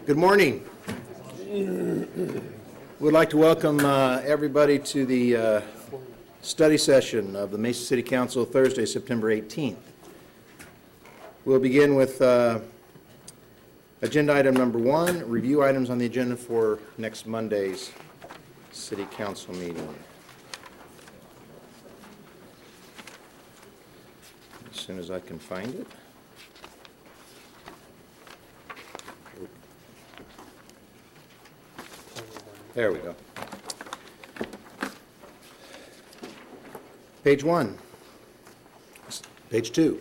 Good morning. We'd like to welcome everybody to the study session of the Mesa City Council Thursday, September 18th. We'll begin with agenda item number 1, review items on the agenda for next Monday's City Council meeting. As soon as I can find it. There we go. Page 1. Page 2.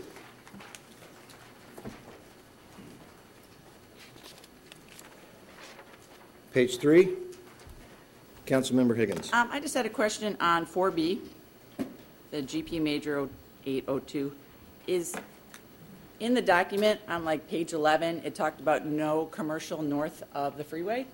Page 3. Councilmember Higgins. I just had a question on 4B, the GP Major 0802. Is in the document on like page 11, it talked about no commercial north of the freeway?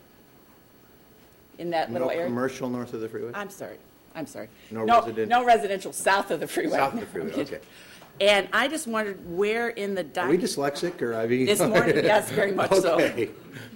In that little area? No commercial north of the freeway? I'm sorry. No residential? No residential south of the freeway. South of the freeway, okay. And I just wondered where in the Are we document... dyslexic, or I mean... This morning, yes, very much so. Okay.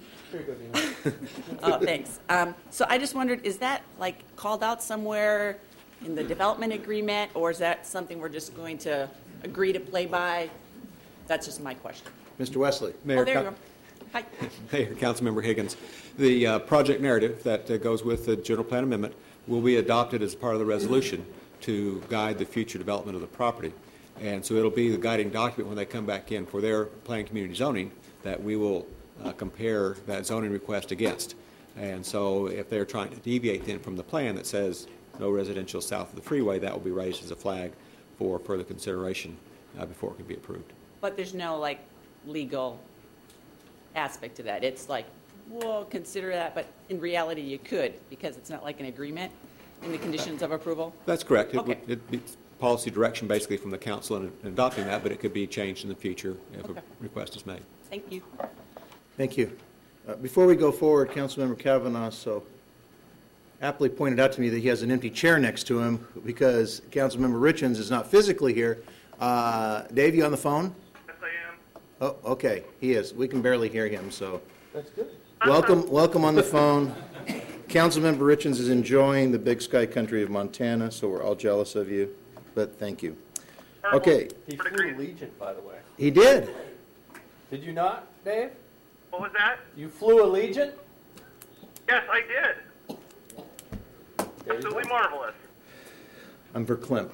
Oh, thanks. So I just wondered, is that like called out somewhere in the development agreement, or is that something we're just going to agree to play by? That's just my question. Mr. Wesley. Oh, there you go. Hi. Mayor, Councilmember Higgins. The project narrative that goes with the general plan amendment will be adopted as part of the resolution to guide the future development of the property. And so it'll be the guiding document when they come back in for their planned community zoning that we will compare that zoning request against. And so if they're trying to deviate then from the plan that says no residential south of the freeway, that will be raised as a flag for further consideration before it can be approved. But there's no like legal aspect to that. It's like, we'll consider that, but in reality you could, because it's not like an agreement in the conditions of approval? That's correct. Okay. It'd be policy direction basically from the council in adopting that, but it could be changed in the future if a request is made. Thank you. Thank you. Before we go forward, Councilmember Kavanaugh so aptly pointed out to me that he has an empty chair next to him because Councilmember Richens is not physically here. Dave, you on the phone? Yes, I am. Oh, okay. He is. We can barely hear him, so. That's good. Welcome on the phone. Councilmember Richens is enjoying the big sky country of Montana, so we're all jealous of you, but thank you. Okay. He flew Allegiant, by the way. He did. Did you not, Dave? What was that? You flew Allegiant? Yes, I did. Absolutely marvelous. I'm verklempt.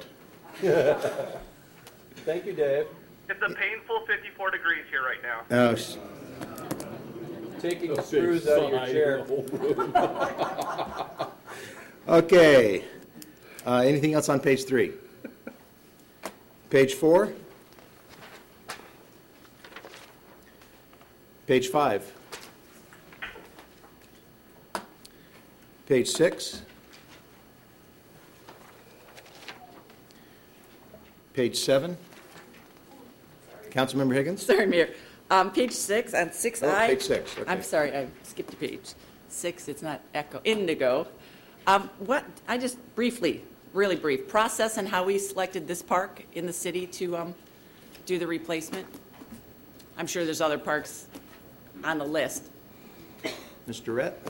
Thank you, Dave. It's a painful 54 degrees here right now. Oh, Taking the screws out of your chair. okay. Anything else on page 3? Page 4? Page 5? Page 6? Page 7? Councilmember Higgins? Sorry, Mayor. Page 6 on 6I. Oh, page 6. Okay. I'm sorry, I skipped a page. 6, it's not indigo. What, I just briefly, really brief, process and how we selected this park in the city to do the replacement. I'm sure there's other parks on the list. Mr. Rett?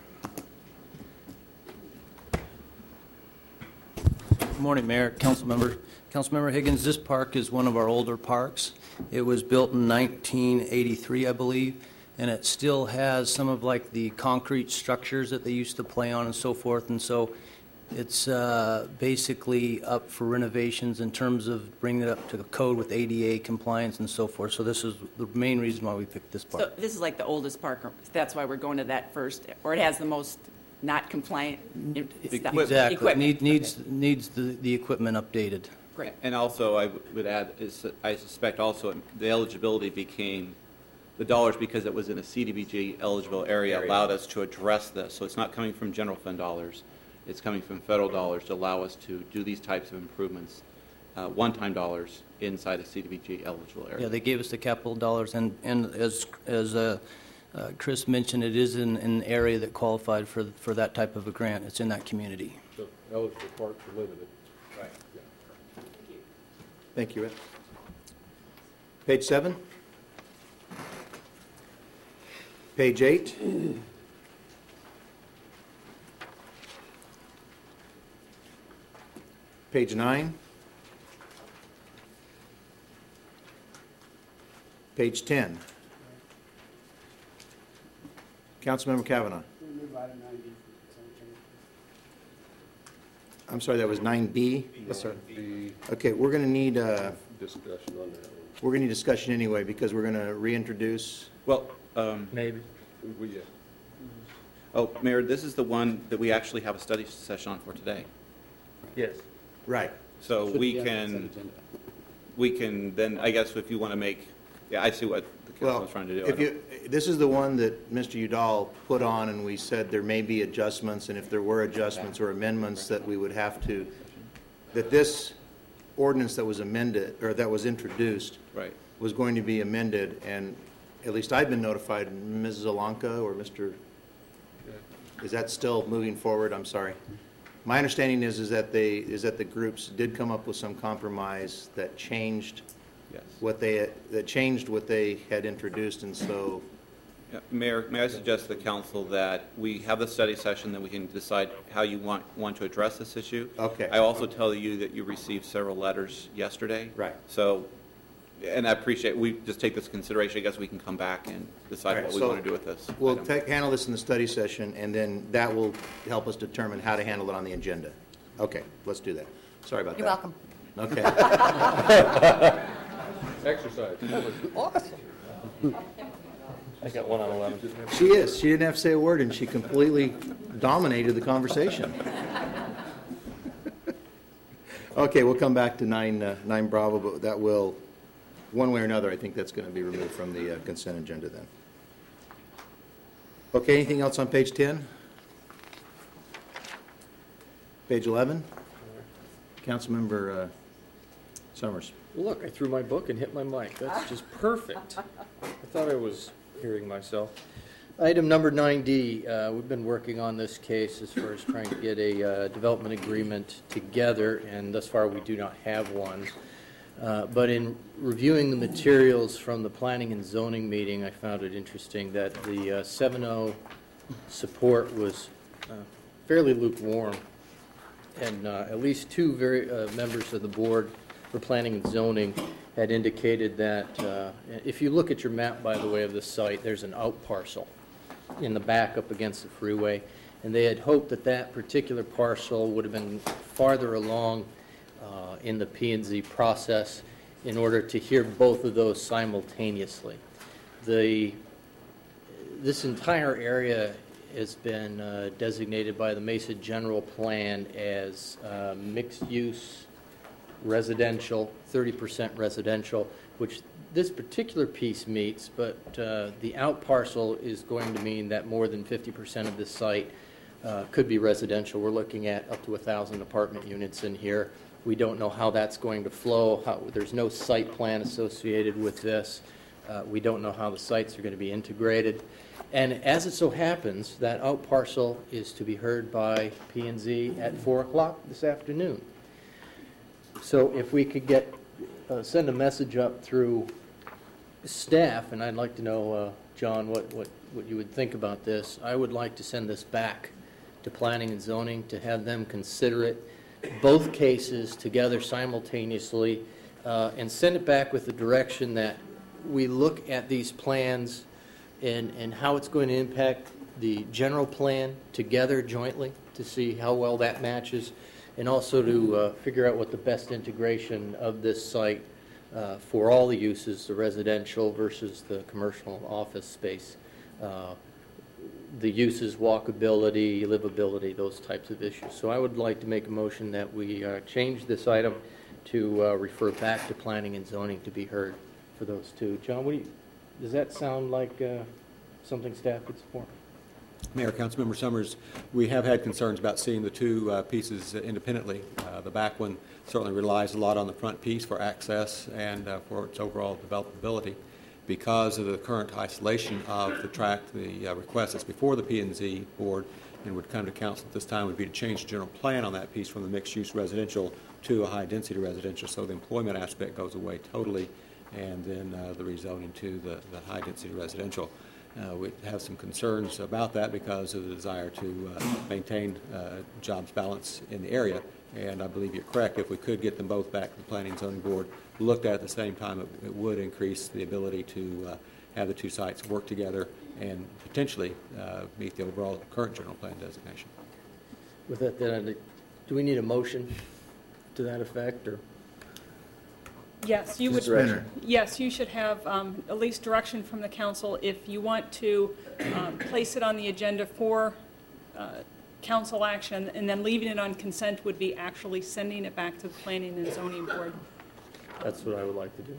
Good morning, Mayor, Councilmember. Councilmember Higgins, this park is one of our older parks. It was built in 1983, I believe, and it still has some of like the concrete structures that they used to play on and so forth, and so it's basically up for renovations in terms of bringing it up to the code with ADA compliance and so forth. So this is the main reason why we picked this park. So this is like the oldest park. That's why we're going to that first, or it has the most not compliant stuff. Exactly. Equipment. Needs the equipment updated. Great. And also, I would add, I suspect also the eligibility became, the dollars, because it was in a CDBG eligible area, allowed us to address this. So it's not coming from general fund dollars. It's coming from federal dollars to allow us to do these types of improvements, one-time dollars inside a CDBG eligible area. Yeah, they gave us the capital dollars, and as Chris mentioned, it is in an area that qualified for that type of a grant. It's in that community. So eligible parks are limited. Right. Yeah. Thank you, Ed. Page 7? Page 8. Page 9. Page 10. Councilmember Kavanaugh. I'm sorry, that was 9B? Yes, sir. The Okay, we're going to need, discussion on that we're going to need discussion anyway because we're going to reintroduce. Well, one. Yeah. oh, Mayor, this is the one that we actually have a study session on for today. Yes. Right. So we can then, I guess if you want to make, yeah, I see what the council Well, is trying to do. if you, this is the one that Mr. Udall put on, and we said there may be adjustments, and if there were adjustments or amendments that we would have to, that this ordinance that was amended, or that was introduced, Right. was going to be amended, and at least I've been notified, Mrs. Alanka or Mr., is that still moving forward? I'm sorry. My understanding is that the groups did come up with some compromise that changed Yes. that changed what they had introduced, and so, Yeah, Mayor, may I suggest to the council that we have the study session, that we can decide how you want to address this issue? Okay. I also tell you that you received several letters yesterday. Right. So, and I appreciate, we just take this into consideration. I guess we can come back and decide All right, what we so want to do with this. we'll item. handle this in the study session, and then that will help us determine how to handle it on the agenda. Okay, let's do that. Sorry about that. You're welcome. Okay. Exercise. I got one on 11. She is. She didn't have to say a word, and she completely dominated the conversation. Okay, we'll come back to 9 Bravo, but that will, one way or another, I think that's going to be removed from the consent agenda then. Okay, anything else on page 10? Page 11? Councilmember Summers. Look, I threw my book and hit my mic. That's just perfect. I thought I was hearing myself. Item number 9D, we've been working on this case as far as trying to get a development agreement together, and thus far we do not have one. But in reviewing the materials from the planning and zoning meeting, I found it interesting that the 7-0 support was fairly lukewarm, and at least two members of the board for planning and zoning had indicated that if you look at your map, by the way, of the site, there's an out parcel in the back up against the freeway, and they had hoped that that particular parcel would have been farther along in the P&Z process in order to hear both of those simultaneously. This entire area has been designated by the Mesa General Plan as mixed-use residential, 30% residential, which this particular piece meets, but the out parcel is going to mean that more than 50% of this site could be residential. We're looking at up to 1,000 apartment units in here. We don't know how that's going to flow. There's no site plan associated with this. We don't know how the sites are going to be integrated. And as it so happens, that out parcel is to be heard by P&Z at 4 o'clock this afternoon. So if we could send a message up through staff, and I'd like to know, John, what you would think about this. I would like to send this back to planning and zoning to have them consider it, both cases together simultaneously, and send it back with the direction that we look at these plans and how it's going to impact the general plan together jointly to see how well that matches, and also to figure out what the best integration of this site for all the uses, the residential versus the commercial office space, the uses, walkability, livability, those types of issues. So I would like to make a motion that we change this item to refer back to planning and zoning to be heard for those two. John, does that sound like something staff could support? Mayor, Councilmember Summers, we have had concerns about seeing the two pieces independently. The back one certainly relies a lot on the front piece for access and for its overall developability. Because of the current isolation of the tract, the request that's before the P&Z board and would come to council at this time would be to change the general plan on that piece from the mixed-use residential to a high-density residential, so the employment aspect goes away totally, and then the rezoning to the high-density residential. We have some concerns about that because of the desire to maintain jobs balance in the area. And I believe you're correct. If we could get them both back to the Planning and Zoning Board, looked at the same time, it would increase the ability to have the two sites work together and potentially meet the overall current general plan designation. With that, then, do we need a motion to that effect, or? Yes, you would. Mr. Renner. Yes, you should have at least direction from the council if you want to place it on the agenda for council action, and then leaving it on consent would be actually sending it back to the Planning and Zoning Board. That's what I would like to do.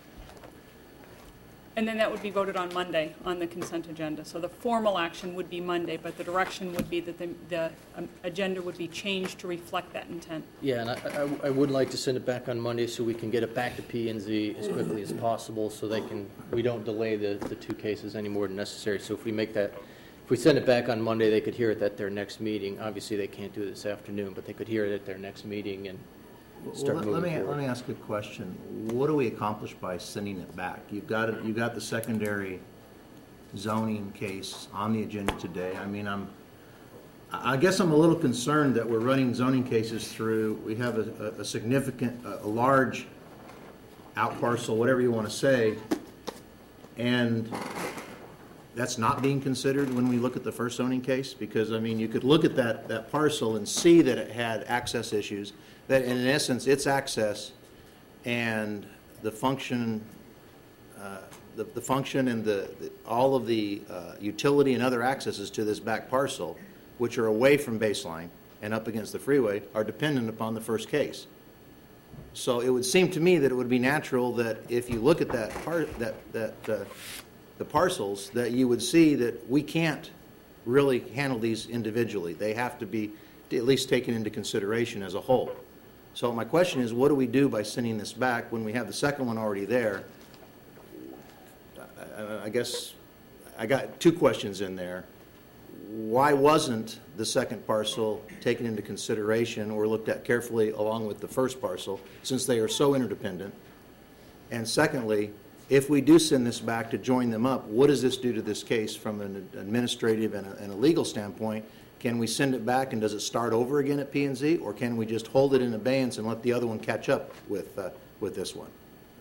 And then that would be voted on Monday on the consent agenda. So the formal action would be Monday, but the direction would be that the agenda would be changed to reflect that intent. Yeah, and I would like to send it back on Monday so we can get it back to P&Z as quickly as possible, so we don't delay the two cases any more than necessary. So if we send it back on Monday, they could hear it at their next meeting. Obviously, they can't do it this afternoon, but they could hear it at their next meeting and start moving forward. Let me ask a question. What do we accomplish by sending it back? You've got the secondary zoning case on the agenda today. I mean, I guess I'm a little concerned that we're running zoning cases through. We have a significant, a large out parcel, whatever you want to say, and that's not being considered when we look at the first zoning case? Because, I mean, you could look at that parcel and see that it had access issues, that in essence, its access and the function, the function and all of the utility and other accesses to this back parcel, which are away from baseline and up against the freeway, are dependent upon the first case. So it would seem to me that it would be natural that if you look at the parcels, that you would see that we can't really handle these individually. They have to be at least taken into consideration as a whole. So my question is, what do we do by sending this back when we have the second one already there? I guess I got two questions in there. Why wasn't the second parcel taken into consideration or looked at carefully along with the first parcel, since they are so interdependent? And secondly, if we do send this back to join them up, what does this do to this case from an administrative and a legal standpoint? Can we send it back and does it start over again at P&Z, or can we just hold it in abeyance and let the other one catch up with this one?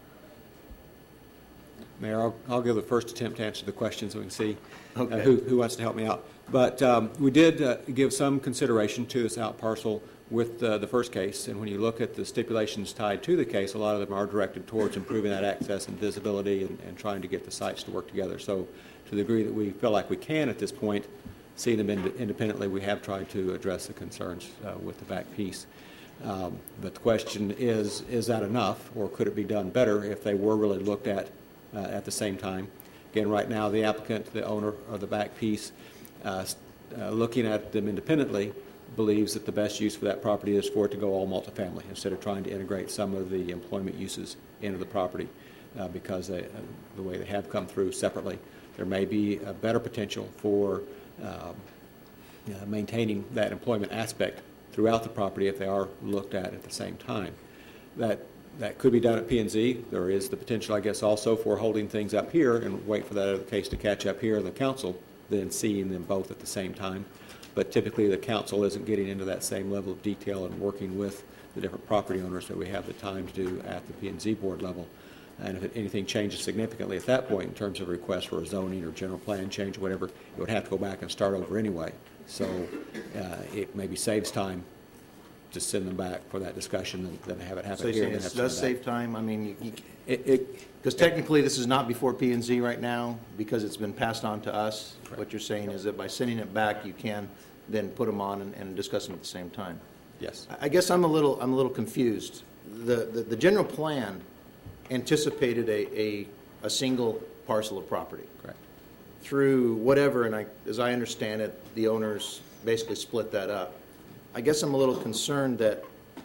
Mayor, I'll give the first attempt to answer the question so we can see Okay. who wants to help me out. But we did give some consideration to this out parcel with the first case, and when you look at the stipulations tied to the case, a lot of them are directed towards improving that access and visibility and trying to get the sites to work together. So to the degree that we feel like we can at this point, see them independently, we have tried to address the concerns with the back piece. But the question is that enough, or could it be done better if they were really looked at the same time? Again, right now, the applicant, the owner of the back piece, looking at them independently, believes that the best use for that property is for it to go all multifamily instead of trying to integrate some of the employment uses into the property because the way they have come through separately. There may be a better potential for maintaining that employment aspect throughout the property if they are looked at the same time. That could be done at P&Z. There is the potential, I guess, also for holding things up here and wait for that other case to catch up here in the council, then seeing them both at the same time. But typically the council isn't getting into that same level of detail and working with the different property owners that we have the time to do at the P&Z board level. And if anything changes significantly at that point in terms of requests for a zoning or general plan change or whatever, it would have to go back and start over anyway. So it maybe saves time to send them back for that discussion than have it happen So here. you're saying it does save time? I mean, because technically this is not before P&Z right now because it's been passed on to us. Correct. What you're saying is that by sending it back, you can then put them on and discuss them at the same time. Yes. I guess I'm a little confused. The general plan anticipated a single parcel of property. Correct. Through whatever, and as I understand it, the owners basically split that up. I guess I'm a little concerned that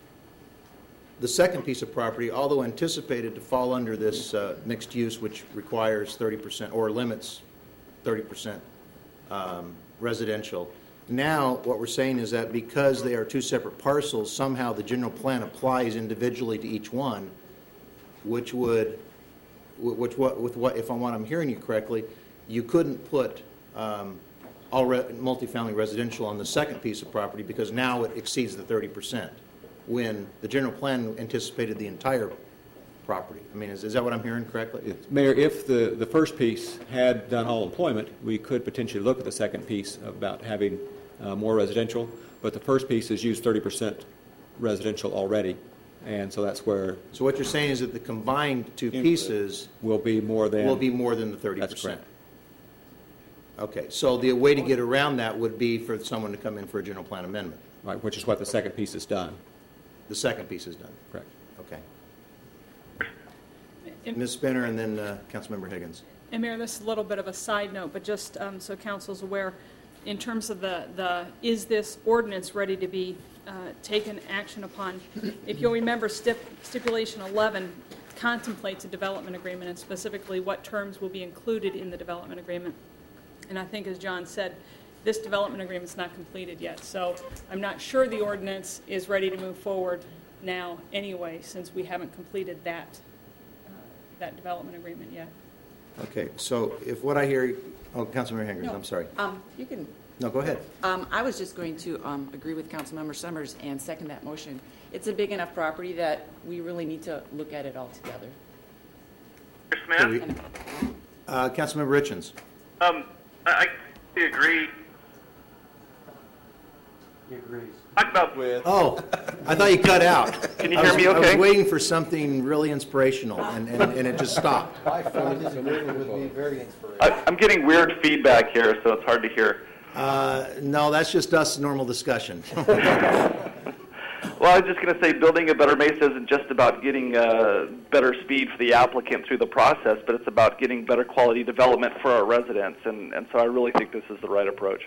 the second piece of property, although anticipated to fall under this mixed use, which requires 30% or limits 30% residential, now what we're saying is that because they are two separate parcels, somehow the general plan applies individually to each one, if I'm hearing you correctly, you couldn't put multifamily residential on the second piece of property because now it exceeds the 30%, when the general plan anticipated the entire property. I mean, is that what I'm hearing correctly? Mayor, if the first piece had done all employment, we could potentially look at the second piece about having more residential, but the first piece has used 30% residential already, and so that's where... So what you're saying is that the combined two pieces will be more than... will be more than the 30%? That's correct. Okay, so the way to get around that would be for someone to come in for a general plan amendment. Right, which is what the second piece has done. The second piece is done? Correct. Okay. Ms. Spinner and then Councilmember Higgins. And Mayor, this is a little bit of a side note, but just so council's aware, in terms of is this ordinance ready to be taken action upon? If you'll remember, stipulation 11 contemplates a development agreement, and specifically what terms will be included in the development agreement. And I think, as John said, this development agreement is not completed yet. So I'm not sure the ordinance is ready to move forward now anyway, since we haven't completed that development agreement yet. Okay, so if what I hear... Oh, Councilmember Higgins, I'm sorry. You can... No, go ahead. I was just going to agree with Councilmember Summers and second that motion. It's a big enough property that we really need to look at it all together. Mr. Smith? Councilmember Richens. I agree. He agrees. Talk about with. Oh, I thought you cut out. Can you hear me okay? I was waiting for something really inspirational, and it just stopped. I'm getting weird feedback here, so it's hard to hear. No, that's just us normal discussion. Well, I was just going to say building a better Mesa isn't just about getting better speed for the applicant through the process, but it's about getting better quality development for our residents, and so I really think this is the right approach.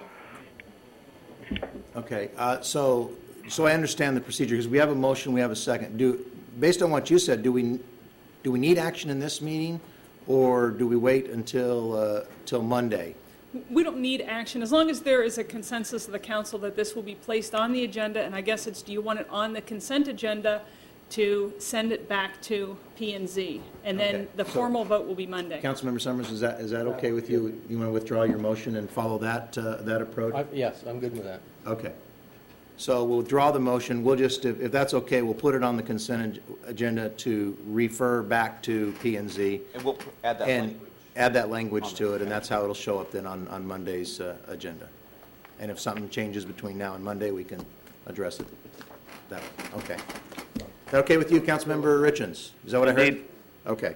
Okay, so I understand the procedure, because we have a motion, we have a second. Based on what you said, do we need action in this meeting, or do we wait until Monday? We don't need action, as long as there is a consensus of the council that this will be placed on the agenda, and I guess it's, do you want it on the consent agenda to send it back to P&Z? And then the formal vote will be Monday. Councilmember Summers, is that okay with you? You want to withdraw your motion and follow that approach? Yes, I'm good with that. Okay. So we'll withdraw the motion. We'll just, if that's okay, we'll put it on the consent agenda to refer back to P&Z. And we'll add that language. Add that language to it, and that's how it'll show up then on Monday's agenda. And if something changes between now and Monday, we can address it. Okay. Is that okay with you, Councilmember Richens? Is that what I heard? Indeed. Okay.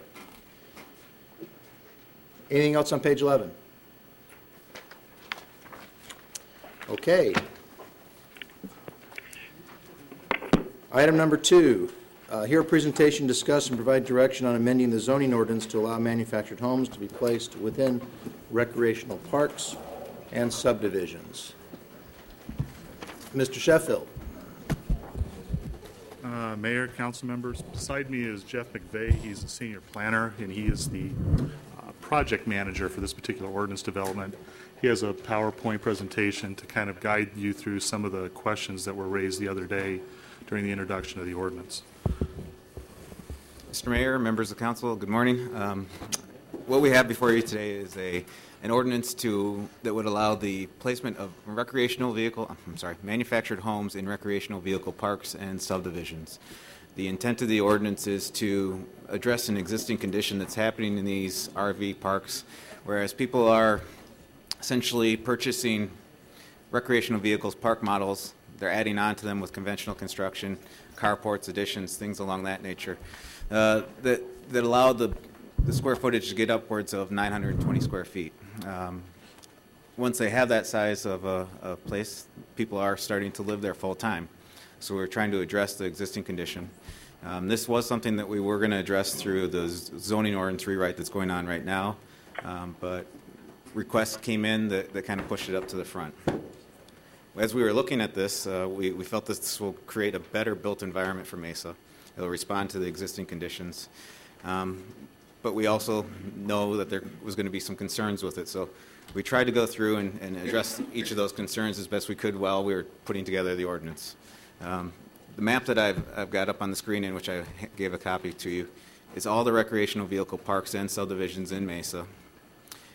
Anything else on page 11? Okay. Item number 2. Hear a presentation, discuss, and provide direction on amending the zoning ordinance to allow manufactured homes to be placed within recreational parks and subdivisions. Mr. Sheffield. Mayor, council members, beside me is Jeff McVeigh. He's a senior planner, and he is the project manager for this particular ordinance development. He has a PowerPoint presentation to kind of guide you through some of the questions that were raised the other day during the introduction of the ordinance. Mr. Mayor, members of council, good morning. What we have before you today is an ordinance that would allow the placement of manufactured homes in recreational vehicle parks and subdivisions. The intent of the ordinance is to address an existing condition that's happening in these RV parks, whereas people are essentially purchasing recreational vehicles, park models, they're adding on to them with conventional construction, carports, additions, things along that nature, that allow the square footage to get upwards of 920 square feet. Once they have that size of a place, people are starting to live there full time. So we're trying to address the existing condition. This was something that we were going to address through the zoning ordinance rewrite that's going on right now, but requests came in that kind of pushed it up to the front. As we were looking at this, we felt this will create a better built environment for Mesa. It will respond to the existing conditions. But we also know that there was going to be some concerns with it. So we tried to go through and address each of those concerns as best we could while we were putting together the ordinance. The map that I've got up on the screen, in which I gave a copy to you, is all the recreational vehicle parks and subdivisions in Mesa.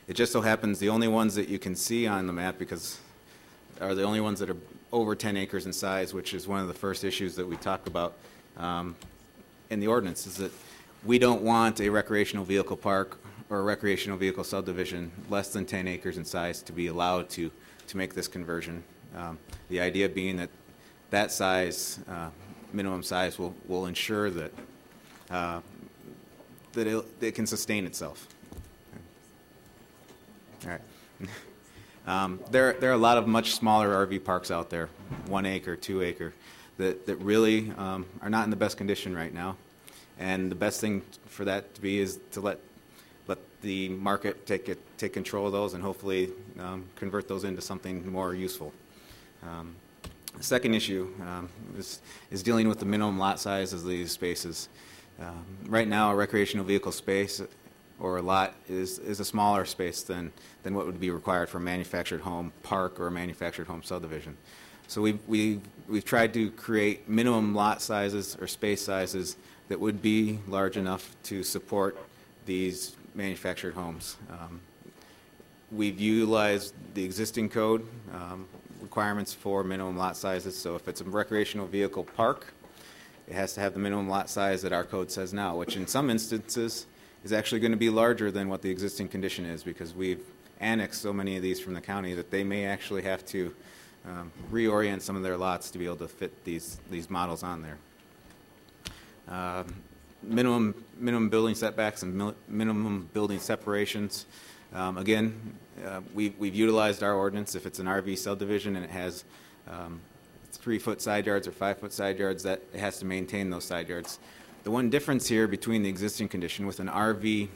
It just so happens the only ones that you can see on the map are the only ones that are over 10 acres in size, which is one of the first issues that we talk about in the ordinance, is that we don't want a recreational vehicle park or a recreational vehicle subdivision less than 10 acres in size to be allowed to make this conversion. The idea being that that size, minimum size, will ensure that it can sustain itself. All right. There are a lot of much smaller RV parks out there, 1 acre, 2 acre, that really are not in the best condition right now. And the best thing for that to be is to let the market take control of those and hopefully convert those into something more useful. The second issue is dealing with the minimum lot size of these spaces. Right now, a recreational vehicle space or a lot is a smaller space than what would be required for a manufactured home park or a manufactured home subdivision. So we've tried to create minimum lot sizes or space sizes that would be large enough to support these manufactured homes. We've utilized the existing code requirements for minimum lot sizes. So if it's a recreational vehicle park, it has to have the minimum lot size that our code says now, which in some instances is actually going to be larger than what the existing condition is, because we've annexed so many of these from the county that they may actually have to reorient some of their lots to be able to fit these models on there. Minimum building setbacks and minimum building separations. Again, we've utilized our ordinance. If it's an RV subdivision and it has 3-foot side yards or 5-foot side yards, that it has to maintain those side yards. The one difference here between the existing condition with an RV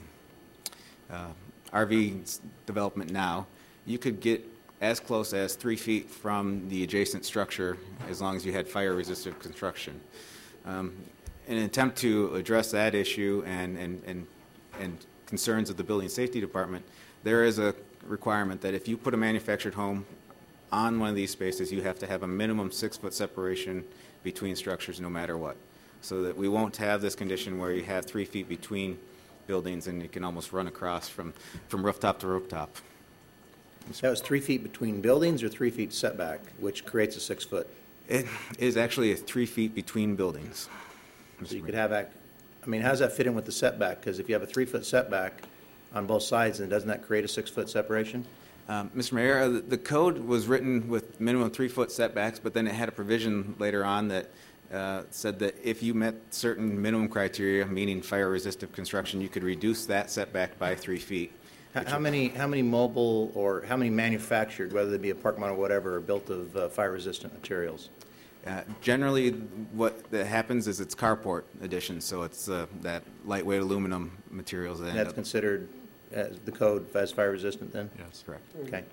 development now, you could get as close as 3 feet from the adjacent structure as long as you had fire-resistant construction. In an attempt to address that issue and concerns of the Building Safety Department, there is a requirement that if you put a manufactured home on one of these spaces, you have to have a minimum 6-foot separation between structures no matter what, so that we won't have this condition where you have 3 feet between buildings and you can almost run across from rooftop to rooftop. That was 3 feet between buildings or 3 feet setback, which creates a 6-foot? It is actually 3 feet between buildings. So you could have, I mean, how does that fit in with the setback? Because if you have a 3-foot setback on both sides, then doesn't that create a 6-foot separation? Mr. Mayor, the code was written with minimum 3-foot setbacks, but then it had a provision later on that said that if you met certain minimum criteria, meaning fire-resistant construction, you could reduce that setback by 3 feet. How many mobile or how many manufactured, whether they be a park model or whatever, are built of fire-resistant materials? Generally, what happens is it's carport additions, so it's that lightweight aluminum materials. That That's considered as the code as fire-resistant then? Yes, correct. Okay.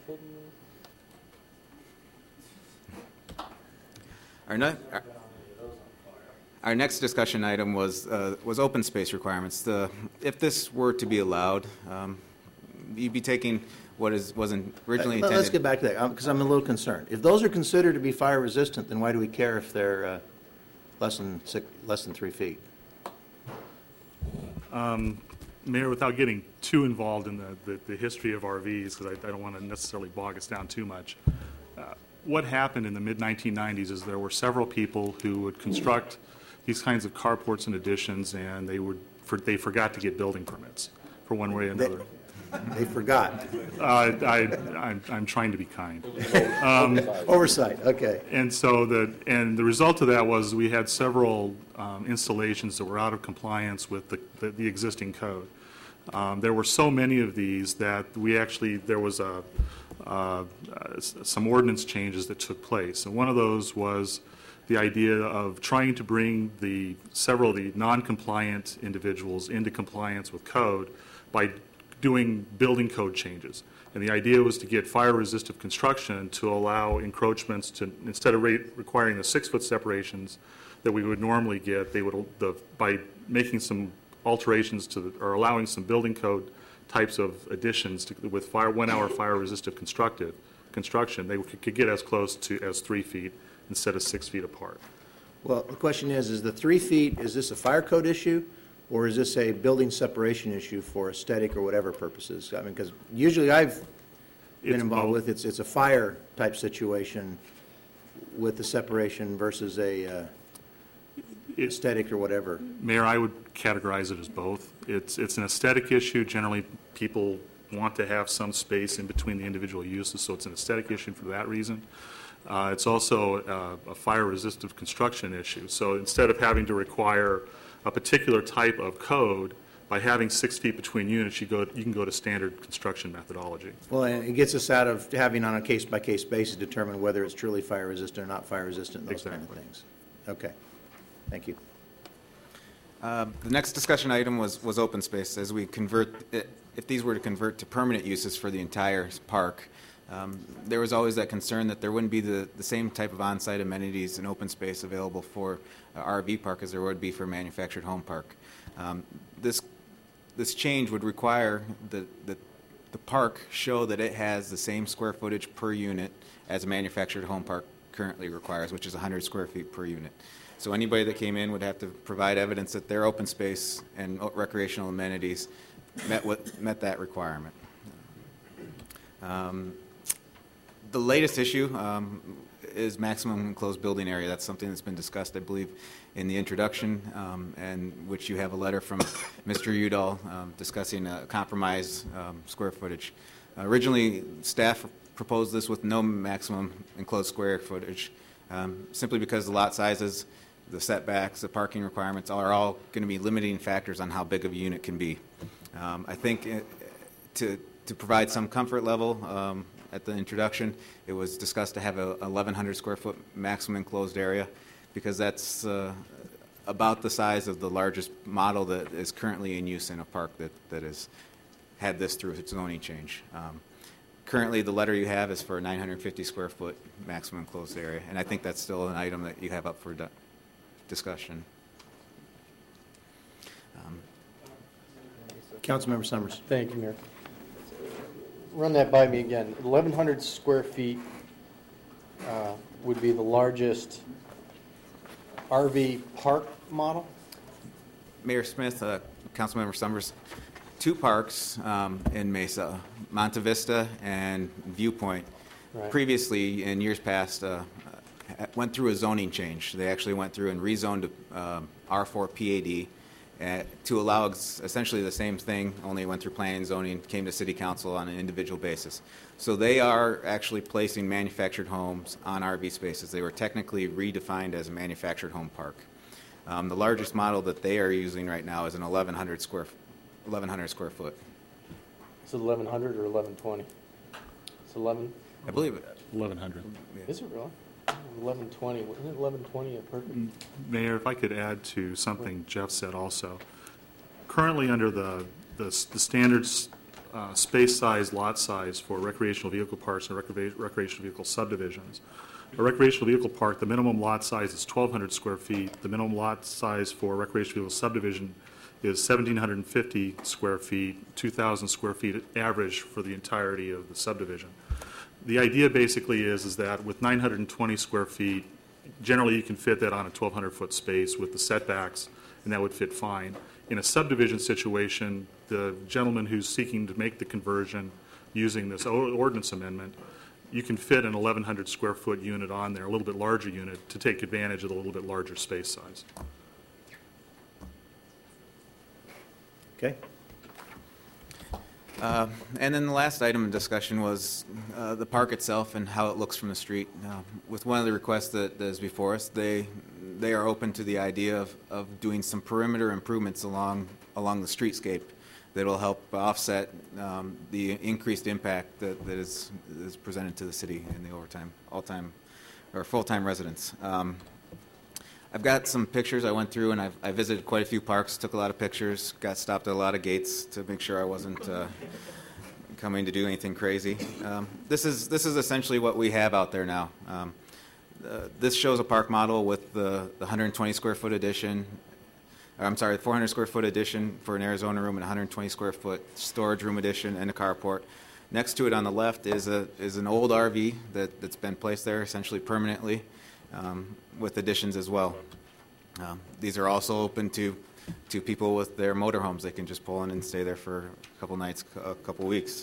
Our next discussion item was open space requirements. If this were to be allowed, you'd be taking what wasn't originally intended. Let's get back to that, because I'm a little concerned. If those are considered to be fire resistant, then why do we care if they're less than 3 feet? Mayor, without getting too involved in the history of RVs, because I don't want to necessarily bog us down too much, what happened in the mid-1990s is there were several people who would construct these kinds of carports and additions, and they forgot to get building permits for one way or another. They forgot. I'm trying to be kind. Oversight, okay. And so the result of that was we had several installations that were out of compliance with the existing code. There were so many of these that there was some ordinance changes that took place, and one of those was the idea of trying to bring several of the non-compliant individuals into compliance with code by doing building code changes. And the idea was to get fire-resistant construction to allow encroachments to, instead of requiring the 6-foot separations that we would normally get, by making some alterations or allowing some building code types of additions with 1-hour fire-resistant construction, they could get as close to as 3 feet instead of 6 feet apart. Well, the question is the 3 feet, is this a fire code issue, Or is this a building separation issue for aesthetic or whatever purposes? I mean, because usually I've been It's involved both. with, it's a fire type situation with the separation versus a aesthetic or whatever. Mayor, I would categorize it as both. It's an aesthetic issue. Generally, people want to have some space in between the individual uses, so it's an aesthetic issue for that reason. It's also a fire-resistant construction issue. So instead of having to require a particular type of code, by having 6 feet between units, you can go to standard construction methodology. Well, and it gets us out of having on a case-by-case basis determine whether it's truly fire-resistant or not fire-resistant, those kind of Exactly. things. Okay, thank you. The next discussion item was open space. As we convert, if these were to convert to permanent uses for the entire park, there was always that concern that there wouldn't be the same type of on-site amenities and open space available for RV park as there would be for a manufactured home park. This change would require the park show that it has the same square footage per unit as a manufactured home park currently requires, which is 100 square feet per unit. So anybody that came in would have to provide evidence that their open space and recreational amenities met that requirement. The latest issue is maximum enclosed building area. That's something that's been discussed, I believe, in the introduction, and which you have a letter from Mr. Udall discussing compromise square footage. Originally, staff proposed this with no maximum enclosed square footage, simply because the lot sizes, the setbacks, the parking requirements are all going to be limiting factors on how big of a unit can be. I think to provide some comfort level at the introduction, it was discussed to have a 1,100 square foot maximum enclosed area, because that's about the size of the largest model that is currently in use in a park that has had this through its zoning change. Currently, the letter you have is for a 950 square foot maximum enclosed area, and I think that's still an item that you have up for discussion. Councilmember Summers. Thank you, Mayor. Run that by me again. 1,100 square feet would be the largest RV park model? Mayor Smith, Councilmember Summers, two parks in Mesa, Monte Vista and Viewpoint, Right. previously in years past went through a zoning change. They actually went through and rezoned R4 PAD to allow essentially the same thing, only it went through planning and zoning, came to city council on an individual basis. So they are actually placing manufactured homes on RV spaces. They were technically redefined as a manufactured home park. The largest model that they are using right now is an 1,100 square foot. Is it 1,100 or 1,120? It's 11. I believe it. 1,100. Is it really? 1120. Wasn't it 1120 at Perkins? Mayor, if I could add to something Jeff said also. Currently, under the standards space size, lot size for recreational vehicle parks and recreational vehicle subdivisions, a recreational vehicle park, the minimum lot size is 1,200 square feet. The minimum lot size for recreational vehicle subdivision is 1,750 square feet, 2,000 square feet average for the entirety of the subdivision. The idea basically is that with 920 square feet, generally you can fit that on a 1,200-foot space with the setbacks, and that would fit fine. In a subdivision situation, the gentleman who's seeking to make the conversion using this ordinance amendment, you can fit an 1,100 square foot unit on there, a little bit larger unit, to take advantage of the little bit larger space size. Okay. And then the last item of discussion was the park itself and how it looks from the street. With one of the requests that is before us, they are open to the idea of doing some perimeter improvements along the streetscape that will help offset the increased impact that is presented to the city and the all-time or full-time residents. I've got some pictures I went through, and I visited quite a few parks, took a lot of pictures, got stopped at a lot of gates to make sure I wasn't coming to do anything crazy. This is essentially what we have out there now. This shows a park model with the 120 square foot addition. I'm sorry, 400 square foot addition for an Arizona room and 120 square foot storage room addition and a carport. Next to it on the left is an old RV that's been placed there essentially permanently. With additions as well. These are also open to to people with their motorhomes. They can just pull in and stay there for a couple nights, a couple weeks.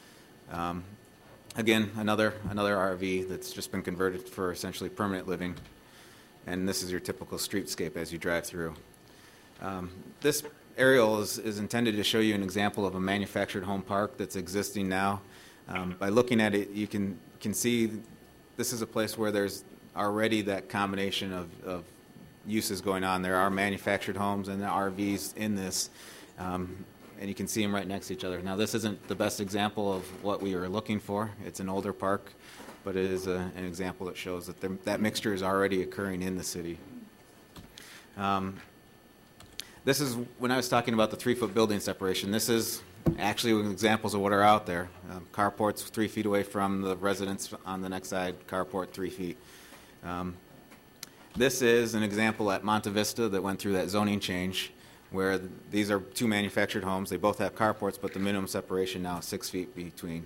Again, another RV that's just been converted for essentially permanent living, and this is your typical streetscape as you drive through. This aerial is intended to show you an example of a manufactured home park that's existing now. By looking at it, you can see this is a place where there's already that combination of uses going on. There are manufactured homes and RVs in this, and you can see them right next to each other. Now, this isn't the best example of what we were looking for. It's an older park, but it is an example that shows that that mixture is already occurring in the city. This is when I was talking about the 3-foot building separation. This is actually examples of what are out there. Carports 3 feet away from the residents on the next side, carport 3 feet. This is an example at Monte Vista that went through that zoning change, where these are 2 manufactured homes. They both have carports, but the minimum separation now is 6 feet between.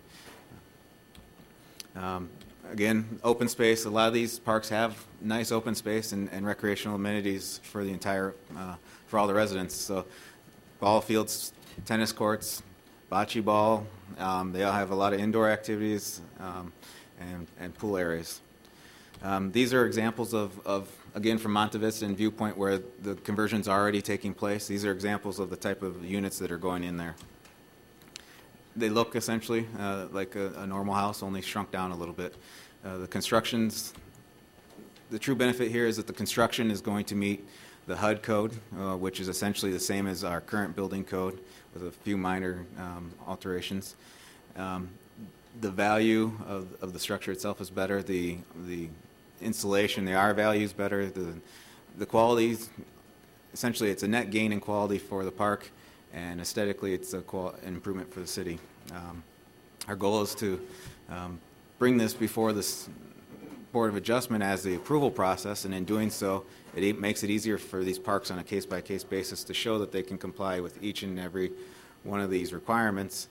Again, open space. A lot of these parks have nice open space and recreational amenities for the entire, for all the residents. So, ball fields, tennis courts, bocce ball. They all have a lot of indoor activities and pool areas. These are examples of again, from Monte Vista and Viewpoint, where the conversion's already taking place. These are examples of the type of units that are going in there. They look essentially like a normal house, only shrunk down a little bit. The true benefit here is that the construction is going to meet the HUD code, which is essentially the same as our current building code with a few minor alterations. The value of the structure itself is better. The insulation, the R value is better. The quality, essentially, it's a net gain in quality for the park, and aesthetically, it's an improvement for the city. Our goal is to bring this before this Board of Adjustment as the approval process, and in doing so, it makes it easier for these parks on a case-by-case basis to show that they can comply with each and every one of these requirements,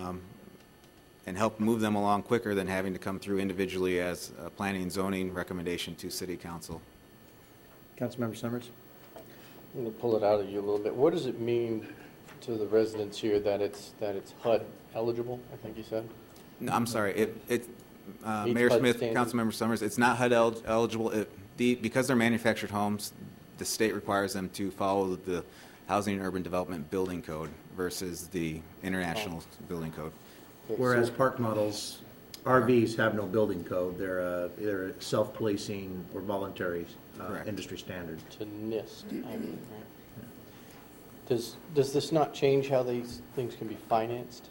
and help move them along quicker than having to come through individually as a planning and zoning recommendation to City Council. Councilmember Summers? I'm going to pull it out of you a little bit. What does it mean to the residents here that it's HUD eligible, I think you said? No, I'm sorry. Mayor Smith, Councilmember Summers, it's not HUD eligible. Because they're manufactured homes, the state requires them to follow the Housing and Urban Development Building Code versus the International Building Code. Whereas park models, RVs have no building code. They're either self-policing or voluntary industry standard. To NIST, I mean, right? Does this not change how these things can be financed?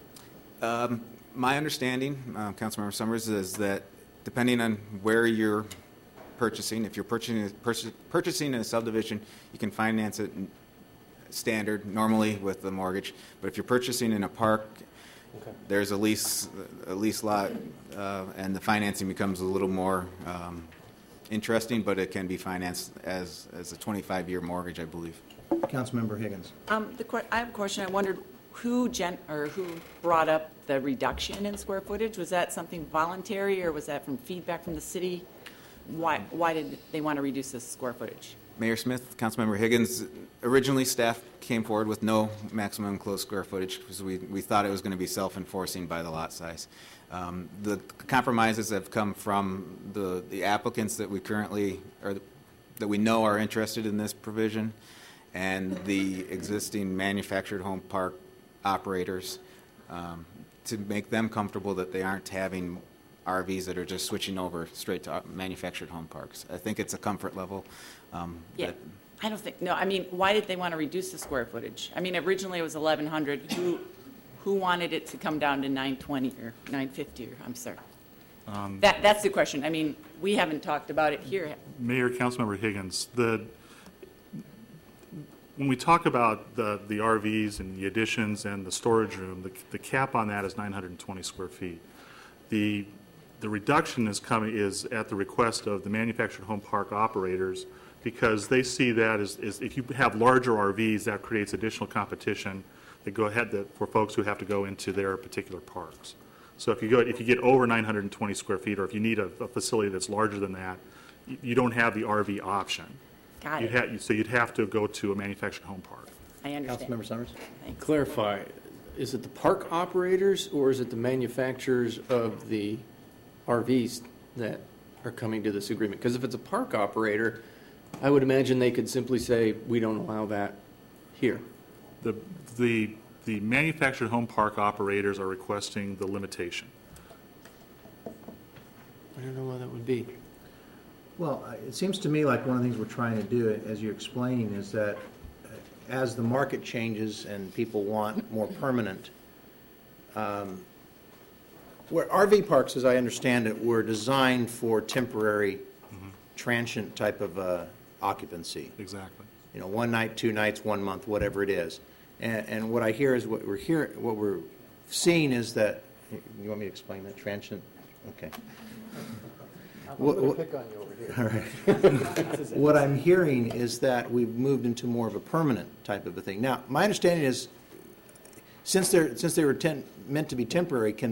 My understanding, Councilmember Summers, is that depending on where you're purchasing, if you're purchasing in a subdivision, you can finance it standard, normally with the mortgage. But if you're purchasing in a park, okay, there's a lease lot, and the financing becomes a little more interesting, but it can be financed as a 25-year mortgage, I believe. Councilmember Higgins. I have a question. I wondered who brought up the reduction in square footage. Was that something voluntary, or was that from feedback from the city? Why did they want to reduce the square footage? Mayor Smith, Councilmember Higgins, originally staff came forward with no maximum enclosed square footage because we thought it was going to be self-enforcing by the lot size. The compromises have come from the applicants that we currently, or that we know are interested in this provision, and the existing manufactured home park operators, to make them comfortable that they aren't having RVs that are just switching over straight to manufactured home parks. I think it's a comfort level. Yeah, I don't think, no, I mean, why did they want to reduce the square footage? I mean, originally it was 1,100. Who wanted it to come down to 920 or 950, or, I'm sorry. That's the question. I mean, we haven't talked about it here. Mayor, Councilmember Higgins, when we talk about the RVs and the additions and the storage room, the cap on that is 920 square feet. The reduction is at the request of the manufactured home park operators, because they see that as if you have larger RVs, that creates additional competition for folks who have to go into their particular parks. So if you get over 920 square feet, or if you need a facility that's larger than that, you don't have the RV option. Got it. So you'd have to go to a manufactured home park. I understand. Councilmember Summers? Thanks. Clarify, is it the park operators or is it the manufacturers of the RVs that are coming to this agreement? Because if it's a park operator, I would imagine they could simply say, we don't allow that here. The manufactured home park operators are requesting the limitation. I don't know why that would be. Well, it seems to me like one of the things we're trying to do, as you're explaining, is that as the market changes and people want more permanent, where RV parks, as I understand it, were designed for temporary, transient type of occupancy. Exactly. You know, 1 night, 2 nights, 1 month, whatever it is. And what I hear is what we're seeing is that. You want me to explain that transient? Okay. I'm going to pick on you over here. All right. What I'm hearing is that we've moved into more of a permanent type of a thing. Now, my understanding is, since they were meant to be temporary, can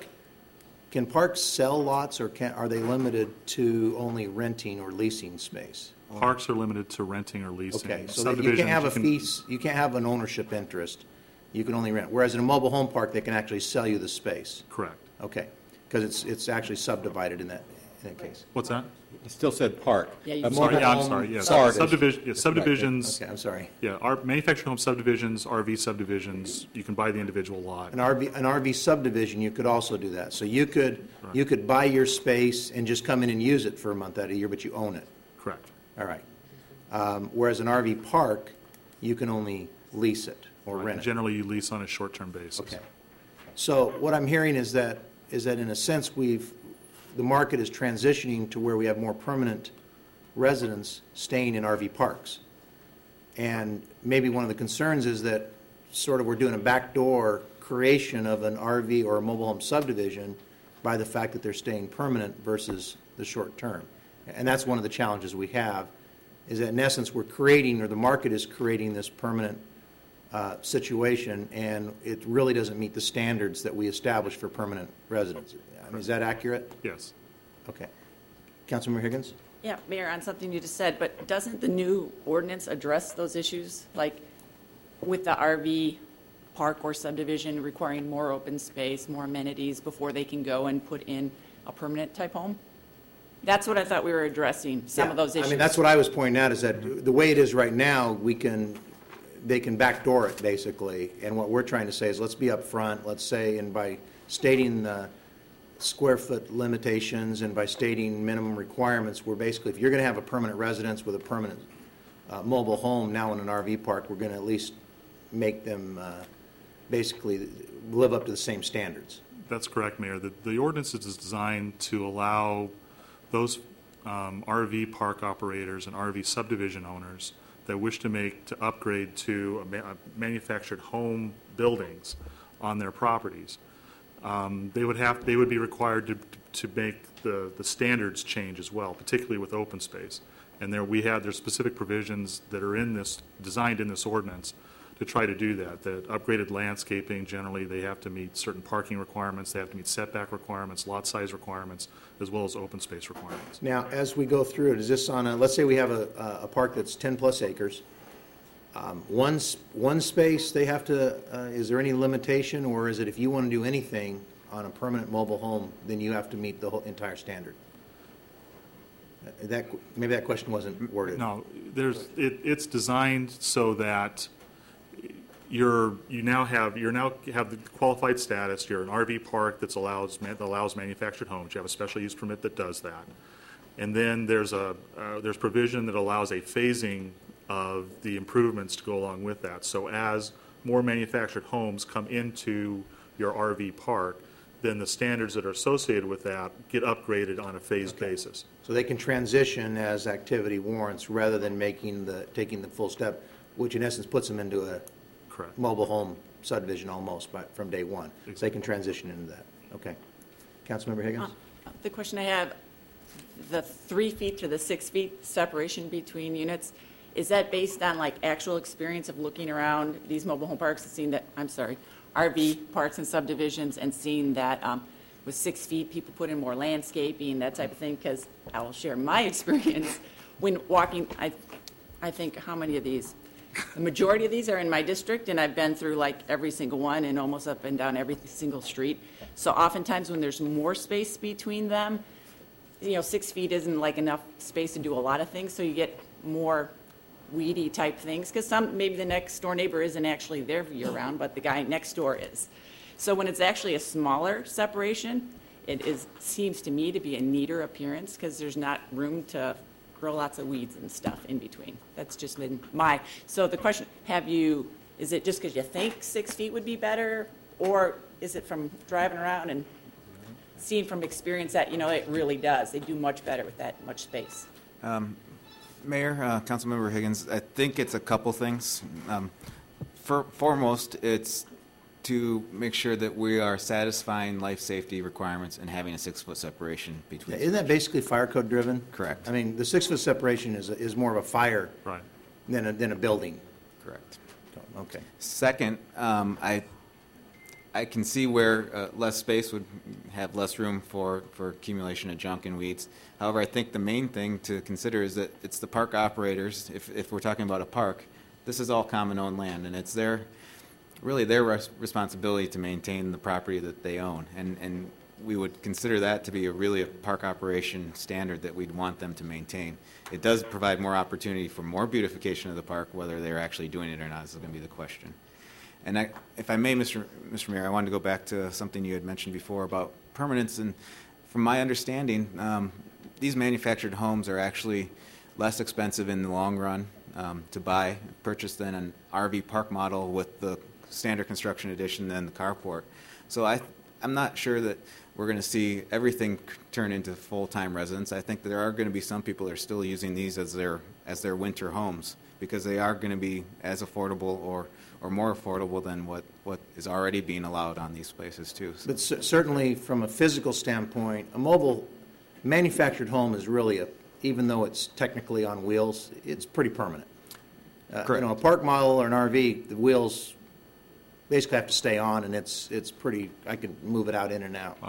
parks sell lots, or are they limited to only renting or leasing space? Parks are limited to renting or leasing. Okay, so that you can't have a fees, you can't have an ownership interest. You can only rent. Whereas in a mobile home park, they can actually sell you the space. Correct. Okay, because it's actually subdivided in that case. What's that? It still said park. Yeah, you I'm said sorry. that. Yeah, I'm sorry. Yes. Park. Subdivisions. Okay, I'm sorry. Yeah, our manufactured home subdivisions, RV subdivisions, you can buy the individual lot. An RV subdivision, you could also do that. So you could buy your space and just come in and use it for a month out of the year, but you own it. Correct. All right. Whereas an RV park, you can only lease it or rent it. Generally, you lease on a short-term basis. Okay. So what I'm hearing is that in a sense the market is transitioning to where we have more permanent residents staying in RV parks. And maybe one of the concerns is that sort of we're doing a backdoor creation of an RV or a mobile home subdivision by the fact that they're staying permanent versus the short term. And that's one of the challenges we have, is that in essence we're creating, or the market is creating, this permanent situation, and it really doesn't meet the standards that we establish for permanent residents. I mean, is that accurate? Yes. Okay. Councilmember Higgins? Yeah, Mayor, on something you just said, but doesn't the new ordinance address those issues? Like with the RV park or subdivision requiring more open space, more amenities before they can go and put in a permanent type home? That's what I thought we were addressing, some of those issues. I mean, that's what I was pointing out, is that the way it is right now, they can backdoor it, basically. And what we're trying to say is, let's be upfront, let's say, and by stating the square foot limitations and by stating minimum requirements, we're basically, if you're going to have a permanent residence with a permanent mobile home now in an RV park, we're going to at least make them basically live up to the same standards. That's correct, Mayor. The ordinance is designed to allow those RV park operators and RV subdivision owners that wish to upgrade to manufactured home buildings on their properties. They would be required to make the standards change as well, particularly with open space. And there's specific provisions that are designed in this ordinance to try to do that. That upgraded landscaping, generally, they have to meet certain parking requirements, they have to meet setback requirements, lot size requirements, as well as open space requirements. Now, as we go through it, is this on let's say we have a park that's 10 plus acres. One space they have to, is there any limitation, or is it if you want to do anything on a permanent mobile home, then you have to meet the whole entire standard? Maybe that question wasn't worded. No, it's designed so that you now have the qualified status. You're an RV park that allows manufactured homes. You have a special use permit that does that, and then there's provision that allows a phasing of the improvements to go along with that. So as more manufactured homes come into your RV park, then the standards that are associated with that get upgraded on a phased basis. So they can transition as activity warrants rather than taking the full step, which in essence puts them into a Correct. mobile home subdivision almost from day one. Exactly. So they can transition into that. Okay. Councilmember Higgins? The question I have, the 3 feet to the 6 feet separation between units, is that based on like actual experience of looking around these mobile home parks and seeing that, RV parks and subdivisions, and seeing that with 6 feet, people put in more landscaping, that type of thing? Because I will share my experience when walking, I think, how many of these? The majority of these are in my district, and I've been through like every single one and almost up and down every single street. So oftentimes when there's more space between them, 6 feet isn't like enough space to do a lot of things, so you get more weedy type things, because maybe the next door neighbor isn't actually there year-round, but the guy next door is. So when it's actually a smaller separation, seems to me to be a neater appearance, because there's not room to grow lots of weeds and stuff in between. That's just been so the question, is it just because you think 6 feet would be better, or is it from driving around and seeing from experience that, it really does. They do much better with that much space. Mayor, Councilmember Higgins, I think it's a couple things. Foremost, it's to make sure that we are satisfying life safety requirements and having a 6-foot separation between. Isn't that basically fire code driven? Correct. I mean, the 6-foot separation is more of a fire Right. than a building. Correct. Okay. Second, I can see where less space would have less room for accumulation of junk and weeds. However, I think the main thing to consider is that it's the park operators. If we're talking about a park, this is all common owned land, and it's really their responsibility to maintain the property that they own. And we would consider that to be a park operation standard that we'd want them to maintain. It does provide more opportunity for more beautification of the park. Whether they're actually doing it or not is going to be the question. And if I may, Mr. Mayor, I wanted to go back to something you had mentioned before about permanence. And from my understanding, these manufactured homes are actually less expensive in the long run to purchase than an RV park model with the standard construction edition than the carport. So I'm not sure that we're going to see everything turn into full-time residents. I think that there are going to be some people that are still using these as their winter homes, because they are going to be as affordable or more affordable than what is already being allowed on these places too. But certainly from a physical standpoint, a mobile manufactured home is really even though it's technically on wheels, it's pretty permanent. Correct. A park model or an RV, the wheels basically have to stay on, and it's pretty, I can move it out in and out.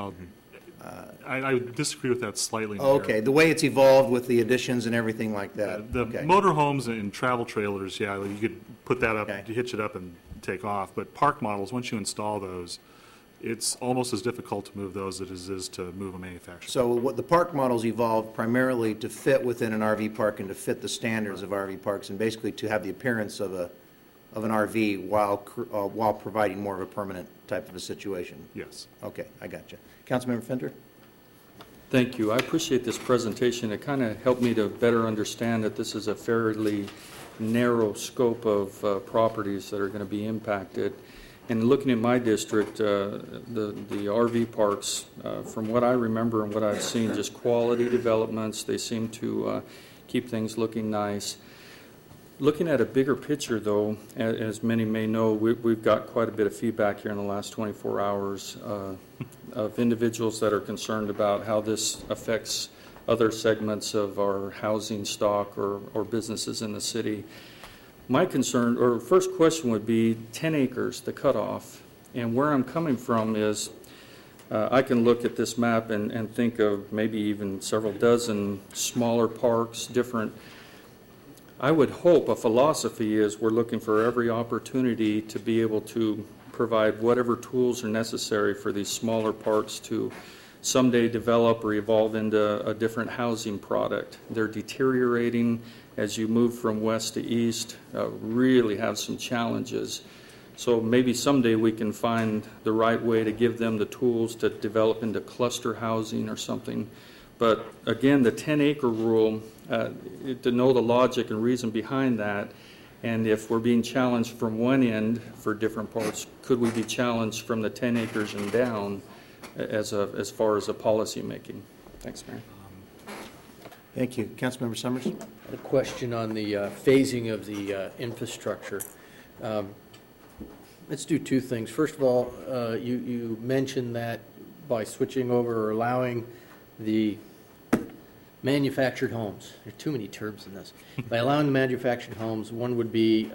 I disagree with that slightly. Okay, the way it's evolved with the additions and everything like that. The Okay. motorhomes and travel trailers, yeah, you could put that up, Okay. hitch it up and take off. But park models, once you install those, it's almost as difficult to move those as it is to move a manufacturer. So what the park models evolved primarily to fit within an RV park and to fit the standards of RV parks, and basically to have the appearance of an RV while providing more of a permanent type of a situation. Yes. Okay, I got you. Councilmember Fender? Thank you. I appreciate this presentation. It kind of helped me to better understand that this is a fairly narrow scope of properties that are going to be impacted. And looking at my district, the RV parks, from what I remember and what I've seen, just quality developments. They seem to keep things looking nice. Looking at a bigger picture, though, as many may know, we've got quite a bit of feedback here in the last 24 hours of individuals that are concerned about how this affects other segments of our housing stock or businesses in the city. My concern, or first question would be 10 acres, the cutoff. And where I'm coming from is I can look at this map and think of maybe even several dozen smaller parks, different. I would hope a philosophy is we're looking for every opportunity to be able to provide whatever tools are necessary for these smaller parks to someday develop or evolve into a different housing product. They're deteriorating as you move from west to east, really have some challenges. So maybe someday we can find the right way to give them the tools to develop into cluster housing or something. But again, the 10-acre rule, to know the logic and reason behind that, and if we're being challenged from one end for different parts, could we be challenged from the 10 acres and down as far as a policy making? Thanks, Mayor. Thank you. Councilmember Summers? A question on the phasing of the infrastructure. Let's do two things. First of all, you mentioned that by switching over or allowing the manufactured homes, there are too many terms in this, by allowing the manufactured homes, one would be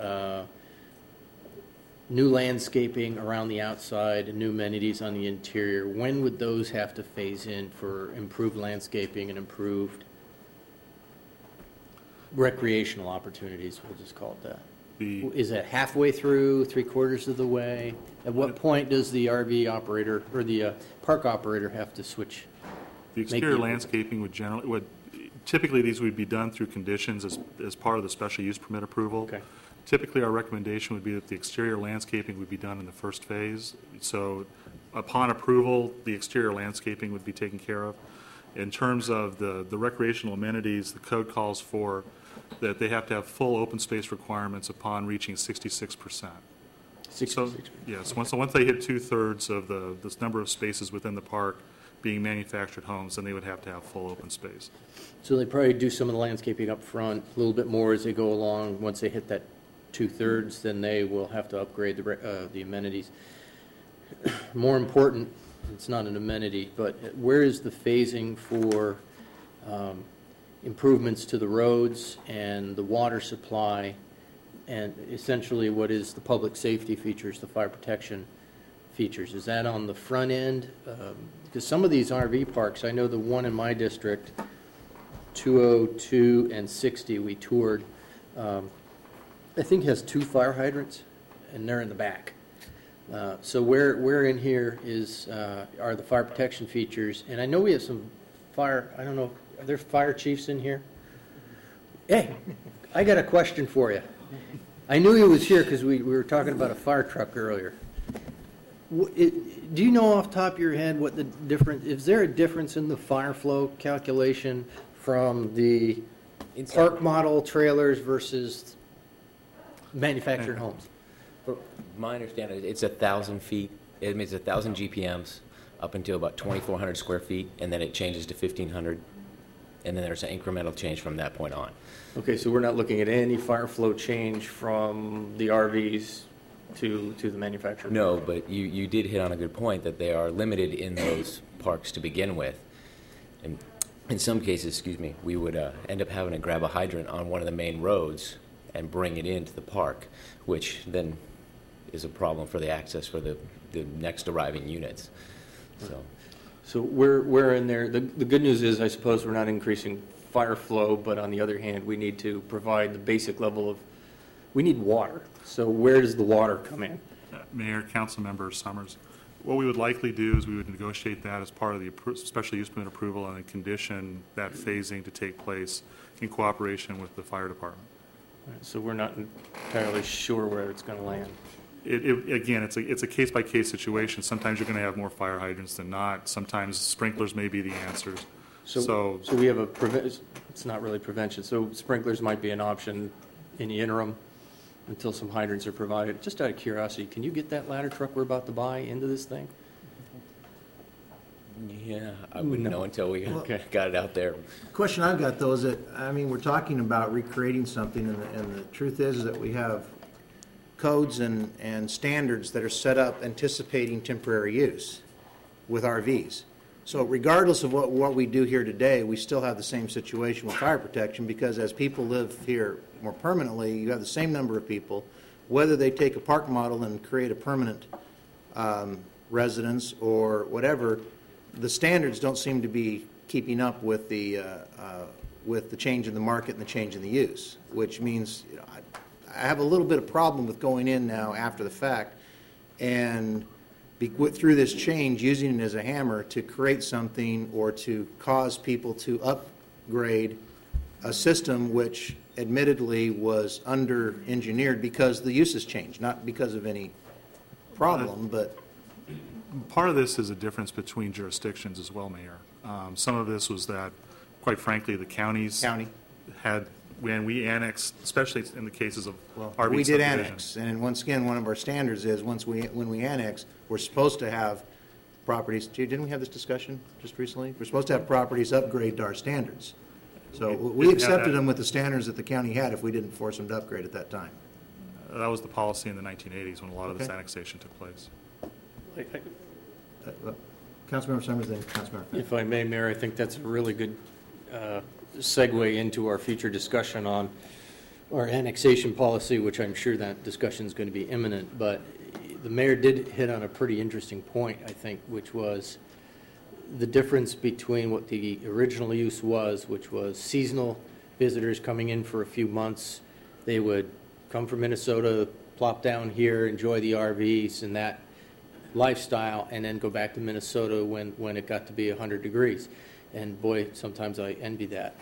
new landscaping around the outside and new amenities on the interior. When would those have to phase in for improved landscaping and improved? recreational opportunities, we'll just call it that. The, Is that halfway through, three-quarters of the way? At what point does the RV operator or the park operator have to switch? the exterior landscaping typically these would be done through conditions as part of the special use permit approval. Okay. Typically, our recommendation would be that the exterior landscaping would be done in the first phase. So upon approval, the exterior landscaping would be taken care of. In terms of the recreational amenities, the code calls for that they have to have full open space requirements upon reaching 66%. So, yes, once they hit 2/3 of this number of spaces within the park being manufactured homes, then they would have to have full open space. So they probably do some of the landscaping up front, a little bit more as they go along. Once they hit that 2/3, then they will have to upgrade the amenities. More important, it's not an amenity, but where is the phasing for improvements to the roads and the water supply, and essentially what is the public safety features, the fire protection features? Is that on the front end? Because some of these RV parks, I know the one in my district, 202 and 60, we toured, I think has 2 fire hydrants, and they're in the back. So where in here are the fire protection features? And I know we have some fire, I don't know, are there fire chiefs in here? Hey, I got a question for you. I knew he was here because we were talking about a fire truck earlier. Do you know off the top of your head what the difference, is there a difference in the fire flow calculation from the park model trailers versus manufactured homes? My understanding, it's 1,000 feet. It means 1,000 GPMs up until about 2,400 square feet, and then it changes to 1,500, and then there's an incremental change from that point on. Okay, so we're not looking at any fire flow change from the RVs to the manufacturer? No, but you did hit on a good point that they are limited in those parks to begin with. And in some cases, we would end up having to grab a hydrant on one of the main roads and bring it into the park, which then is a problem for the access for the next arriving units. So we're in there. The good news is, I suppose, we're not increasing fire flow, but on the other hand, we need to provide the basic level of, we need water. So where does the water come in? Mayor, Councilmember Summers, what we would likely do is we would negotiate that as part of the special use permit approval and condition that phasing to take place in cooperation with the fire department. So we're not entirely sure where it's going to land. Again, it's a case-by-case situation. Sometimes you're going to have more fire hydrants than not. Sometimes sprinklers may be the answers. So we have it's not really prevention. So sprinklers might be an option in the interim until some hydrants are provided. Just out of curiosity, can you get that ladder truck we're about to buy into this thing? Yeah, I wouldn't know until we got it out there. Question I've got, though, is that, we're talking about recreating something, and the truth is that we have codes and standards that are set up anticipating temporary use with RVs. So regardless of what we do here today, we still have the same situation with fire protection, because as people live here more permanently, you have the same number of people, whether they take a park model and create a permanent residence or whatever. The standards don't seem to be keeping up with the change in the market and the change in the use, which means I have a little bit of problem with going in now after the fact and through this change using it as a hammer to create something or to cause people to upgrade a system which admittedly was under-engineered because the uses changed, not because of any problem, but... Part of this is a difference between jurisdictions as well, Mayor. Some of this was that, quite frankly, the counties had, when we annexed, especially in the cases of RV we did subdivision. annex, and once again, one of our standards is when we annex, we're supposed to have properties. Didn't we have this discussion just recently? We're supposed to have properties upgrade to our standards. So we accepted them with the standards that the county had if we didn't force them to upgrade at that time. That was the policy in the 1980s when a lot of this annexation took place. Councilmember Summers, then Councilmember Fenn. If I may, Mayor, I think that's a really good segue into our future discussion on our annexation policy, which I'm sure that discussion is going to be imminent. But the mayor did hit on a pretty interesting point, I think, which was the difference between what the original use was, which was seasonal visitors coming in for a few months. They would come from Minnesota, plop down here, enjoy the RVs and that lifestyle, and then go back to Minnesota when it got to be 100 degrees. And boy, sometimes I envy that.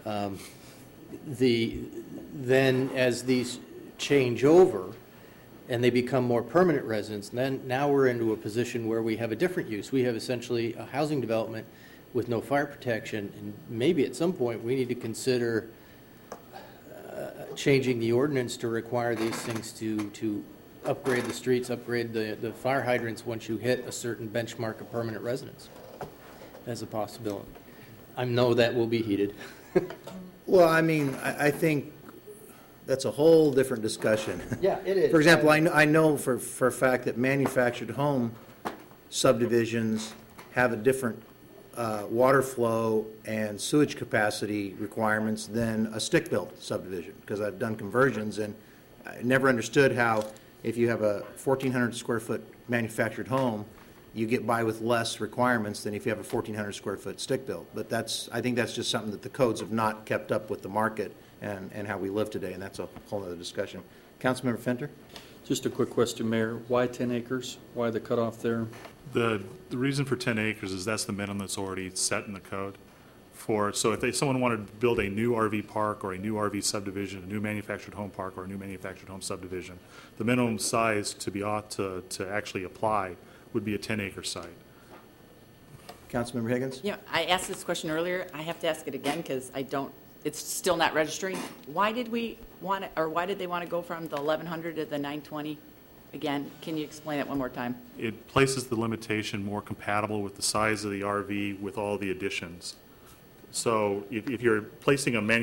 Then as these change over and they become more permanent residents, then now we're into a position where we have a different use. We have essentially a housing development with no fire protection, and maybe at some point we need to consider changing the ordinance to require these things to upgrade the streets, upgrade the fire hydrants once you hit a certain benchmark of permanent residence as a possibility. I know that will be heated. Well, I mean, I think that's a whole different discussion. Yeah, it is. For example, I know for a fact that manufactured home subdivisions have a different water flow and sewage capacity requirements than a stick-built subdivision, because I've done conversions, and I never understood how if you have a 1,400 square foot manufactured home, you get by with less requirements than if you have a 1,400 square foot stick-built. But I think that's just something that the codes have not kept up with the market and how we live today, and that's a whole other discussion. Councilmember Fenter? Just a quick question, Mayor. Why 10 acres? Why the cutoff there? The reason for 10 acres is that's the minimum that's already set in the code. So if someone wanted to build a new RV park or a new RV subdivision, a new manufactured home park or a new manufactured home subdivision, the minimum size to actually apply would be a 10-acre site. Councilmember Higgins? Yeah, I asked this question earlier. I have to ask it again because it's still not registering. Why did they want to go from the 1,100 to the 920? Again, can you explain it one more time? It places the limitation more compatible with the size of the RV with all the additions. So if you're replacing an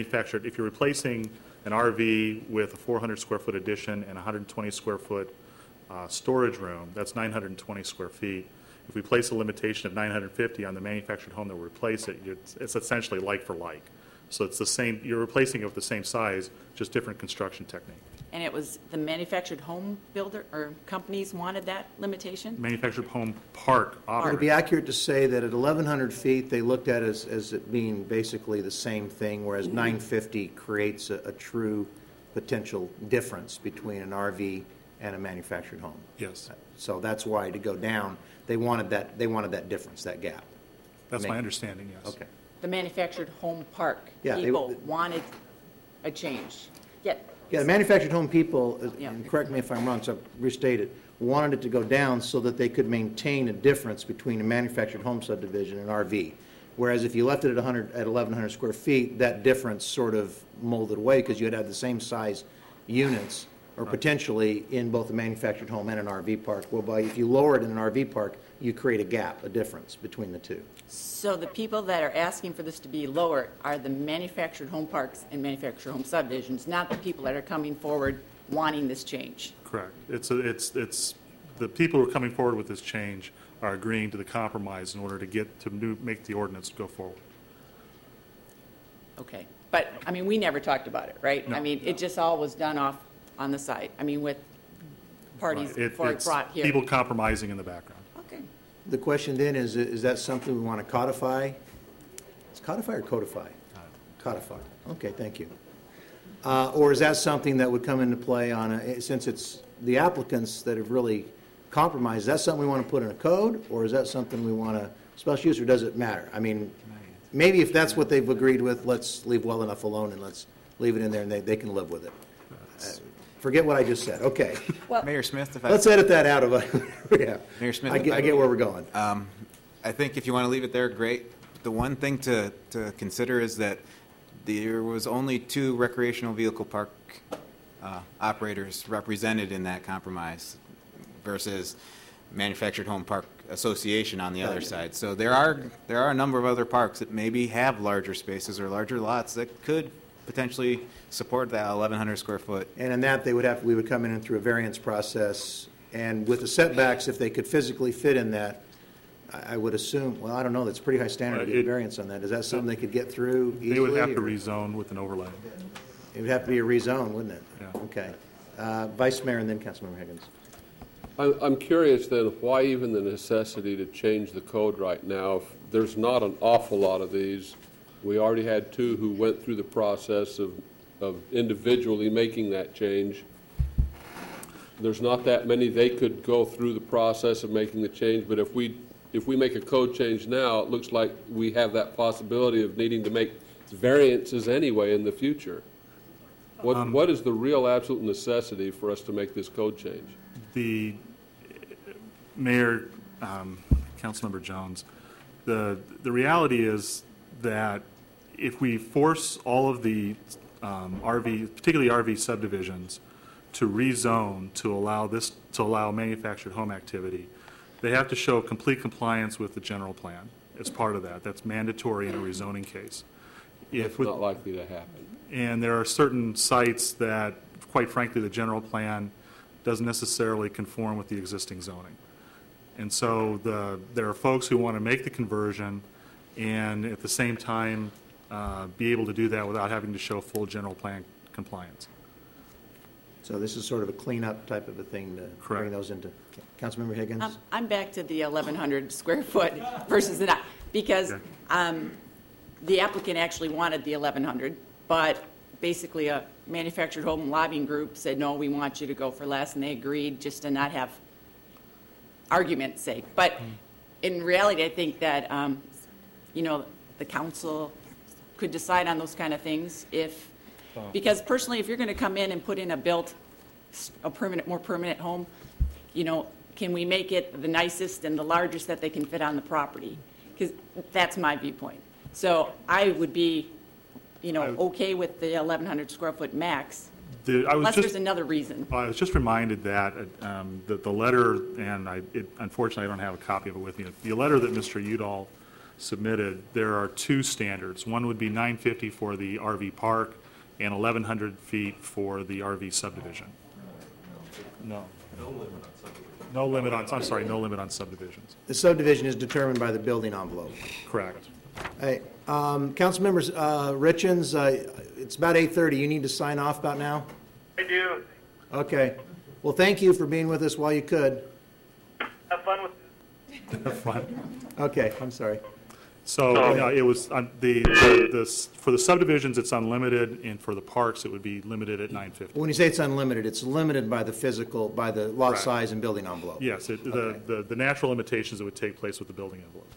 RV with a 400 square foot addition and 120 square foot storage room, that's 920 square feet. If we place a limitation of 950 on the manufactured home that will replace it, it's essentially like for like. So it's the same, you're replacing it with the same size, just different construction technique. And it was the manufactured home builder or companies wanted that limitation? Manufactured home park Would it operator. be accurate to say that at 1,100 feet, they looked at it as it being basically the same thing, whereas 950 creates a true potential difference between an RV and a manufactured home? Yes. So that's why to go down, they wanted that difference, that gap. That's my understanding, yes. Okay. The manufactured home park Yeah, people wanted a change. Yeah, the manufactured home people, Yeah. and correct me if I'm wrong, so I'll restate it, wanted it to go down so that they could maintain a difference between a manufactured home subdivision and RV. Whereas if you left it at 1,100 square feet, that difference sort of molded away because you'd have the same size units or potentially in both a manufactured home and an RV park. Well, if you lower it in an RV park, you create a gap, a difference between the two. So the people that are asking for this to be lower are the manufactured home parks and manufactured home subdivisions, not the people that are coming forward wanting this change. Correct. It's the people who are coming forward with this change are agreeing to the compromise in order to make the ordinance go forward. Okay. But, I mean, we never talked about it, right? No. I mean, it just all was done off on the side. I mean, with parties Right. before it's brought here. People compromising in the background. Okay. The question then is that something we want to codify? It's codify or codify? Codify. Okay, thank you. Or is that something that would come into play since it's the applicants that have really compromised, is that something we want to put in a code, or is that something we want to special use, or does it matter? I mean, maybe if that's what they've agreed with, let's leave well enough alone and let's leave it in there and they can live with it. Forget what I just said. Okay. Well, Mayor Smith, if Let's edit that out of it. Yeah. Mayor Smith, I get where we're going. I think if you want to leave it there, great. The one thing to consider is that there was only 2 recreational vehicle park operators represented in that compromise versus Manufactured Home Park Association on the other side. So there are a number of other parks that maybe have larger spaces or larger lots that could potentially support that 1,100 square foot. And in that, we would come in through a variance process, and with the setbacks, if they could physically fit in that, I would assume, well, I don't know, that's a pretty high standard to get variance on that. Is that something they could get through easily? They would have to or- rezone with an overlay. It would have to be a rezone, wouldn't it? Yeah. Okay. Vice Mayor and then Councilmember Higgins. I'm curious then, why even the necessity to change the code right now? If there's not an awful lot of these We already had two who went through the process of individually making that change. There's not that many. They could go through the process of making the change, but if we make a code change now, it looks like we have that possibility of needing to make variances anyway in the future. What is the real absolute necessity for us to make this code change? The Mayor, Councilmember Jones, the reality is that if we force all of the particularly RV subdivisions, to rezone to allow manufactured home activity, they have to show complete compliance with the general plan as part of that. That's mandatory in a rezoning case. It's not likely to happen. And there are certain sites that, quite frankly, the general plan doesn't necessarily conform with the existing zoning. And so there are folks who want to make the conversion and at the same time be able to do that without having to show full general plan compliance. So this is sort of a cleanup type of a thing to bring those into. Councilmember Higgins? I'm back to the 1,100 square foot versus the, because the applicant actually wanted the 1,100, but basically a manufactured home lobbying group said, no, we want you to go for less, and they agreed just to not have argument's sake. But in reality, I think that, the council could decide on those kind of things because personally, if you're going to come in and put in more permanent home, can we make it the nicest and the largest that they can fit on the property? Because that's my viewpoint. So I would be, okay with the 1,100 square foot max, unless there's another reason. I was just reminded that the letter, and unfortunately I don't have a copy of it with me, the letter that Mr. Udall submitted, there are two standards. One would be 950 for the RV park and 1,100 feet for the RV subdivision. No limit on subdivisions. The subdivision is determined by the building envelope. Correct. Hey, council members, Richens, it's about 8:30. You need to sign off about now? I do. Okay. Well, thank you for being with us while you could. Have fun with it. Have fun. Okay, I'm sorry. So it was for the subdivisions it's unlimited, and for the parks it would be limited at 950. When you say it's unlimited, it's limited by the lot size and building envelope. Yes, the natural limitations that would take place with the building envelope.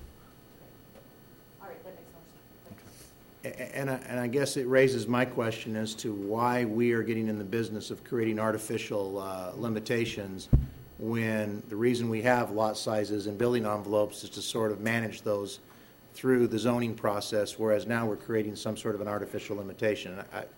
All right, that makes more sense. And I guess it raises my question as to why we are getting in the business of creating artificial limitations when the reason we have lot sizes and building envelopes is to sort of manage those through the zoning process, whereas now we're creating some sort of an artificial limitation.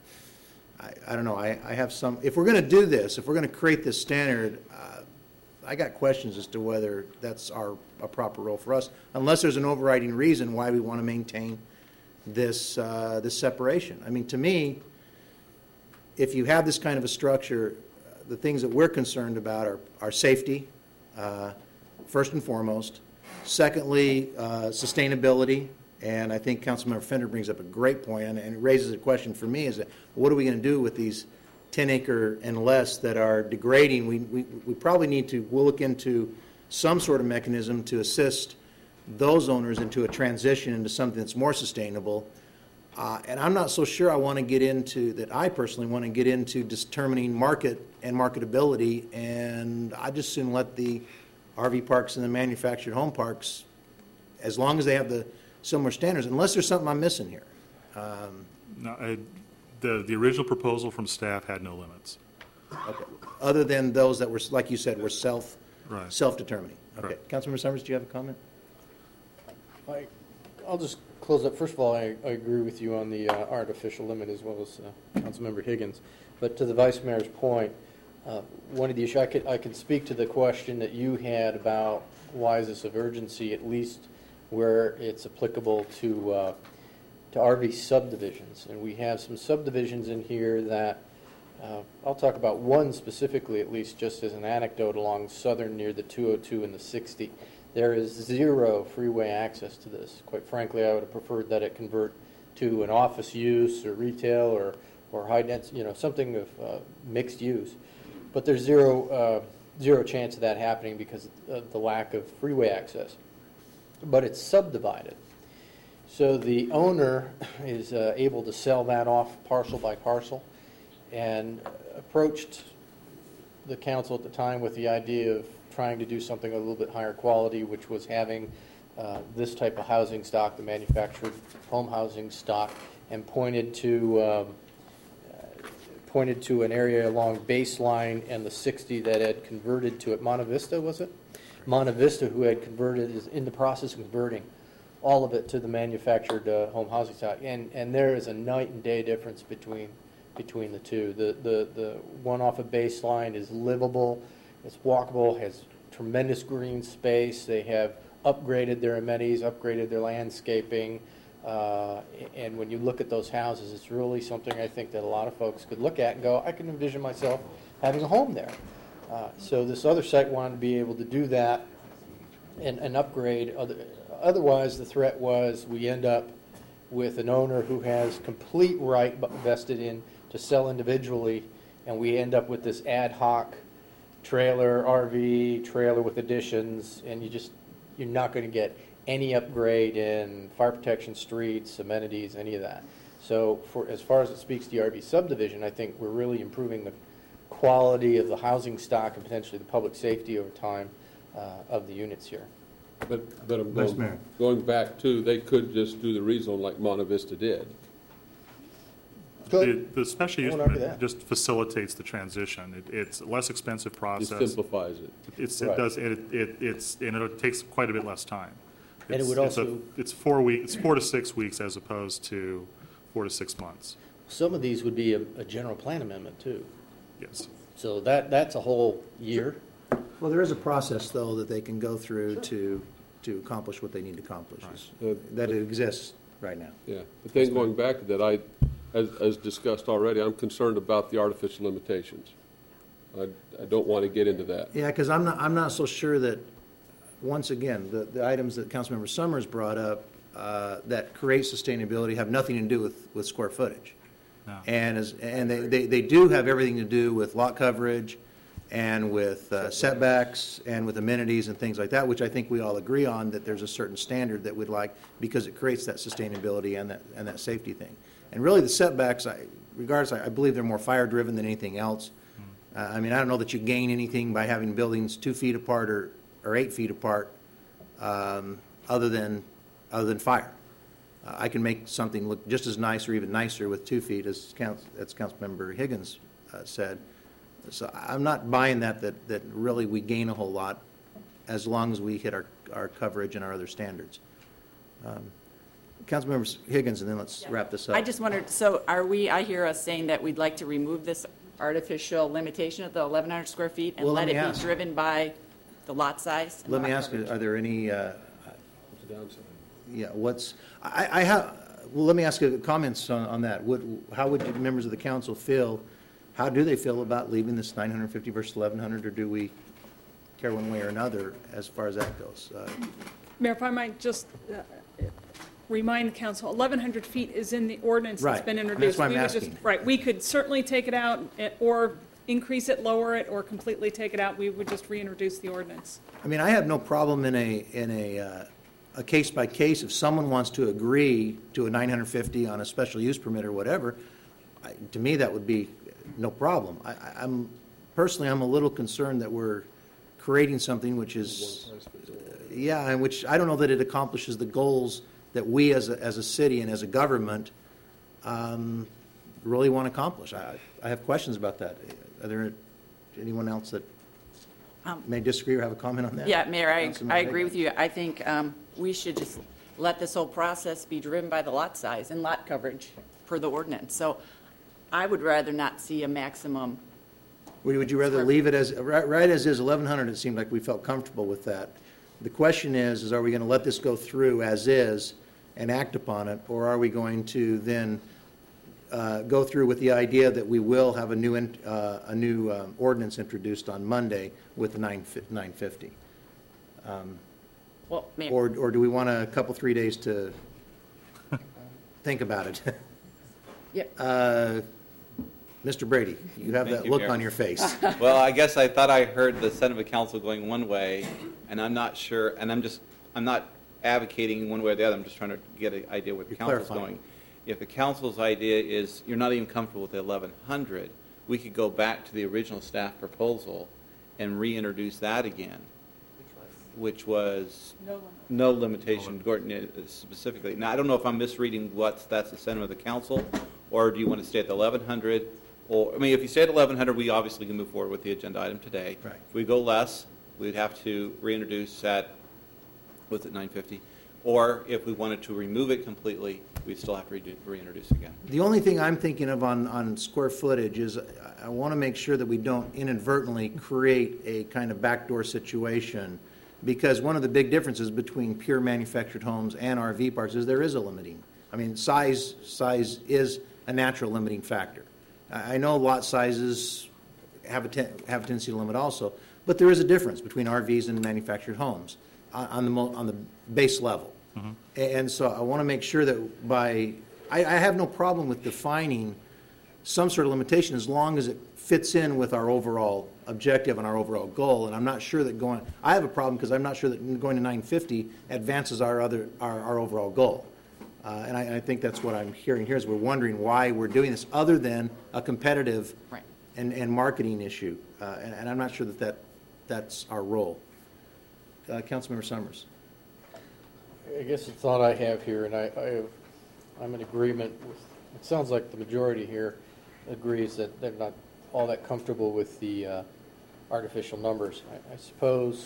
I don't know. I have some. If we're going to do this, if we're going to create this standard, I got questions as to whether that's a proper role for us, unless there's an overriding reason why we want to maintain this this separation. I mean, to me, if you have this kind of a structure, the things that we're concerned about are safety, first and foremost. Secondly, sustainability, and I think Councilmember Fender brings up a great point, and it raises a question for me: is that what are we going to do with these 10-acre and less that are degrading? We probably need to look into some sort of mechanism to assist those owners into a transition into something that's more sustainable. And I'm not so sure I want to get into that. I personally want to get into determining market and marketability, and I just soon let the RV parks and the manufactured home parks, as long as they have the similar standards, unless there's something I'm missing here. No, the original proposal from staff had no limits. Okay. Other than those that were, like you said, were self-determining. Okay. Right. Councilmember Summers, do you have a comment? I'll just close up. First of all, I agree with you on the artificial limit as well as Councilmember Higgins. But to the Vice Mayor's point, one of the issues, I could speak to the question that you had about why is this of urgency, at least where it's applicable to RV subdivisions. And we have some subdivisions in here that, I'll talk about one specifically, at least just as an anecdote, along Southern near the 202 and the 60. There is zero freeway access to this. Quite frankly, I would have preferred that it convert to an office use or retail or high density, something of mixed use. But there's zero chance of that happening because of the lack of freeway access. But it's subdivided. So the owner is able to sell that off parcel by parcel, and approached the council at the time with the idea of trying to do something a little bit higher quality, which was having this type of housing stock, the manufactured home housing stock, and pointed to an area along Baseline and the 60 that had converted to it. Monte Vista, was it? Monte Vista, who had converted, is in the process of converting all of it to the manufactured home housing stock. And there is a night and day difference between the two. The one off of Baseline is livable, it's walkable, has tremendous green space. They have upgraded their amenities, upgraded their landscaping. And when you look at those houses, it's really something I think that a lot of folks could look at and go, I can envision myself having a home there. So this other site wanted to be able to do that and upgrade. Otherwise, the threat was we end up with an owner who has complete right vested in to sell individually, and we end up with this ad hoc trailer, RV, trailer with additions, and you're not going to get any upgrade in fire protection, streets, amenities, any of that. So as far as it speaks to the RV subdivision, I think we're really improving the quality of the housing stock and potentially the public safety over time of the units here. But I'm going back to, they could just do the rezone like Monte Vista did. The special use permit just facilitates the transition. It's a less expensive process. It simplifies it. It does. It takes quite a bit less time. And it would also. It's 4 weeks. It's 4 to 6 weeks as opposed to 4 to 6 months. Some of these would be a general plan amendment too. Yes. So that's a whole year. Well, there is a process, though, that they can go through to accomplish what they need to accomplish. That it exists right now. Yeah. But then going back to that, as discussed already, I'm concerned about the artificial limitations. I don't want to get into that. Yeah, because I'm not so sure that, once again, the items that Councilmember Summers brought up that create sustainability have nothing to do with square footage. No. And they do have everything to do with lot coverage and with setbacks and with amenities and things like that, which I think we all agree on, that there's a certain standard that we'd like because it creates that sustainability and that safety thing. And really the setbacks, I believe they're more fire-driven than anything else. I mean, I don't know that you gain anything by having buildings 2 feet apart or 8 feet apart other than fire. I can make something look just as nice or even nicer with 2 feet, as Councilmember Higgins said. So I'm not buying that really we gain a whole lot as long as we hit our coverage and our other standards. Councilmember Higgins, and then let's wrap this up. I just wondered, so I hear us saying that we'd like to remove this artificial limitation of the 1,100 square feet and let it be driven by the lot size? Let me ask you, are there any, What's the downside? let me ask you comments on that. How would members of the council feel, how do they feel about leaving this 950 versus 1,100, or do we care one way or another as far as that goes? Mayor, if I might just remind the council, 1,100 feet is in the ordinance that's been introduced. That's why I'm asking. We could certainly take it out or increase it, lower it, or completely take it out. We would just reintroduce the ordinance. I mean, I have no problem in a case by case if someone wants to agree to a 950 on a special use permit or whatever. To me, that would be no problem. I'm personally, I'm a little concerned that we're creating something which is, and which I don't know that it accomplishes the goals that we as a city and as a government really want to accomplish. I have questions about that. Are there anyone else that may disagree or have a comment on that? Yeah, Mayor, I agree with you. I think we should just let this whole process be driven by the lot size and lot coverage per the ordinance. So I would rather not see a maximum. Would you rather leave it as, right as is, 1,100, it seemed like we felt comfortable with that. The question is are we going to let this go through as is and act upon it, or are we going to then go through with the idea that we will have a new ordinance introduced on Monday with the 950? Well, Mayor. Or do we want a couple, 3 days to think about it? Yep. Mr. Brady, you have that look on your face. Well, I guess I thought I heard the Senate Council going one way, and I'm not sure, and I'm not advocating one way or the other. I'm just trying to get an idea where the council's going. If the council's idea is you're not even comfortable with the 1,100, we could go back to the original staff proposal and reintroduce that again, which was no limitation, Gordon, specifically. Now, I don't know if I'm misreading that's the sentiment of the council, or do you want to stay at the 1,100? Or, I mean, if you stay at 1,100, we obviously can move forward with the agenda item today. Right. If we go less, we'd have to reintroduce at, what's it, 950? Or if we wanted to remove it completely, we'd still have to reintroduce again. The only thing I'm thinking of on square footage is I want to make sure that we don't inadvertently create a kind of backdoor situation, because one of the big differences between pure manufactured homes and RV parks is there is a limiting. I mean, size is a natural limiting factor. I know lot sizes have a tendency to limit also, but there is a difference between RVs and manufactured homes on the base level. Mm-hmm. And so I want to make sure that I have no problem with defining some sort of limitation as long as it fits in with our overall objective and our overall goal. And I'm not sure that I have a problem because I'm not sure that going to 950 advances our overall goal. And I think that's what I'm hearing here is we're wondering why we're doing this other than a competitive and marketing issue. And I'm not sure that's our role. Councilmember Summers. I guess the thought I have here, and I'm in agreement with, it sounds like the majority here agrees that they're not all that comfortable with the artificial numbers. I suppose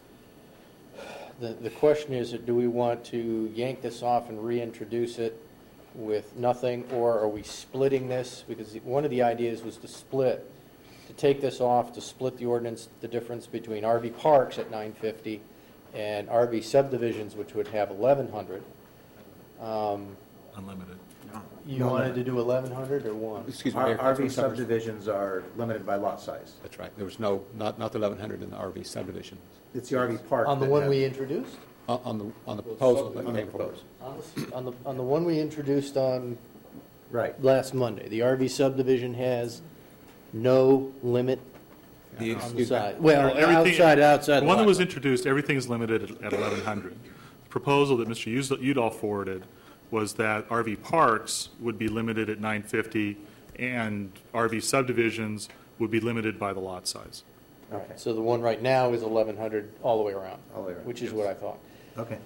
the question is, do we want to yank this off and reintroduce it with nothing, or are we splitting this? Because one of the ideas was to take this off, to split the ordinance, the difference between RV parks at 950 and RV subdivisions, which would have 1,100. Unlimited. You wanted to do 1,100 or one? Excuse me, RV subdivisions are limited by lot size. That's right. There was not the 1,100 in the RV subdivision. It's the RV park. On the one we introduced? On the proposal that came forward. On the one we introduced on last Monday, the RV subdivision has no limit on the side. Well, outside. The one that was introduced, everything is limited at 1,100. The proposal that Mr. Udall forwarded was that RV parks would be limited at 950 and RV subdivisions would be limited by the lot size. Okay. So the one right now is 1,100 all the way around, which is what I thought. Okay.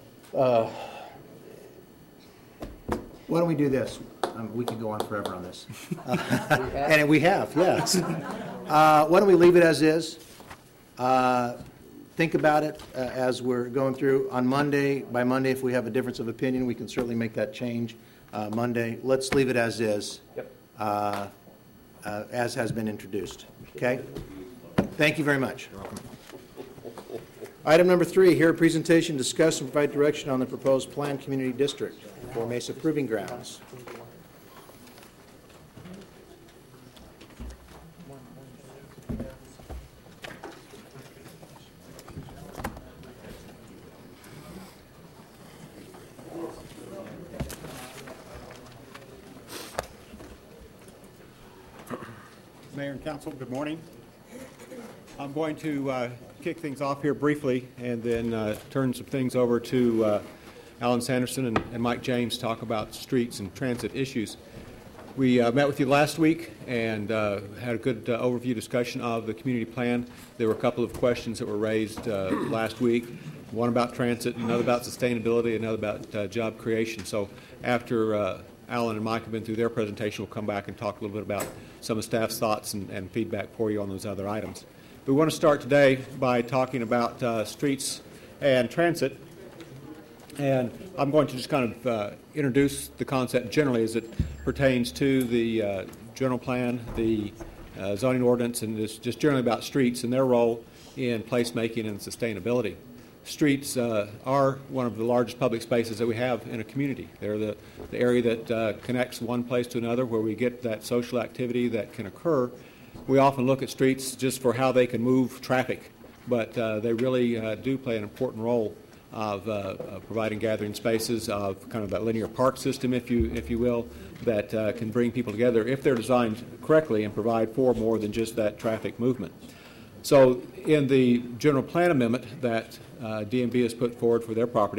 Why don't we do this? We could go on forever on this. And we have, yes. Why don't we leave it as is? Think about it as we're going through. On Monday, by Monday, if we have a difference of opinion, we can certainly make that change Monday. Let's leave it as is, as has been introduced. Okay? Thank you very much. Item number 3, hear a presentation, discuss and provide direction on the proposed planned community district for Mesa Proving Grounds. Mayor and Council, good morning. I'm going to kick things off here briefly and then turn some things over to Alan Sanderson and Mike James to talk about streets and transit issues. We met with you last week and had a good overview discussion of the community plan. There were a couple of questions that were raised last week, one about transit, another about sustainability, another about job creation. So after Alan and Mike have been through their presentation, we'll come back and talk a little bit about some of staff's thoughts and feedback for you on those other items. We want to start today by talking about streets and transit. And I'm going to just kind of introduce the concept generally as it pertains to the general plan, the zoning ordinance, and it's just generally about streets and their role in placemaking and sustainability. Streets are one of the largest public spaces that we have in a community. They're the area that connects one place to another where we get that social activity that can occur. We often look at streets just for how they can move traffic, but they really do play an important role of providing gathering spaces, of kind of that linear park system, if you will, that can bring people together if they're designed correctly and provide for more than just that traffic movement. So in the general plan amendment that DMV has put forward for their property,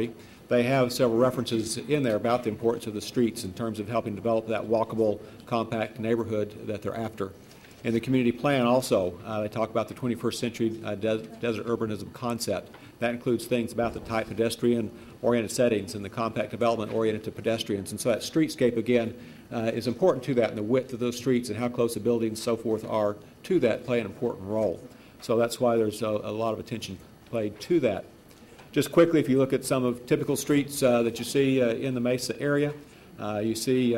they have several references in there about the importance of the streets in terms of helping develop that walkable, compact neighborhood that they're after. In the community plan also, they talk about the 21st century desert urbanism concept. That includes things about the tight pedestrian-oriented settings and the compact development oriented to pedestrians. And so that streetscape, again, is important to that, and the width of those streets and how close the buildings and so forth are to that play an important role. So that's why there's a lot of attention played to that. Just quickly, if you look at some of typical streets that you see in the Mesa area, you see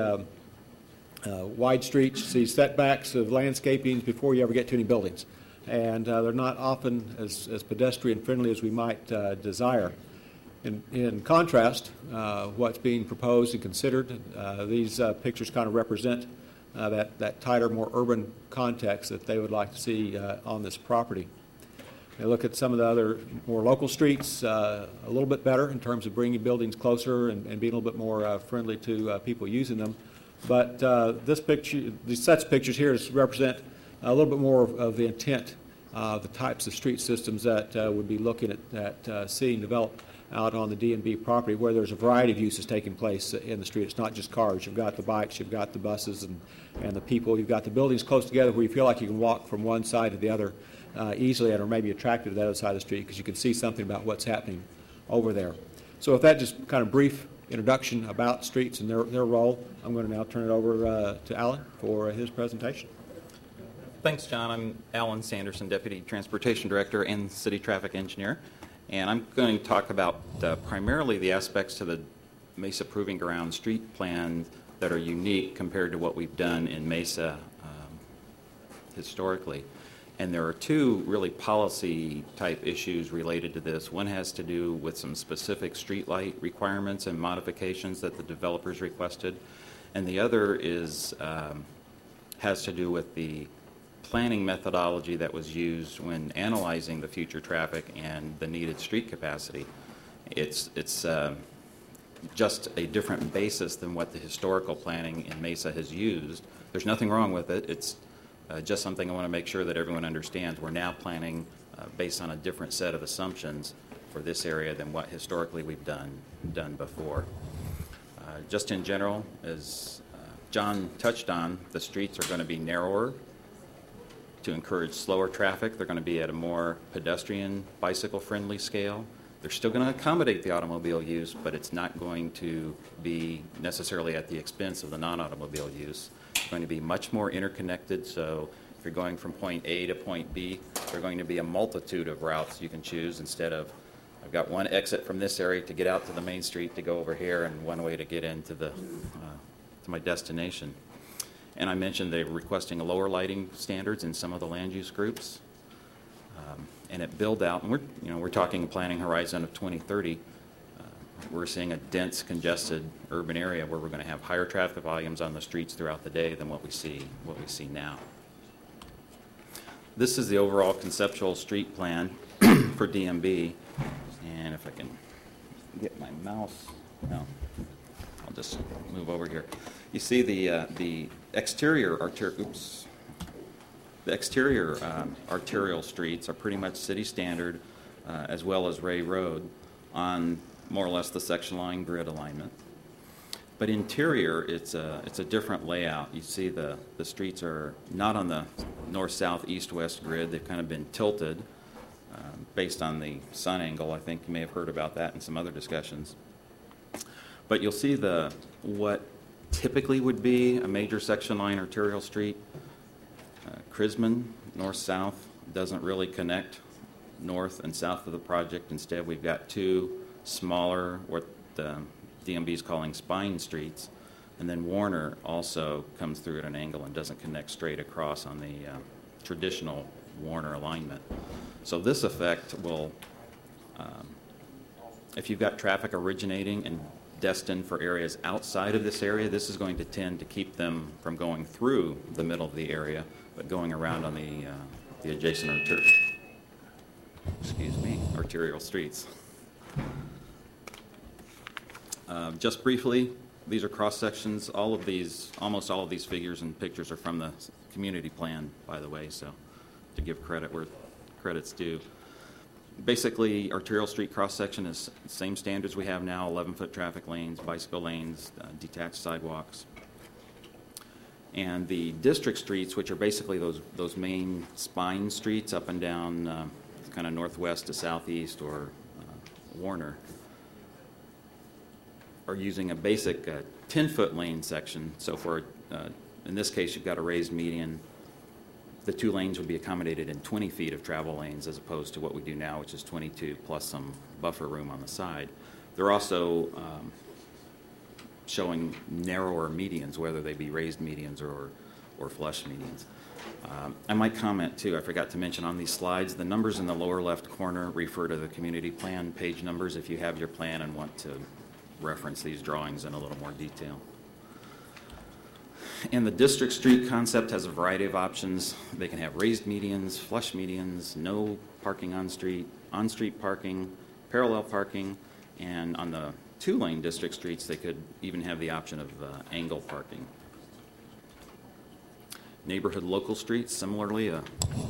wide streets, you see setbacks of landscaping before you ever get to any buildings. And they're not often as pedestrian friendly as we might desire. In contrast, what's being proposed and considered, these pictures kind of represent that tighter, more urban context that they would like to see on this property. They look at some of the other more local streets a little bit better in terms of bringing buildings closer and being a little bit more friendly to people using them. But this picture, these sets of pictures here represent a little bit more of the intent, the types of street systems that would be looking at seeing developed out on the D&B property, where there's a variety of uses taking place in the street. It's not just cars. You've got the bikes, you've got the buses and the people. You've got the buildings close together where you feel like you can walk from one side to the other easily and are maybe attracted to the other side of the street because you can see something about what's happening over there. So with that just kind of brief introduction about streets and their role, I'm going to now turn it over to Alan for his presentation. Thanks, John. I'm Alan Sanderson, Deputy Transportation Director and City Traffic Engineer. And I'm going to talk about primarily the aspects to the Mesa Proving Ground street plan that are unique compared to what we've done in Mesa historically. And there are two really policy type issues related to this. One has to do with some specific streetlight requirements and modifications that the developers requested. And the other is has to do with the planning methodology that was used when analyzing the future traffic and the needed street capacity. It's just a different basis than what the historical planning in Mesa has used. There's nothing wrong with it. It's just something I want to make sure that everyone understands. We're now planning based on a different set of assumptions for this area than what historically we've done before. Just in general, as John touched on, the streets are going to be narrower to encourage slower traffic. They're going to be at a more pedestrian, bicycle-friendly scale. They're still going to accommodate the automobile use, but it's not going to be necessarily at the expense of the non-automobile use. It's going to be much more interconnected, so if you're going from point A to point B, there are going to be a multitude of routes you can choose instead of, I've got one exit from this area to get out to the main street to go over here and one way to get into to my destination. And I mentioned they're requesting a lower lighting standards in some of the land use groups. And at build out, and we're talking a planning horizon of 2030. We're seeing a dense, congested urban area where we're going to have higher traffic volumes on the streets throughout the day than what we see now. This is the overall conceptual street plan for DMB. And if I can get my mouse, no, I'll just move over here. You see the exterior arterial streets are pretty much city standard, as well as Ray Road, on more or less the section line grid alignment. But interior, it's a different layout. You see the streets are not on the north, south, east, west grid. They've kind of been tilted based on the sun angle. I think you may have heard about that in some other discussions. But you'll see what typically would be a major section line arterial street. Crisman, north-south, doesn't really connect north and south of the project. Instead, we've got two smaller, what the DMB is calling spine streets, and then Warner also comes through at an angle and doesn't connect straight across on the traditional Warner alignment. So this effect will, if you've got traffic originating and destined for areas outside of this area, this is going to tend to keep them from going through the middle of the area, but going around on the adjacent arterial streets. Just briefly, these are cross sections. Almost all of these figures and pictures are from the community plan, by the way, so to give credit where credit's due. Basically, arterial street cross-section is the same standards we have now, 11-foot traffic lanes, bicycle lanes, detached sidewalks. And the district streets, which are basically those main spine streets up and down kind of northwest to southeast or Warner, are using a basic 10-foot lane section. So for, in this case, you've got a raised median. The 2 lanes would be accommodated in 20 feet of travel lanes as opposed to what we do now, which is 22 plus some buffer room on the side. They're also showing narrower medians, whether they be raised medians or flush medians. I might comment too, I forgot to mention on these slides, the numbers in the lower left corner refer to the community plan page numbers if you have your plan and want to reference these drawings in a little more detail. And the district street concept has a variety of options. They can have raised medians, flush medians, no parking on-street parking, parallel parking, and on the 2-lane district streets, they could even have the option of angle parking. Neighborhood local streets, similarly, a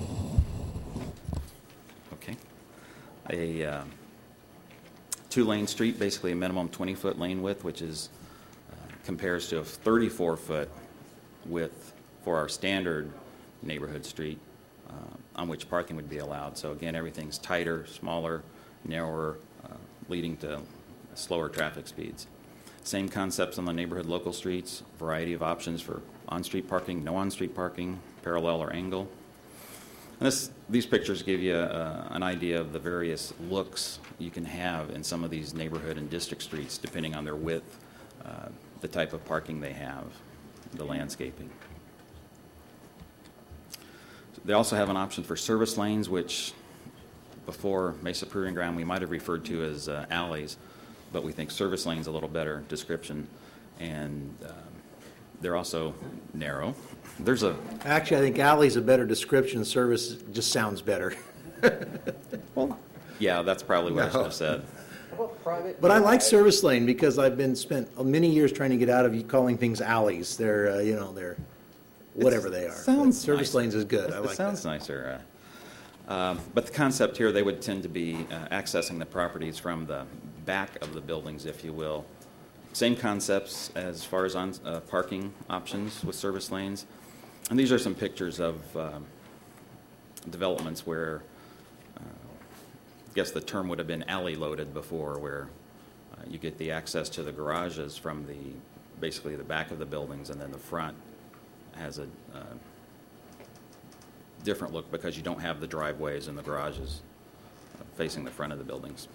2-lane street, basically a minimum 20-foot lane width, which is compares to a 34-foot width for our standard neighborhood street on which parking would be allowed. So again, everything's tighter, smaller, narrower, leading to slower traffic speeds. Same concepts on the neighborhood local streets, variety of options for on-street parking, no on-street parking, parallel or angle. And these pictures give you an idea of the various looks you can have in some of these neighborhood and district streets depending on their width, the type of parking they have, the landscaping. They also have an option for service lanes, which before Mesa Proving Ground we might have referred to as alleys, but we think service lane's a little better description, and they're also narrow. Actually, I think alley's a better description. Service just sounds better. Well, yeah, that's probably what I should have said. But I like service lane because I've spent many years trying to get out of calling things alleys. They're, they're whatever they are. Service lanes is good. I like that. It sounds nicer. But the concept here, they would tend to be accessing the properties from the back of the buildings, if you will. Same concepts as far as on parking options with service lanes. And these are some pictures of developments where I guess the term would have been alley loaded before, where you get the access to the garages from basically the back of the buildings, and then the front has a different look because you don't have the driveways and the garages facing the front of the buildings.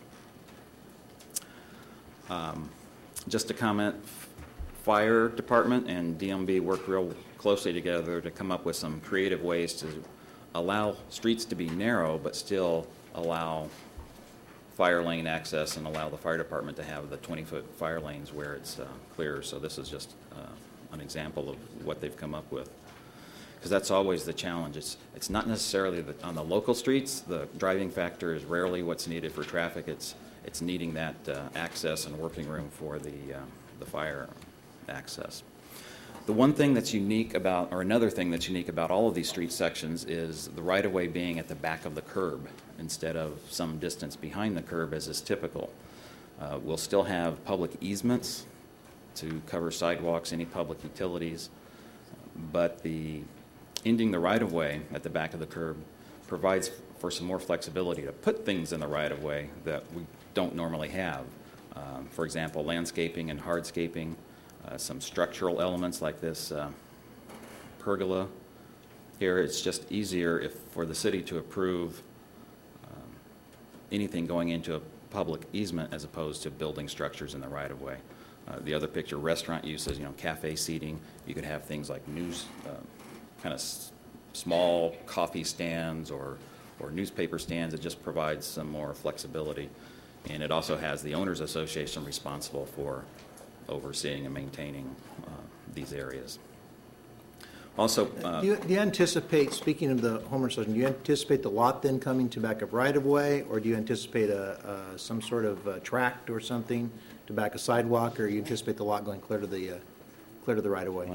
Just to comment, fire department and DMV worked real closely together to come up with some creative ways to allow streets to be narrow but still allow fire lane access and allow the fire department to have the 20-foot fire lanes where it's clear. So this is just an example of what they've come up with. Because that's always the challenge. It's not necessarily on the local streets. The driving factor is rarely what's needed for traffic. It's needing that access and working room for the fire access. The one thing that's unique about, or another thing that's unique about all of these street sections is the right-of-way being at the back of the curb instead of some distance behind the curb as is typical. We'll still have public easements to cover sidewalks, any public utilities, but ending the right-of-way at the back of the curb provides for some more flexibility to put things in the right-of-way that we don't normally have. For example, landscaping and hardscaping, some structural elements like this pergola. Here it's just easier for the city to approve anything going into a public easement as opposed to building structures in the right-of-way. The other picture, restaurant uses, cafe seating. You could have things like kind of small coffee stands or newspaper stands. It just provides some more flexibility. And it also has the owners association responsible for overseeing and maintaining these areas. Also, do you anticipate, speaking of the homeowners association, do you anticipate the lot then coming to back of right-of-way, or do you anticipate some sort of tract or something to back a sidewalk, or you anticipate the lot going clear to the right-of-way?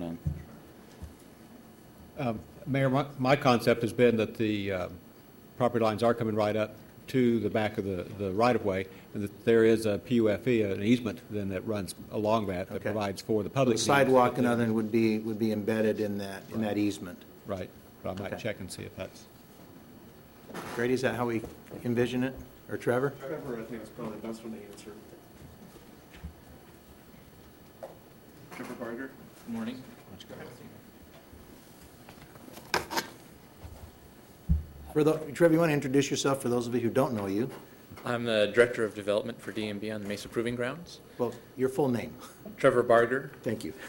Mayor, my concept has been that the property lines are coming right up to the back of the right-of-way, and that there is a PUFE, an easement, then that runs along that provides for the public. The sidewalk and other would be embedded in that easement. Right. But I might check and see if that's. Grady, is that how we envision it? Or Trevor? Trevor, I think, is probably the best one to answer. Trevor Barger. Good morning. Trevor, you want to introduce yourself for those of you who don't know you? I'm the Director of Development for DMB on the Mesa Proving Grounds. Well, your full name. Trevor Barger. Thank you.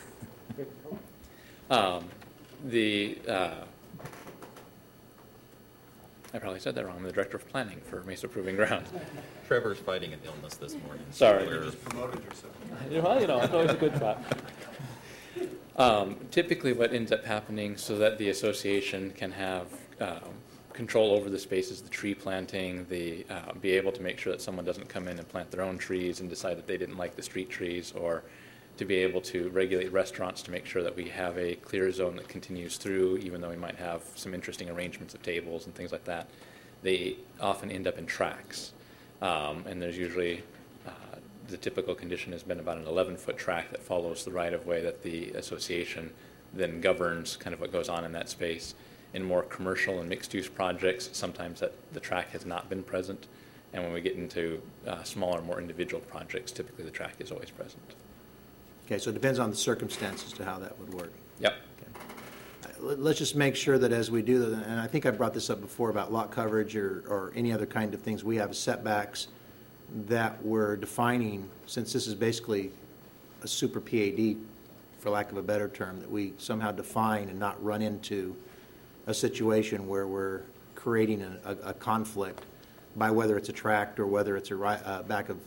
I probably said that wrong. I'm the Director of Planning for Mesa Proving Grounds. Trevor's fighting an illness this morning. Sorry. You just promoted yourself. Well, it's always a good shot. Typically what ends up happening so that the association can have control over the spaces, the tree planting, be able to make sure that someone doesn't come in and plant their own trees and decide that they didn't like the street trees, or to be able to regulate restaurants to make sure that we have a clear zone that continues through, even though we might have some interesting arrangements of tables and things like that. They often end up in tracks. And there's usually, the typical condition has been about an 11-foot track that follows the right-of-way that the association then governs kind of what goes on in that space. In more commercial and mixed-use projects, sometimes the track has not been present. And when we get into smaller, more individual projects, typically the track is always present. Okay, so it depends on the circumstances to how that would work. Yep. Okay. Let's just make sure that as we do that, and I think I brought this up before about lot coverage or any other kind of things, we have setbacks that we're defining, since this is basically a super PAD, for lack of a better term, that we somehow define and not run into a situation where we're creating a conflict by whether it's a tract or whether it's a back of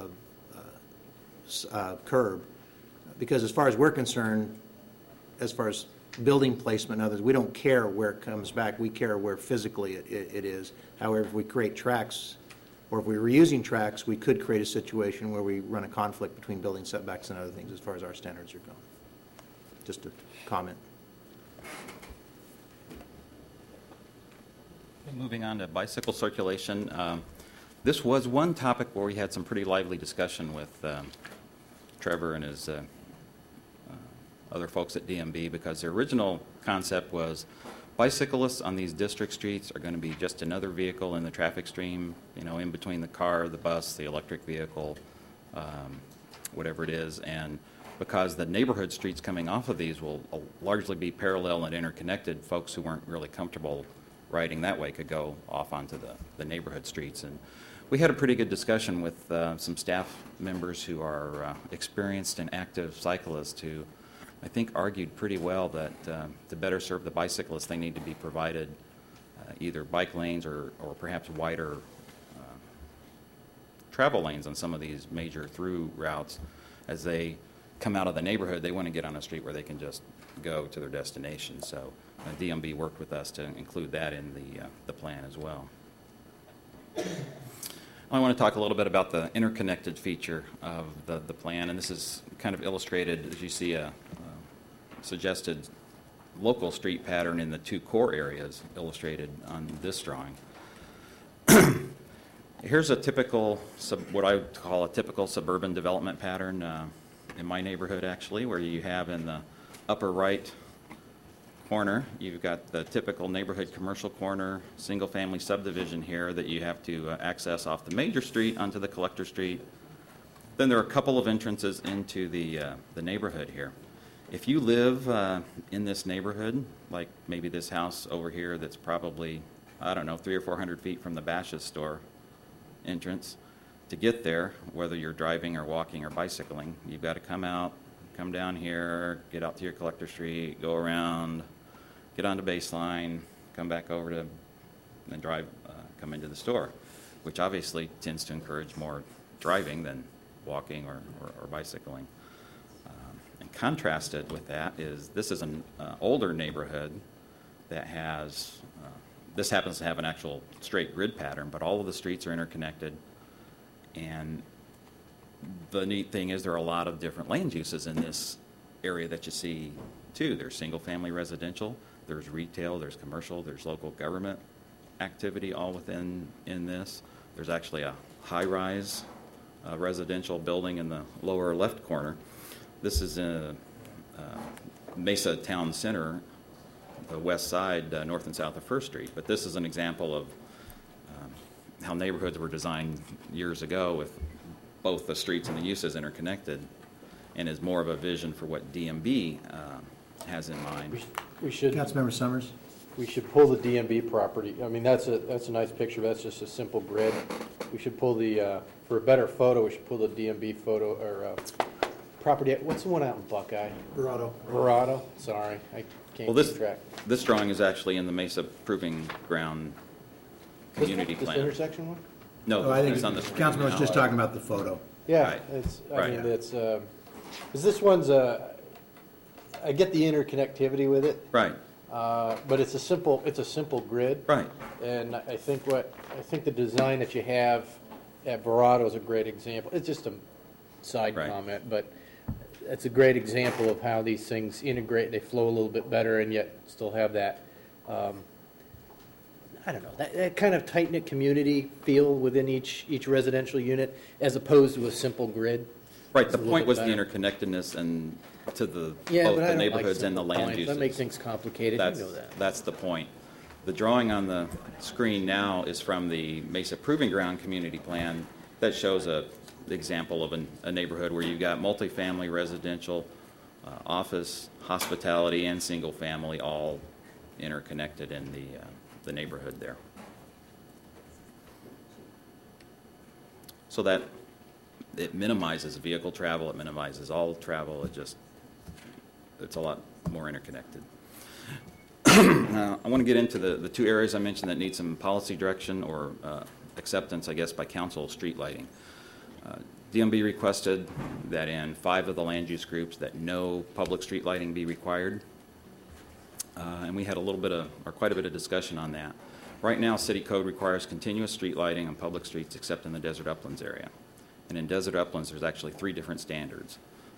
curb. Because as far as we're concerned, as far as building placement and others, we don't care where it comes back. We care where physically it is. However, if we create tracks, or if we were using tracks, we could create a situation where we run a conflict between building setbacks and other things as far as our standards are going. Just a comment. Moving on to bicycle circulation. This was one topic where we had some pretty lively discussion with Trevor and his other folks at DMB, because the original concept was bicyclists on these district streets are going to be just another vehicle in the traffic stream, in between the car, the bus, the electric vehicle, whatever it is. And because the neighborhood streets coming off of these will largely be parallel and interconnected, folks who weren't really comfortable riding that way could go off onto the neighborhood streets. And we had a pretty good discussion with some staff members who are experienced and active cyclists who I think argued pretty well that to better serve the bicyclists, they need to be provided either bike lanes or perhaps wider travel lanes on some of these major through routes. As they come out of the neighborhood, they want to get on a street where they can just go to their destination. So DMB worked with us to include that in the plan as well. I want to talk a little bit about the interconnected feature of the plan, and this is kind of illustrated as you see a suggested local street pattern in the two core areas illustrated on this drawing. Here's a typical, what I would call a typical suburban development pattern in my neighborhood, actually, where you have in the upper right corner, you've got the typical neighborhood commercial corner, single-family subdivision here that you have to access off the major street onto the collector street. Then there are a couple of entrances into the neighborhood here. If you live in this neighborhood, like maybe this house over here that's probably, 300 or 400 feet from the Bash's store entrance, to get there, whether you're driving or walking or bicycling, you've got to come down here, get out to your collector street, go around, get onto Baseline, come back over to, and drive, come into the store, which obviously tends to encourage more driving than walking or bicycling. And contrasted with that is this is an older neighborhood that has, this happens to have an actual straight grid pattern, but all of the streets are interconnected. And the neat thing is there are a lot of different land uses in this area that you see too. There's single family residential, there's retail, there's commercial, there's local government activity all within this. There's actually a high-rise residential building in the lower left corner. This is in Mesa Town Center, the west side, north and south of First Street. But this is an example of how neighborhoods were designed years ago with both the streets and the uses interconnected, and is more of a vision for what DMB has in mind. We should. Councilmember Summers? We should pull the DMB property. I mean, that's a nice picture. That's just a simple grid. We should pull the, for a better photo, we should pull the DMB photo, or property. What's the one out in Buckeye? Verado. Sorry, I can't keep track. This drawing is actually in the Mesa Proving Ground community plan. This intersection one? No, I think it's on the screen Councilman was now. just talking about the photo. Yeah, Right. I mean, it's, because this one's I get the interconnectivity with it. Right. But it's a simple grid. Right. And I think the design that you have at Verado is a great example. It's just a side comment, but it's a great example of how these things integrate. They flow a little bit better and yet still have that, I don't know, that kind of tight-knit community feel within each residential unit as opposed to a simple grid. Right, It's the a little point bit was the better. interconnectedness and to the both but I the don't like neighborhoods and the simple land points. uses. That makes things complicated. That's, You know that. That's the point. The drawing on the screen now is from the Mesa Proving Ground community plan that shows the example of a neighborhood where you've got multifamily, residential, office, hospitality, and single family all interconnected in the neighborhood there. So that it minimizes vehicle travel, it minimizes all travel, it's a lot more interconnected. Now, I want to get into the two areas I mentioned that need some policy direction or acceptance, I guess, by council: street lighting. DMB requested that in 5 of the land use groups that no public street lighting be required. And we had quite a bit of discussion on that. Right now, city code requires continuous street lighting on public streets except in the Desert Uplands area. And in Desert Uplands, there's actually 3 different standards.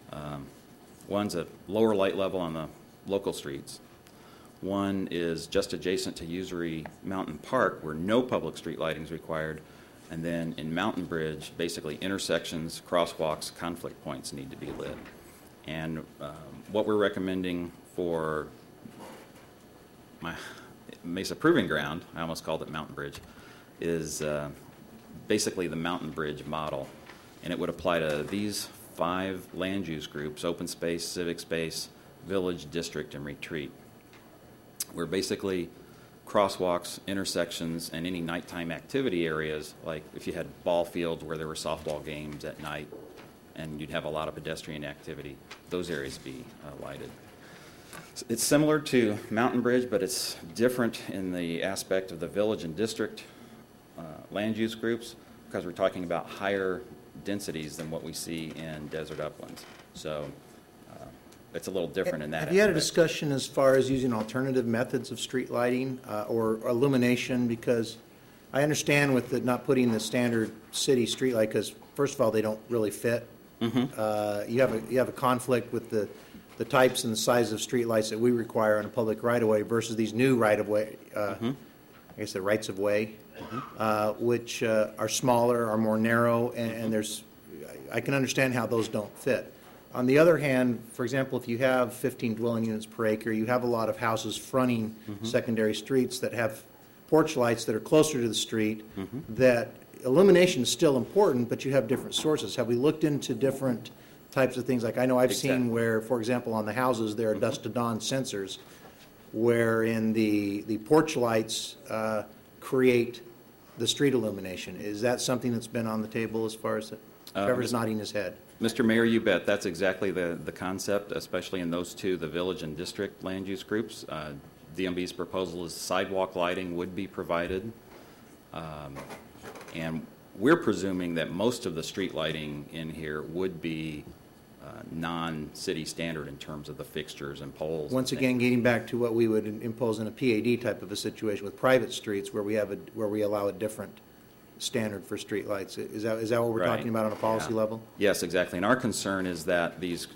One's a lower light level on the local streets. One is just adjacent to Usury Mountain Park, where no public street lighting is required. And then in Mountain Bridge, basically intersections, crosswalks, conflict points need to be lit. And what we're recommending for my Mesa Proving Ground, I almost called it Mountain Bridge, is basically the Mountain Bridge model. And it would apply to these 5 land use groups: open space, civic space, village, district, and retreat. Where basically crosswalks, intersections, and any nighttime activity areas, like if you had ball fields where there were softball games at night and you'd have a lot of pedestrian activity, those areas be lighted. It's similar to Mountain Bridge, but it's different in the aspect of the village and district land use groups, because we're talking about higher densities than what we see in Desert Uplands. So it's a little different in that Have you had a aspect. discussion as far as using alternative methods of street lighting or illumination? Because I understand with not putting the standard city street light, because first of all, they don't really fit. Mm-hmm. You have a conflict with the types and the size of street lights that we require on a public right-of-way versus these new right-of-way, I guess the rights-of-way, which are smaller, are more narrow, and I can understand how those don't fit. On the other hand, for example, if you have 15 dwelling units per acre, you have a lot of houses fronting secondary streets that have porch lights that are closer to the street, that illumination is still important, but you have different sources. Have we looked into different types of things? Like I know I've seen where, for example, on the houses there are dusk to dawn sensors, wherein the porch lights create the street illumination. Is that something that's been on the table as far as Trevor's nodding his head? Mr. Mayor, you bet. That's exactly the concept, especially in those 2, the village and district land use groups. DMB's proposal is sidewalk lighting would be provided. And we're presuming that most of the street lighting in here would be non-city standard in terms of the fixtures and poles. Once again, getting back to what we would impose in a PAD type of a situation with private streets where we allow a different standard for street lights. Is that what we're talking about on a policy level? Yes, exactly. And our concern is that these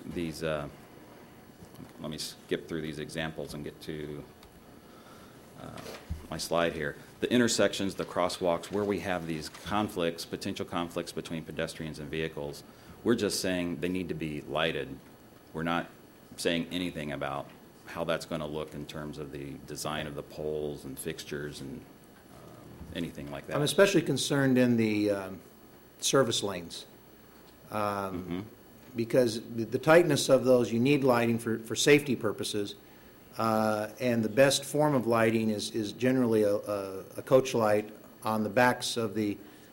let me skip through these examples and get to my slide here. The intersections, the crosswalks, where we have these conflicts, potential conflicts between pedestrians and vehicles, we're just saying they need to be lighted. We're not saying anything about how that's going to look in terms of the design of the poles and fixtures and anything like that. I'm especially concerned in the service lanes. Because the tightness of those, you need lighting for safety purposes, and the best form of lighting is generally a coach light on the backs of the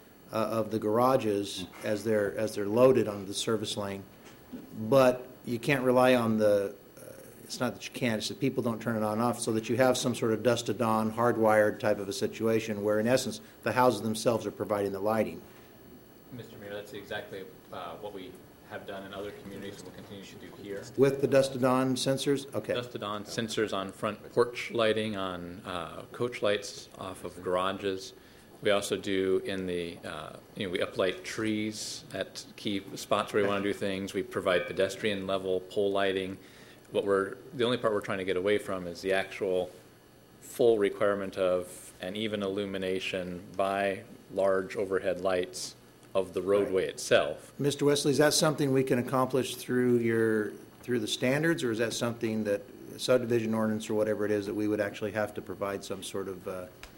garages as they're loaded onto the service lane. But you can't rely on it's not that you can't, it's that people don't turn it on and off, so that you have some sort of dusk to dawn, hardwired type of a situation where, in essence, the houses themselves are providing the lighting. Mr. Mayor, that's exactly what we have done in other communities and will continue to do here. With the dusk to dawn sensors? Okay. Dusk to dawn sensors on front porch lighting, on coach lights off of garages. We also do in the, we uplight trees at key spots where we want to do things. We provide pedestrian level pole lighting. The only part we're trying to get away from is the actual full requirement of an even illumination by large overhead lights of the roadway itself. Mr. Wesley, is that something we can accomplish through the standards, or is that something that subdivision ordinance or whatever it is that we would actually have to provide some sort of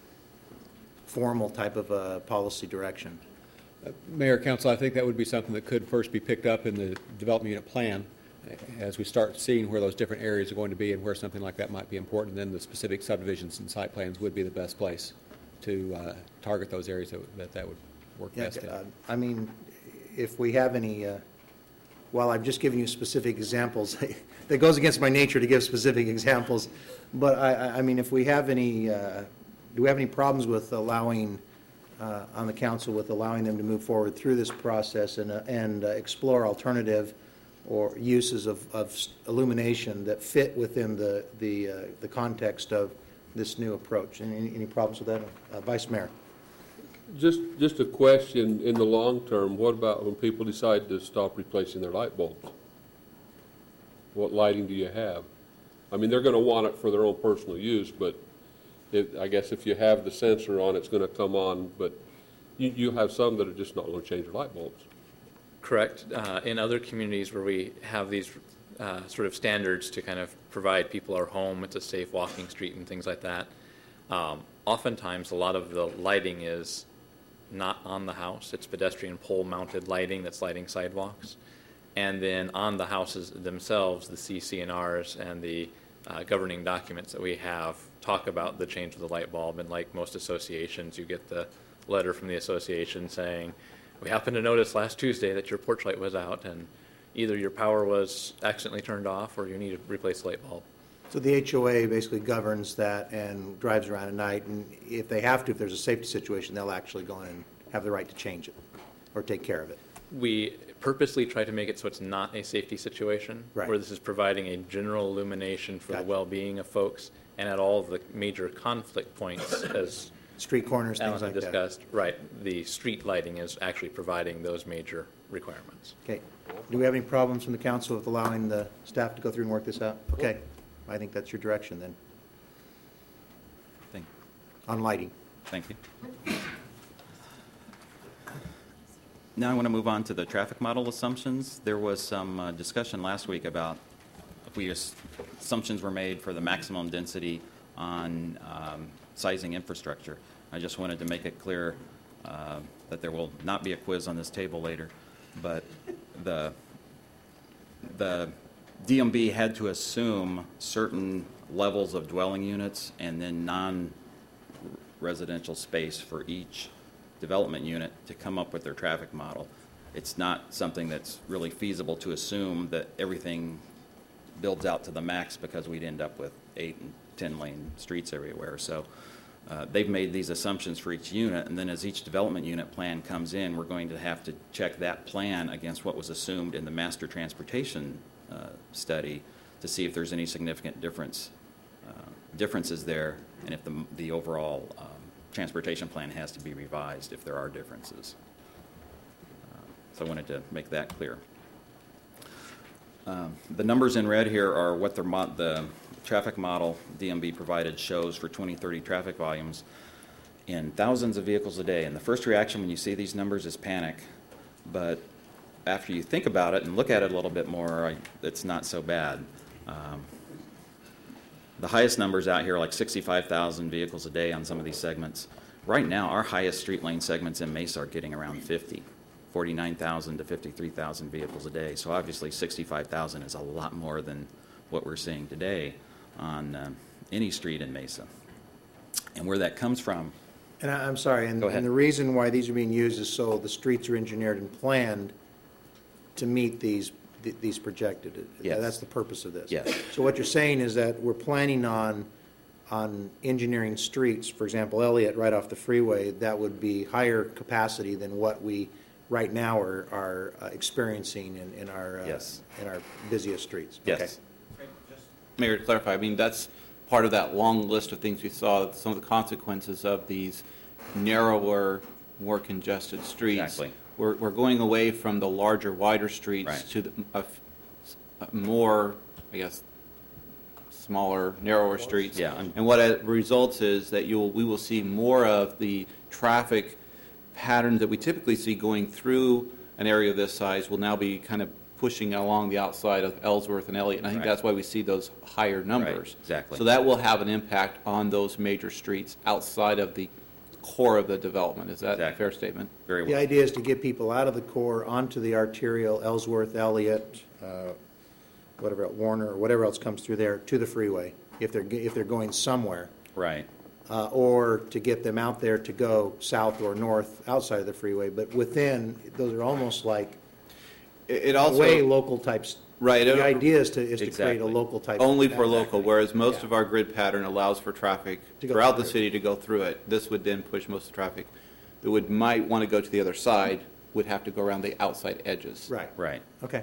formal type of policy direction? Mayor, Council, I think that would be something that could first be picked up in the development unit plan as we start seeing where those different areas are going to be and where something like that might be important. Then the specific subdivisions and site plans would be the best place to target those areas that would work best in. I mean, if we have any, while I've just given you specific examples, that goes against my nature to give specific examples, but I mean, if we have any, do we have any problems with allowing, on the council, with allowing them to move forward through this process and explore alternative or uses of illumination that fit within the context of this new approach? Any problems with that? Vice Mayor. Just a question, in the long term, what about when people decide to stop replacing their light bulbs? What lighting do you have? I mean, they're going to want it for their own personal use, but I guess if you have the sensor on, it's going to come on, but you have some that are just not going to change their light bulbs. Correct. In other communities where we have these sort of standards to kind of provide people our home, it's a safe walking street and things like that, oftentimes a lot of the lighting is not on the house. It's pedestrian pole-mounted lighting that's lighting sidewalks. And then on the houses themselves, the CC&Rs and the governing documents that we have talk about the change of the light bulb. And like most associations, you get the letter from the association saying, we happened to notice last Tuesday that your porch light was out and either your power was accidentally turned off or you need to replace the light bulb. So the HOA basically governs that and drives around at night, and if they have to, if there's a safety situation, they'll actually go in and have the right to change it or take care of it. We purposely try to make it so it's not a safety situation, right, where this is providing a general illumination for the well-being of folks, and at all of the major conflict points, as street corners, things like discussed, that. Right, the street lighting is actually providing those major requirements. Okay. Do we have any problems from the council with allowing the staff to go through and work this out? Okay. I think that's your direction then. Thank you. On lighting. Thank you. Now I want to move on to the traffic model assumptions. There was some discussion last week about assumptions were made for the maximum density on sizing infrastructure. I just wanted to make it clear that there will not be a quiz on this table later, but the DMB had to assume certain levels of dwelling units and then non-residential space for each development unit to come up with their traffic model. It's not something that's really feasible to assume that everything builds out to the max because we'd end up with 8 and 10 lane streets everywhere. So they've made these assumptions for each unit, and then as each development unit plan comes in, we're going to have to check that plan against what was assumed in the master transportation study to see if there's any significant differences there, and if the overall transportation plan has to be revised if there are differences. So I wanted to make that clear. The numbers in red here are what the traffic model DMB provided shows for 2030 traffic volumes in thousands of vehicles a day. And the first reaction when you see these numbers is panic. But after you think about it and look at it a little bit more, it's not so bad. The highest numbers out here are like 65,000 vehicles a day on some of these segments. Right now, our highest street lane segments in Mesa are getting around 49,000 to 53,000 vehicles a day. So obviously 65,000 is a lot more than what we're seeing today on any street in Mesa. And where that comes from. And I'm sorry, and the reason why these are being used is so the streets are engineered and planned to meet these projected. Yes. That's the purpose of this. Yes. So what you're saying is that we're planning on engineering streets, for example, Elliott right off the freeway, that would be higher capacity than what we right now are experiencing in our busiest streets. Yes. Okay. Mayor, to clarify, I mean, that's part of that long list of things we saw, some of the consequences of these narrower, more congested streets. Exactly. We're going away from the larger, wider streets to the, more, I guess, smaller, narrower streets. Yeah. And what it results is that we will see more of the traffic patterns that we typically see going through an area of this size will now be kind of pushing along the outside of Ellsworth and Elliott. And I think that's why we see those higher numbers. Right. Exactly. So that will have an impact on those major streets outside of the core of the development. Is that a fair statement? Very well. The idea is to get people out of the core onto the arterial, Ellsworth, Elliott, whatever, Warner, or whatever else comes through there, to the freeway, if they're going somewhere. Right. Or to get them out there to go south or north outside of the freeway. But within, those are almost like way local types. Right. The idea is to create a local type. Only for local, whereas most of our grid pattern allows for traffic throughout the city to go through it. This would then push most of the traffic that might want to go to the other side would have to go around the outside edges. Right. Right. Okay.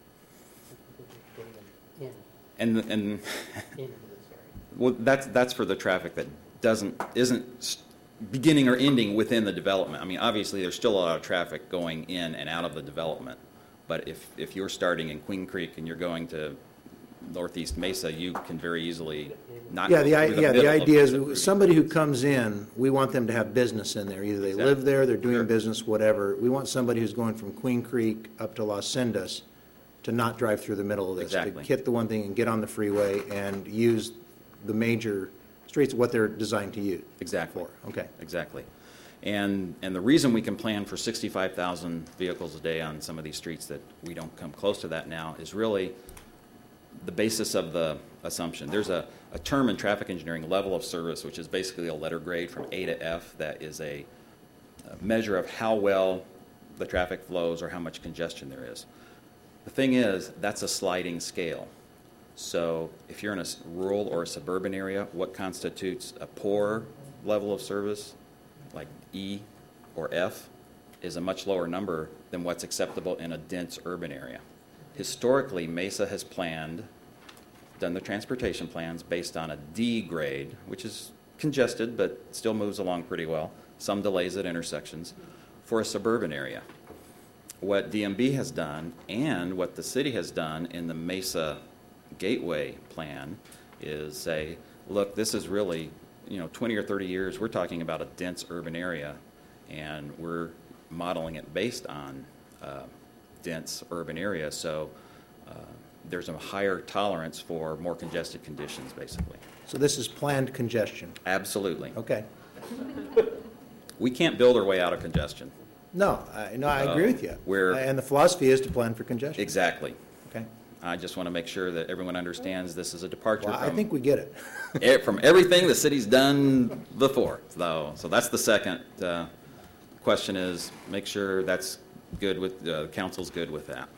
And well, that's for the traffic that isn't beginning or ending within the development. I mean, obviously, there's still a lot of traffic going in and out of the development. But if you're starting in Queen Creek and you're going to Northeast Mesa, you can very easily not. Yeah, the idea is somebody who comes in, we want them to have business in there. Either they live there, they're doing business, whatever. We want somebody who's going from Queen Creek up to Las Sendas to not drive through the middle of this. Exactly. To hit the one thing and get on the freeway and use the major streets, what they're designed to use. Exactly. Okay. Exactly. And the reason we can plan for 65,000 vehicles a day on some of these streets that we don't come close to that now is really the basis of the assumption. There's a term in traffic engineering, level of service, which is basically a letter grade from A to F that is a measure of how well the traffic flows or how much congestion there is. The thing is, that's a sliding scale. So if you're in a rural or a suburban area, what constitutes a poor level of service, like E or F, is a much lower number than what's acceptable in a dense urban area. Historically, Mesa has done the transportation plans based on a D grade, which is congested but still moves along pretty well, some delays at intersections, for a suburban area. What DMB has done and what the city has done in the Mesa Gateway plan is say, look, this is really 20 or 30 years, we're talking about a dense urban area, and we're modeling it based on dense urban area. So there's a higher tolerance for more congested conditions, basically. So this is planned congestion. Absolutely. Okay. We can't build our way out of congestion. No, I agree with you. And the philosophy is to plan for congestion. Exactly. Okay. I just want to make sure that everyone understands this is a departure I think we get it. From everything the city's done before. So that's the second question is make sure that's good with, council's good with that.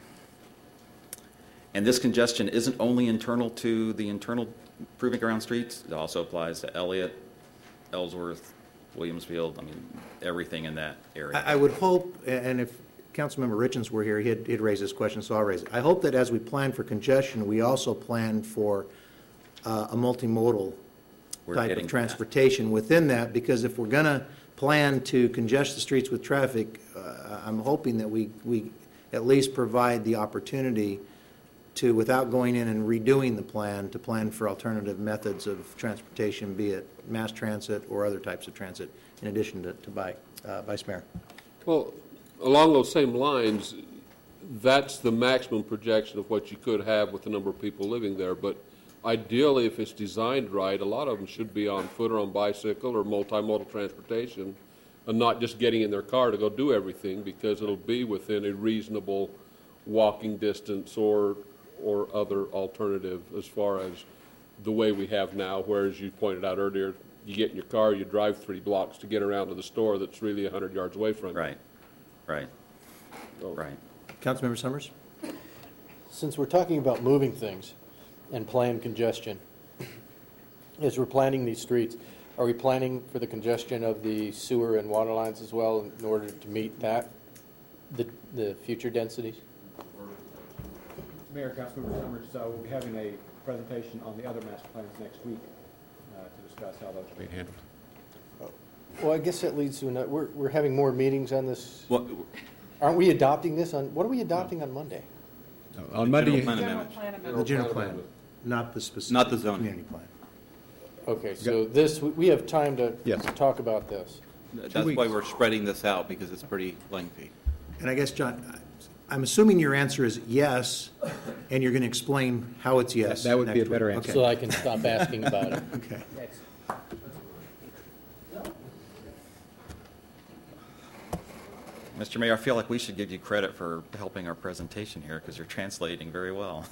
And this congestion isn't only internal to the internal proving ground streets. It also applies to Elliott, Ellsworth, Williamsfield, I mean, everything in that area. I would hope, and if Councilmember Richens were here, he'd raise this question, so I'll raise it. I hope that as we plan for congestion, we also plan for a multimodal type of transportation within that, because if we're going to plan to congest the streets with traffic, I'm hoping that we at least provide the opportunity to, without going in and redoing the plan, to plan for alternative methods of transportation, be it mass transit or other types of transit, in addition to bike. Vice Mayor. Well, along those same lines, that's the maximum projection of what you could have with the number of people living there. But ideally, if it's designed right, a lot of them should be on foot or on bicycle or multimodal transportation, and not just getting in their car to go do everything, because it'll be within a reasonable walking distance or other alternative as far as the way we have now, where, as you pointed out earlier, you get in your car, you drive 3 blocks to get around to the store that's really 100 yards away from you. Right, right, So, right. Councilmember Summers? Since we're talking about moving things and planned congestion, as we're planning these streets, are we planning for the congestion of the sewer and water lines as well in order to meet that, the future densities? Mayor, Councilmember Summers, we'll be having a presentation on the other master plans next week to discuss how those will be handled. Well, I guess that leads to another, we're having more meetings on this. Well, Aren't we adopting this on, what are we adopting on Monday? On Monday, The general plan, not the specific. Not the zoning. Community plan. Okay, so this, we have time to Yes. talk about this. That's why we're spreading this out, because it's pretty lengthy. And I guess, John, I'm assuming your answer is yes, and you're going to explain how it's yes. That would be next a better week. answer. Okay. So I can stop asking about it. Okay. Mr. Mayor, I feel like we should give you credit for helping our presentation here, because you're translating very well.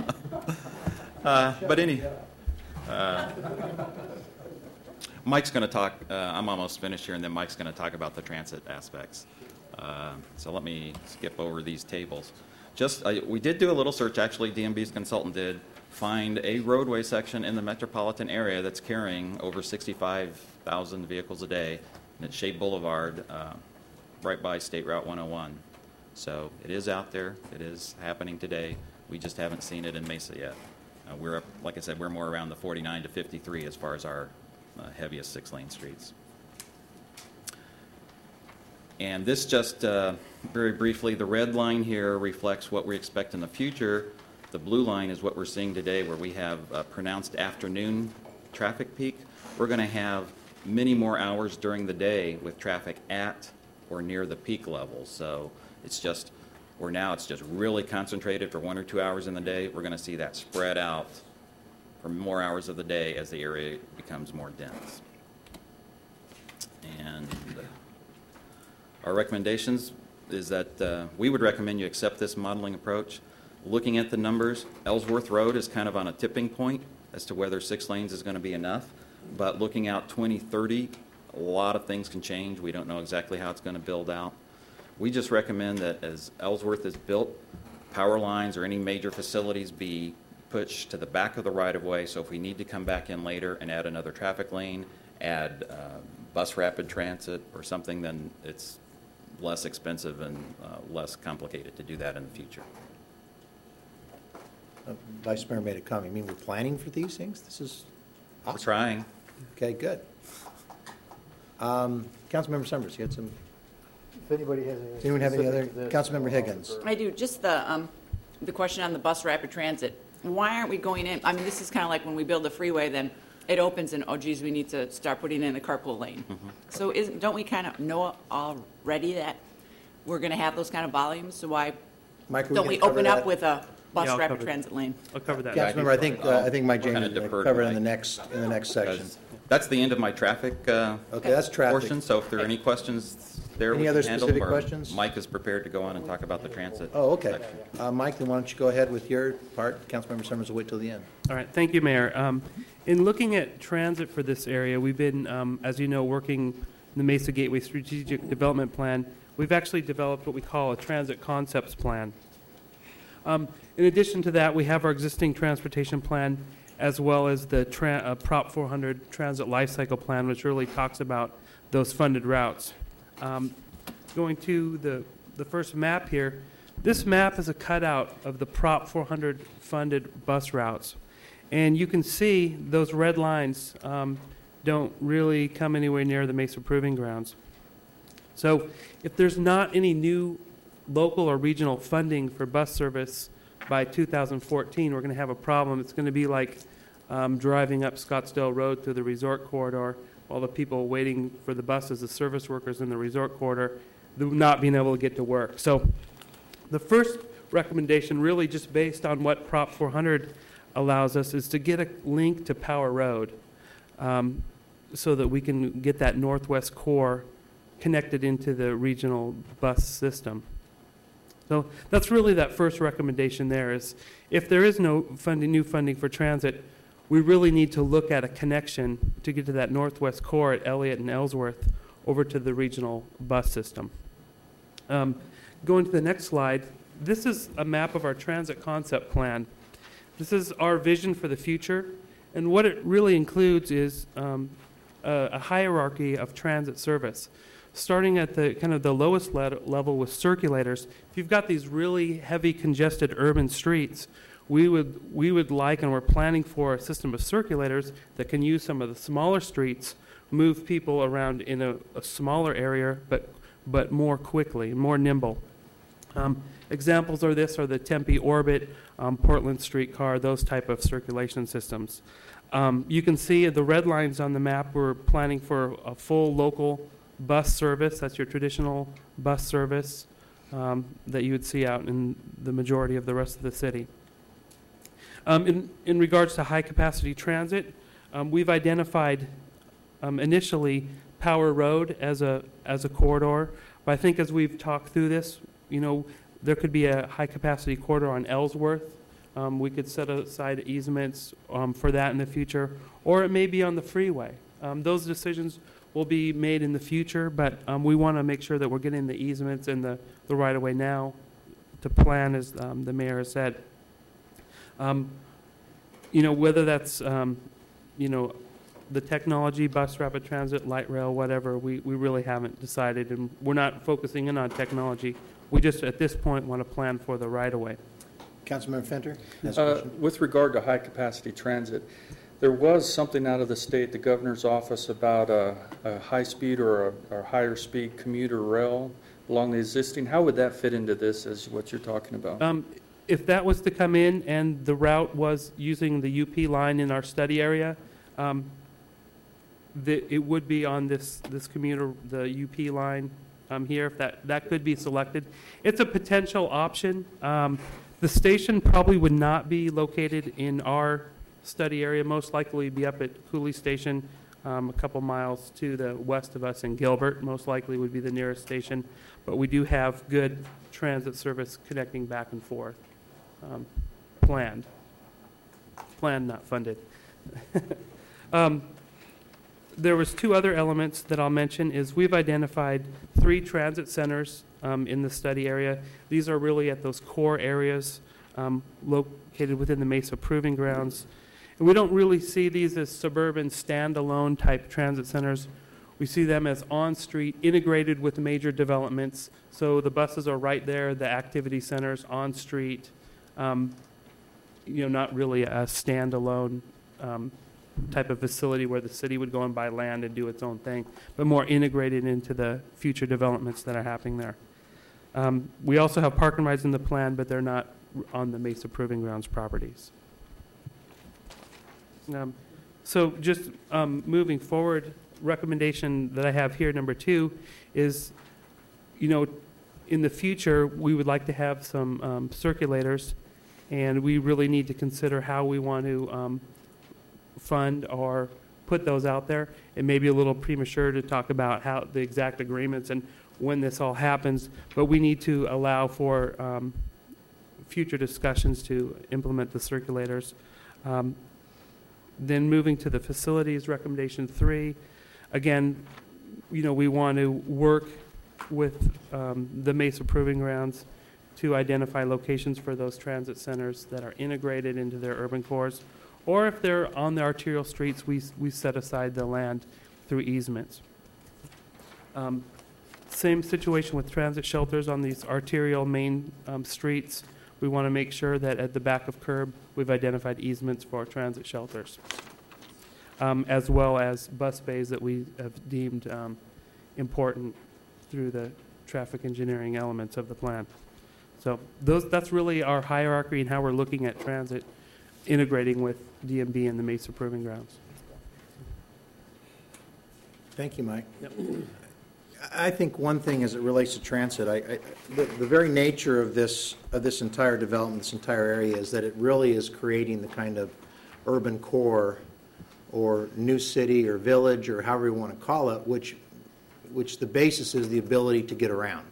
Mike's going to talk, I'm almost finished here, and then Mike's going to talk about the transit aspects. So let me skip over these tables. We did do a little search, actually, DMB's consultant did find a roadway section in the metropolitan area that's carrying over 65,000 vehicles a day, and it's Shea Boulevard, right by State Route 101. So it is out there. It is happening today. We just haven't seen it in Mesa yet. We're up, like I said, we're more around the 49 to 53 as far as our heaviest 6-lane streets. And this just, very briefly, the red line here reflects what we expect in the future. The blue line is what we're seeing today, where we have a pronounced afternoon traffic peak. We're going to have many more hours during the day with traffic at or near the peak level. So it's just, where now it's just really concentrated for 1 or 2 hours in the day. We're going to see that spread out for more hours of the day as the area becomes more dense. And our recommendations is that we would recommend you accept this modeling approach. Looking at the numbers, Ellsworth Road is kind of on a tipping point as to whether 6 lanes is going to be enough. But looking out 2030, a lot of things can change. We don't know exactly how it's going to build out. We just recommend that as Ellsworth is built, power lines or any major facilities be pushed to the back of the right-of-way, so if we need to come back in later and add another traffic lane, add bus rapid transit or something, then it's less expensive and less complicated to do that in the future. Vice Mayor made a comment. You mean we're planning for these things? This is awesome. We're trying. Okay, good. Councilmember Summers, you had some. If anybody has Does anyone have any other? specific to this, Councilmember Higgins. I do. Just the question on the bus rapid transit. Why aren't we going in? I mean, this is kind of like when we build a freeway, then it opens and, oh, geez, we need to start putting in a carpool lane. So don't we kind of know already that we're going to have those kind of volumes? So why Mike, don't we open up with a bus Yeah, I'll rapid cover transit lane? I'll cover that. Councilmember, I think Mike James Kinda will deferred cover it to in the Mike. next section. Because that's the end of my traffic Okay, that's traffic. portion, so if there are any questions there, Any we other can handle specific them, or questions? Mike is prepared to go on and talk about the transit. Oh, okay. section. Mike, then why don't you go ahead with your part? Councilmember Summers will wait till the end. All right, thank you, Mayor. In looking at transit for this area, we've been, as you know, working in the Mesa Gateway Strategic Development Plan. We've actually developed what we call a transit concepts plan. In addition to that, we have our existing transportation plan as well as the Prop 400 Transit Lifecycle Plan, which really talks about those funded routes. Going to the first map here, this map is a cutout of the Prop 400 funded bus routes. And you can see those red lines don't really come anywhere near the Mesa Proving Grounds. So if there's not any new local or regional funding for bus service by 2014, we're going to have a problem. It's going to be like driving up Scottsdale Road through the resort corridor while the people waiting for the buses, the service workers in the resort corridor, not being able to get to work. So the first recommendation, really just based on what Prop 400 allows us, is to get a link to Power Road so that we can get that northwest core connected into the regional bus system. So that's really that first recommendation there is if there is no new funding for transit, we really need to look at a connection to get to that northwest core at Elliott and Ellsworth over to the regional bus system. Going to the next slide, this is a map of our transit concept plan. This is our vision for the future, and what it really includes is a hierarchy of transit service. Starting at the kind of the lowest level with circulators, if you've got these really heavy congested urban streets, we would like, and we're planning for, a system of circulators that can use some of the smaller streets, move people around in a smaller area, but more quickly, more nimble. Examples of this are the Tempe Orbit, Portland Streetcar, those type of circulation systems. You can see the red lines on the map. We're planning for a full local bus service. That's your traditional bus service that you would see out in the majority of the rest of the city. In regards to high-capacity transit, we've identified initially Power Road as a corridor, but I think as we've talked through this, there could be a high-capacity corridor on Ellsworth. We could set aside easements for that in the future, or it may be on the freeway. Those decisions will be made in the future, but we want to make sure that we're getting the easements and the right-of-way now to plan, as the mayor has said. Whether that's, the technology, bus, rapid transit, light rail, whatever, we really haven't decided, and we're not focusing in on technology. We just, at this point, want to plan for the right-of-way. Councilmember Fenter has a question. With regard to high-capacity transit, there was something out of the state, the governor's office, about a high-speed or a higher-speed commuter rail along the existing. How would that fit into this as what you're talking about? If that was to come in and the route was using the UP line in our study area, it would be on this commuter, the UP line here, if that could be selected. It's a potential option. The station probably would not be located in our study area, most likely be up at Cooley Station, a couple miles to the west of us in Gilbert, most likely would be the nearest station, but we do have good transit service connecting back and forth. Planned, not funded. There was two other elements that I'll mention. Is we've identified 3 transit centers in the study area. These are really at those core areas located within the Mesa Proving Grounds. And we don't really see these as suburban standalone type transit centers. We see them as on-street, integrated with major developments. So the buses are right there, the activity centers on-street. Not really a standalone type of facility where the city would go and buy land and do its own thing, but more integrated into the future developments that are happening there. We also have park and rides in the plan, but they're not on the Mesa Proving Grounds properties. So just moving forward, recommendation that I have here, number 2, is, in the future, we would like to have some circulators, and we really need to consider how we want to fund or put those out there. It may be a little premature to talk about how the exact agreements and when this all happens, but we need to allow for future discussions to implement the circulators. Then moving to the facilities, recommendation 3, again, we want to work with the Mesa Proving Grounds to identify locations for those transit centers that are integrated into their urban cores, or if they're on the arterial streets, we set aside the land through easements. Same situation with transit shelters on these arterial main streets. We want to make sure that at the back of curb, we've identified easements for transit shelters, as well as bus bays that we have deemed important through the traffic engineering elements of the plan. So that's really our hierarchy and how we're looking at transit integrating with DMB and the Mesa Proving Grounds. Thank you, Mike. Yep. I think one thing as it relates to transit, the very nature of this entire development, this entire area, is that it really is creating the kind of urban core or new city or village or however you want to call it, which the basis is the ability to get around.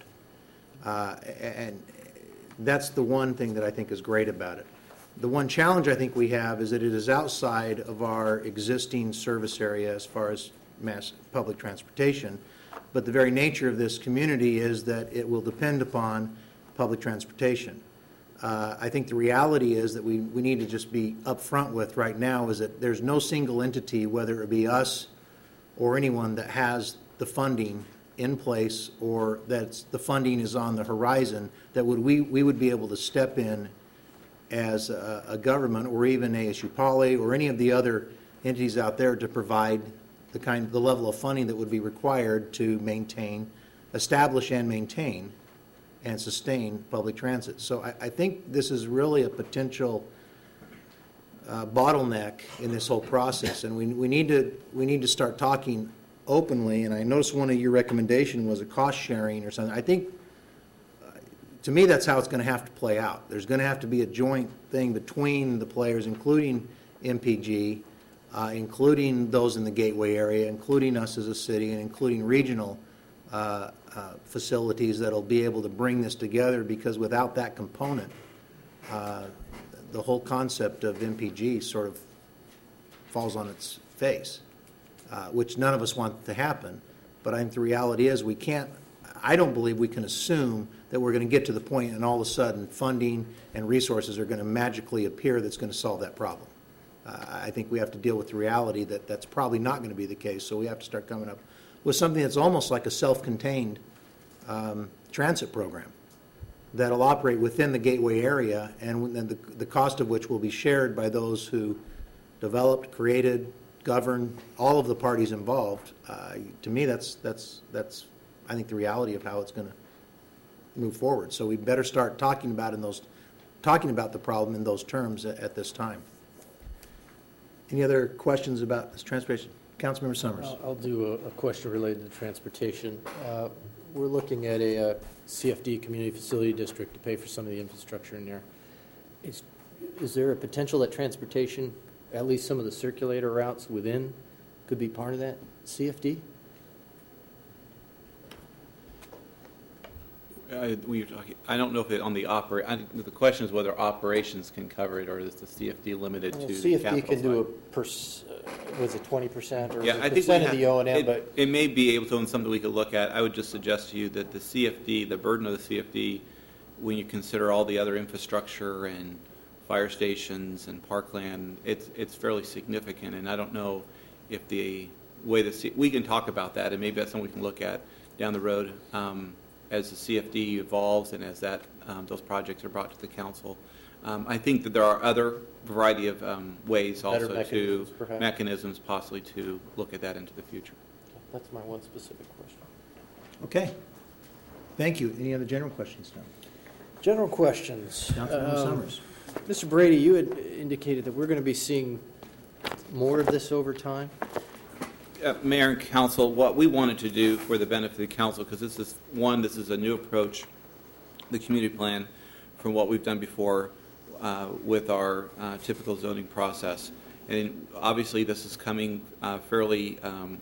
And that's the one thing that I think is great about it. The one challenge I think we have is that it is outside of our existing service area as far as mass public transportation. But the very nature of this community is that it will depend upon public transportation. I think the reality is that we need to just be upfront with right now is that there's no single entity, whether it be us or anyone, that has the funding in place or that the funding is on the horizon that we would be able to step in as a government or even ASU Poly or any of the other entities out there to provide the level of funding that would be required to establish and maintain and sustain public transit. So I think this is really a potential bottleneck in this whole process, and we need to start talking openly. And I noticed one of your recommendations was a cost sharing or something. I think, to me, that's how it's going to have to play out. There's going to have to be a joint thing between the players, including MPG, including those in the Gateway area, including us as a city, and including regional facilities that'll be able to bring this together, because without that component, the whole concept of MPG sort of falls on its face, which none of us want to happen. But I think the reality is I don't believe we can assume that we're going to get to the point and all of a sudden funding and resources are going to magically appear that's going to solve that problem. I think we have to deal with the reality that that's probably not going to be the case, so we have to start coming up with something that's almost like a self-contained transit program that'll operate within the Gateway area, and the cost of which will be shared by those who developed, created, govern, all of the parties involved. To me, that's I think the reality of how it's going to move forward. So we better start talking about the problem in those terms at this time. Any other questions about this transportation? Councilmember Summers. I'll do a question related to transportation. We're looking at a CFD, Community Facility District, to pay for some of the infrastructure in there. Is there a potential that transportation, at least some of the circulator routes within, could be part of that CFD? I don't know if the question is whether operations can cover it, or is the CFD limited to the capital CFD can do was it 20% or I think of the O&M? But it may be able to, and something we could look at. I would just suggest to you that the CFD, the burden of the CFD, when you consider all the other infrastructure and fire stations and parkland, it's fairly significant. And I don't know if the way we can talk about that, and maybe that's something we can look at down the road. As the CFD evolves and as those projects are brought to the council. I think that there are other variety of ways also mechanisms possibly to look at that into the future. That's my one specific question. Okay. Thank you. Any other general questions now? General questions. Councilmember Summers. Mr. Brady, you had indicated that we're going to be seeing more of this over time. Mayor and Council, what we wanted to do for the benefit of the Council, because this is a new approach, the community plan, from what we've done before with our typical zoning process. And obviously this is coming fairly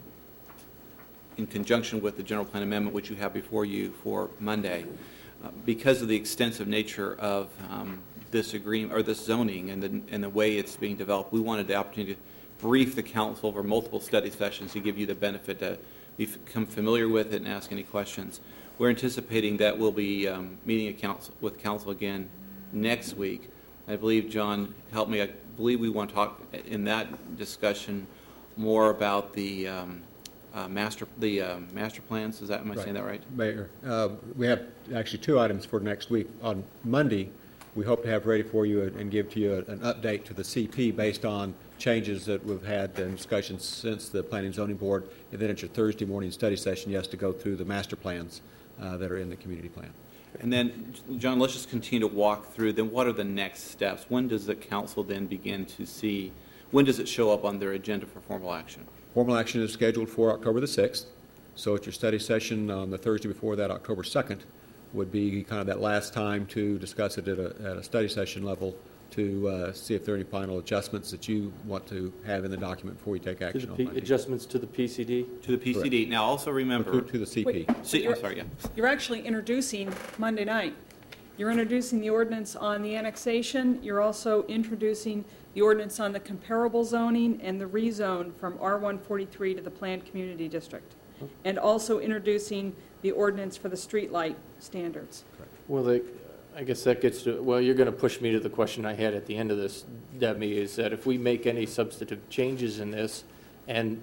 in conjunction with the general plan amendment, which you have before you for Monday. Because of the extensive nature of this agreement, or this zoning, and the way it's being developed, we wanted the opportunity to brief the council over multiple study sessions to give you the benefit to become familiar with it and ask any questions. We're anticipating that we'll be meeting with council again next week. I believe, John, help me, I believe we want to talk in that discussion more about the master plans. Am I saying that right? Mayor, we have actually two items for next week. On Monday, we hope to have ready for you and give to you an update to the CP based on changes that we've had in discussions since the Planning and Zoning Board, and then at your Thursday morning study session, yes, to go through the master plans that are in the community plan. And then, John, let's just continue to walk through, then what are the next steps? When does the council then begin to see, when does it show up on their agenda for formal action? Formal action is scheduled for October the 6th. So at your study session on the Thursday before that, October 2nd, would be kind of that last time to discuss it at a study session level to see if there are any final adjustments that you want to have in the document before we take action on Monday. Adjustments to the PCD? To the PCD. Correct. Now, also remember... To the CP. Wait, I'm sorry, yeah. You're actually introducing Monday night. You're introducing the ordinance on the annexation. You're also introducing the ordinance on the comparable zoning and the rezone from R143 to the planned community district, and also introducing the ordinance for the streetlight standards. Well, I guess that gets to, well, you're going to push me to the question I had at the end of this, Debbie, is that if we make any substantive changes in this, and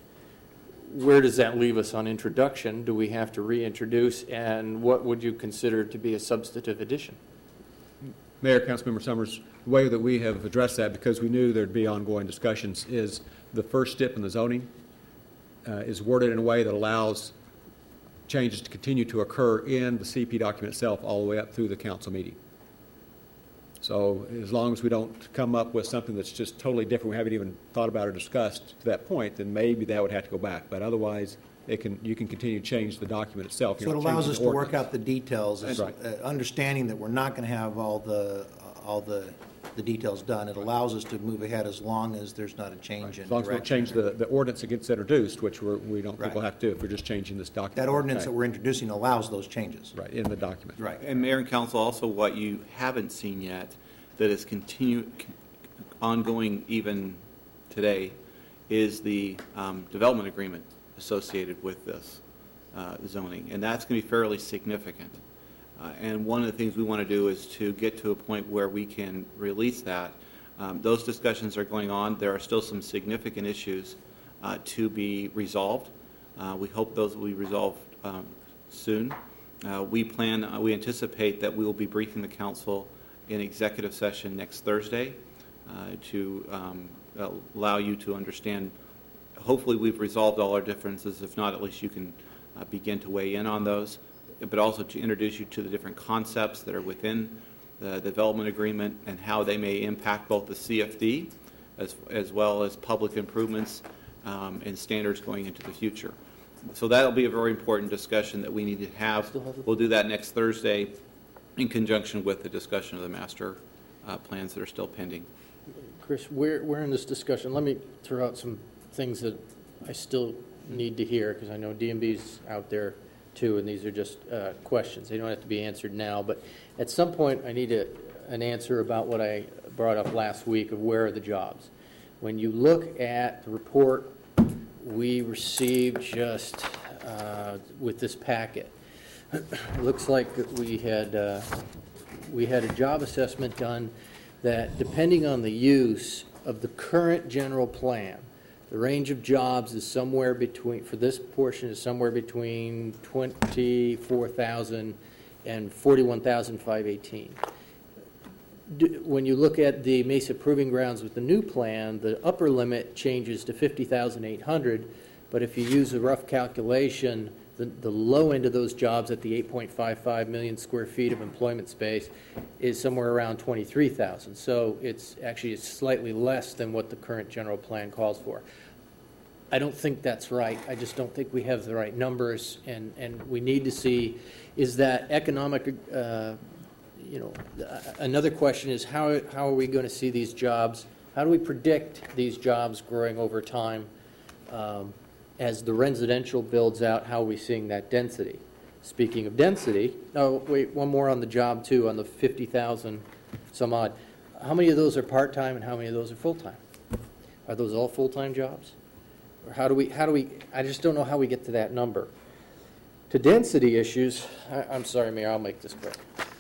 where does that leave us on introduction? Do we have to reintroduce, and what would you consider to be a substantive addition? Mayor, Councilmember Summers, the way that we have addressed that, because we knew there'd be ongoing discussions, is the first step in the zoning is worded in a way that allows changes to continue to occur in the CP document itself all the way up through the council meeting. So as long as we don't come up with something that's just totally different, we haven't even thought about or discussed to that point, then maybe that would have to go back. But otherwise, you can continue to change the document itself. So it allows us to work out the details, That's right. Understanding that we're not going to have all the details done. It allows us to move ahead as long as there's not a change in As long as we don't direction. change the ordinance that gets introduced, which we don't think Right. we'll have to do if we're just changing this document. That ordinance that Okay. we're introducing allows those changes. Right, in the document. Right. And Mayor and Council, also what you haven't seen yet that is ongoing even today is the development agreement associated with this zoning, and that's going to be fairly significant. And one of the things we want to do is to get to a point where we can release that. Those discussions are going on. There are still some significant issues to be resolved. We hope those will be resolved soon. We anticipate that we will be briefing the council in executive session next Thursday to allow you to understand. Hopefully we've resolved all our differences. If not, at least you can begin to weigh in on those, but also to introduce you to the different concepts that are within the development agreement and how they may impact both the CFD as well as public improvements and standards going into the future. So that'll be a very important discussion that we need to have. We'll do that next Thursday in conjunction with the discussion of the master plans that are still pending. Chris, we're in this discussion. Let me throw out some things that I still need to hear, because I know DMB's out there too, and these are just questions. They don't have to be answered now, but at some point I need an answer about what I brought up last week of where are the jobs. When you look at the report we received just with this packet, it looks like we had a job assessment done that, depending on the use of the current general plan, the range of jobs is somewhere between, for this portion, is somewhere between 24,000 and 41,518. When you look at the Mesa Proving Grounds with the new plan, the upper limit changes to 50,800, but if you use a rough calculation, the low end of those jobs at the 8.55 million square feet of employment space is somewhere around 23,000. So it's slightly less than what the current general plan calls for. I don't think that's right. I just don't think we have the right numbers, and we need to see, is that economic, another question is how are we going to see these jobs? How do we predict these jobs growing over time? As the residential builds out, how are we seeing that density? Speaking of density, oh, wait, one more on the job too, on the 50,000 some odd. How many of those are part-time and how many of those are full-time? Are those all full-time jobs? Or how do we, I just don't know how we get to that number. To density issues, I'm sorry, Mayor, I'll make this quick.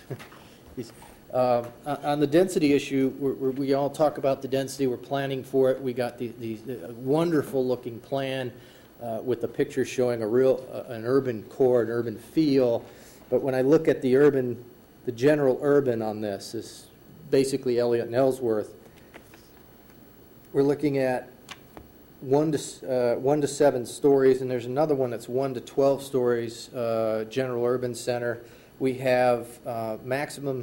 On the density issue, we all talk about the density. We're planning for it. We got the wonderful-looking plan with the picture showing an urban core, an urban feel. But when I look at the general urban on this is basically Elliott and Ellsworth. We're looking at 1 to 7 stories, and there's another one that's 1 to 12 stories, general urban center. we have maximum,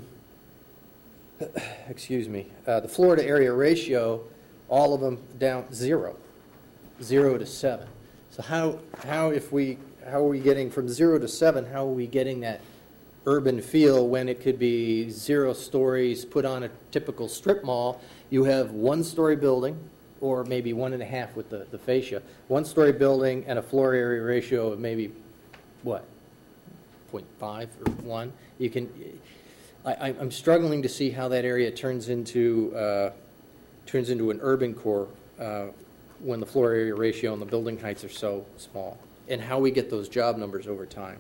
the floor to area ratio, all of them down 0 to 7. So how are we getting from 0 to 7, how are we getting that urban feel when it could be 0 stories put on a typical strip mall? You have 1-story building, or maybe 1.5 with the fascia, 1-story building and a floor area ratio of maybe, what, 0.5 or 1? You can, I'm struggling to see how that area turns into an urban core when the floor area ratio and the building heights are so small, and how we get those job numbers over time.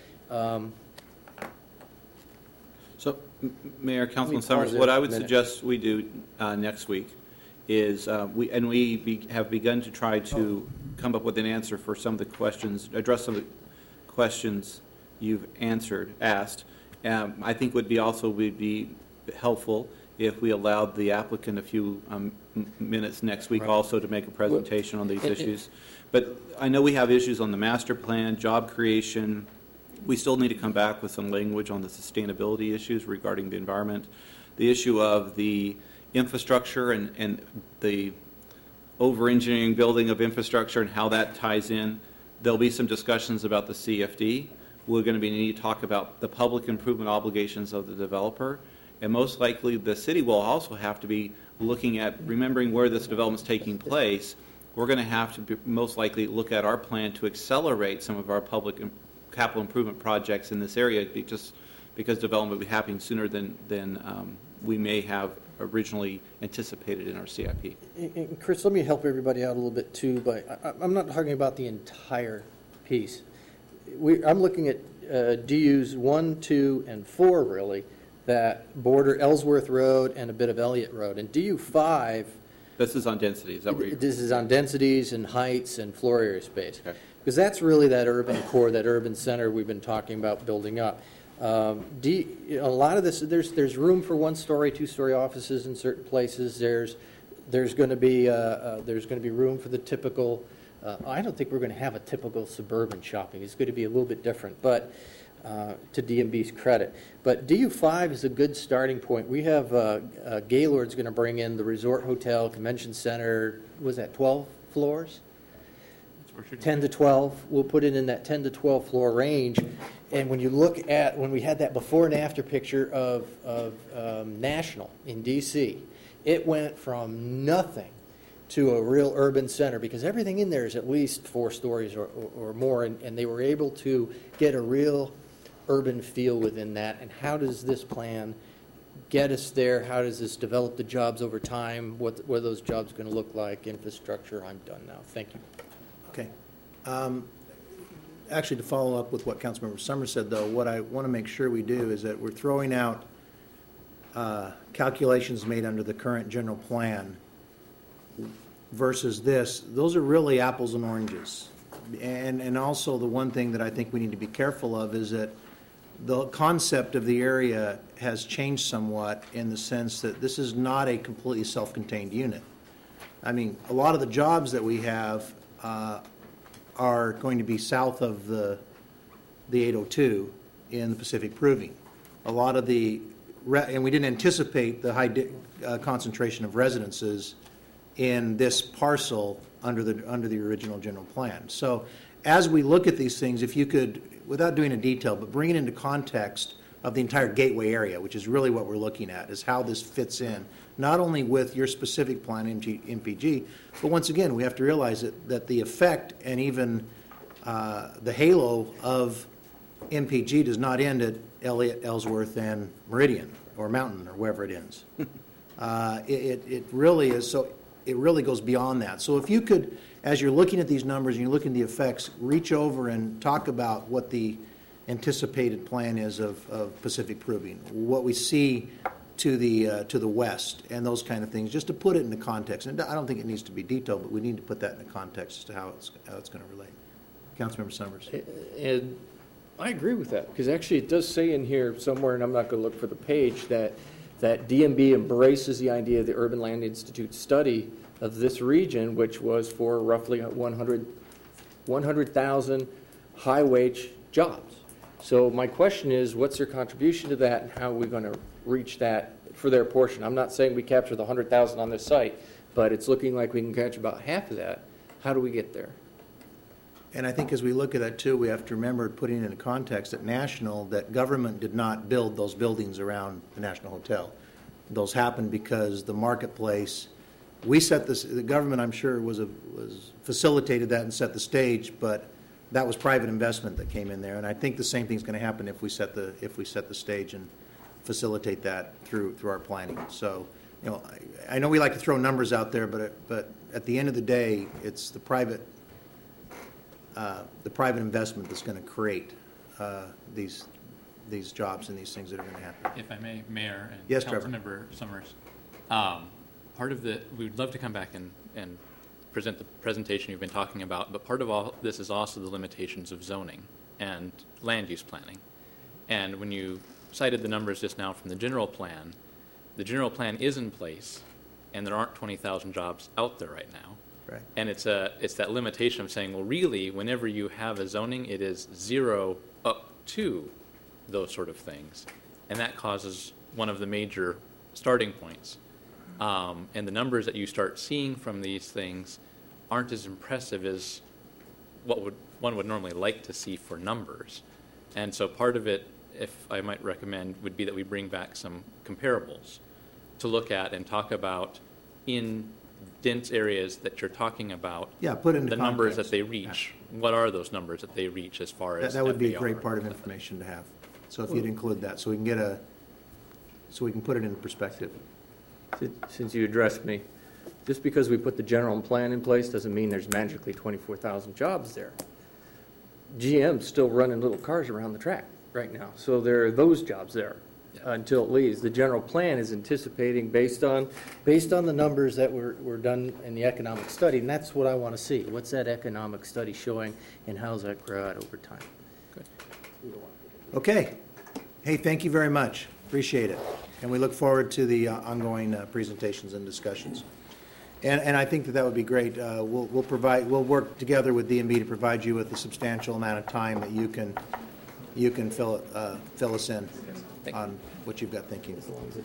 So, Mayor, Councilman Summers, what I would suggest we do next week is, we have begun to try to come up with an answer for some of the questions, address some of the questions you've asked. I think would be helpful if we allowed the applicant a few minutes next week also to make a presentation on these issues. But I know we have issues on the master plan, job creation. We still need to come back with some language on the sustainability issues regarding the environment, the issue of the infrastructure and the over-engineering building of infrastructure and how that ties in. There'll be some discussions about the CFD. We're going to need to talk about the public improvement obligations of the developer. And most likely the city will also have to be looking at, remembering where this development is taking place, we're going to have to most likely look at our plan to accelerate some of our public capital improvement projects in this area, just because development will be happening sooner than we may have originally anticipated in our CIP. And Chris, let me help everybody out a little bit too, but I'm not talking about the entire piece. I'm looking at DUs 1, 2, and 4 really, that border Ellsworth Road and a bit of Elliott Road. And DU 5... This is on density, is that what you're... This is on densities and heights and floor area space. Okay. Because that's really that urban core, that urban center we've been talking about building up. A lot of this, there's room for 1-story, 2-story offices in certain places. There's going to be room for the typical... I don't think we're going to have a typical suburban shopping. It's going to be a little bit different, but to DMB's credit. But DU5 is a good starting point. We have Gaylord's going to bring in the resort hotel, convention center. Was that 12 floors? 10 to 12. We'll put it in that 10 to 12 floor range. And when you look at, when we had that before and after picture of National in D.C., it went from nothing to a real urban center, because everything in there is at least 4 stories or more, and they were able to get a real urban feel within that. And how does this plan get us there? How does this develop the jobs over time? What are those jobs going to look like? Infrastructure. I'm done now. Thank you. Okay. Actually, to follow up with what Councilmember Summers said, though, what I want to make sure we do is that we're throwing out calculations made under the current general plan versus this. Those are really apples and oranges. And also the one thing that I think we need to be careful of is that the concept of the area has changed somewhat in the sense that this is not a completely self-contained unit. I mean, a lot of the jobs that we have are going to be south of the 802 in the Pacific Proving. A lot of the, and we didn't anticipate the high concentration of residences in this parcel under the original general plan. So as we look at these things, if you could, without doing a detail, but bring it into context of the entire gateway area, which is really what we're looking at, is how this fits in, not only with your specific plan, MPG, but once again, we have to realize that the effect and even the halo of MPG does not end at Elliott, Ellsworth, and Meridian, or Mountain, or wherever it ends. It really is, so it really goes beyond that. So if you could, as you're looking at these numbers and you're looking at the effects, reach over and talk about what the anticipated plan is of Pacific Proving, what we see to the west, and those kind of things, just to put it into context. And I don't think it needs to be detailed, but we need to put that into context as to how it's going to relate. Councilmember Summers. And I agree with that, because actually it does say in here somewhere, and I'm not going to look for the page, that DMB embraces the idea of the Urban Land Institute study of this region, which was for roughly 100,000 high-wage jobs. So my question is, what's their contribution to that, and how are we going to reach that for their portion? I'm not saying we capture the 100,000 on this site, but it's looking like we can catch about half of that. How do we get there? And I think as we look at that too, we have to remember, putting it in context at National, that government did not build those buildings around the National Hotel. Those happened because the marketplace, we set this, the government, I'm sure, was facilitated that and set the stage, but that was private investment that came in there. And I think the same thing's going to happen if we set the stage and facilitate that through our planning. So, you know, I know we like to throw numbers out there, but at the end of the day, it's the private investment that's going to create these jobs and these things that are going to happen. If I may, Mayor and yes, Trevor. Councilmember Summers, part of we would love to come back and present the presentation you've been talking about, but part of all this is also the limitations of zoning and land use planning. And when you cited the numbers just now from the general plan is in place, and there aren't 20,000 jobs out there right now. Right. And it's that limitation of saying, well, really, whenever you have a zoning, it is 0 up to those sort of things. And that causes one of the major starting points. And the numbers that you start seeing from these things aren't as impressive as what one would normally like to see for numbers. And so part of it, if I might recommend, would be that we bring back some comparables to look at and talk about in dense areas that you're talking about. Yeah, put into the numbers context. that they reach. Yeah. What are those numbers that they reach as far as that would be a FAR? great part of information to have. So if you'd include that, so we can put it in perspective. Since you addressed me, just because we put the general plan in place doesn't mean there's magically 24,000 jobs there. GM's still running little cars around the track right now, so there are those jobs there until it leaves. The general plan is anticipating based on the numbers that were done in the economic study, and that's what I want to see. What's that economic study showing, and how's that grow out over time? Good. Okay. Hey, thank you very much. Appreciate it. And we look forward to the ongoing presentations and discussions. And I think that would be great. We'll work together with DMB to provide you with a substantial amount of time that you can fill us in on what you've got thinking.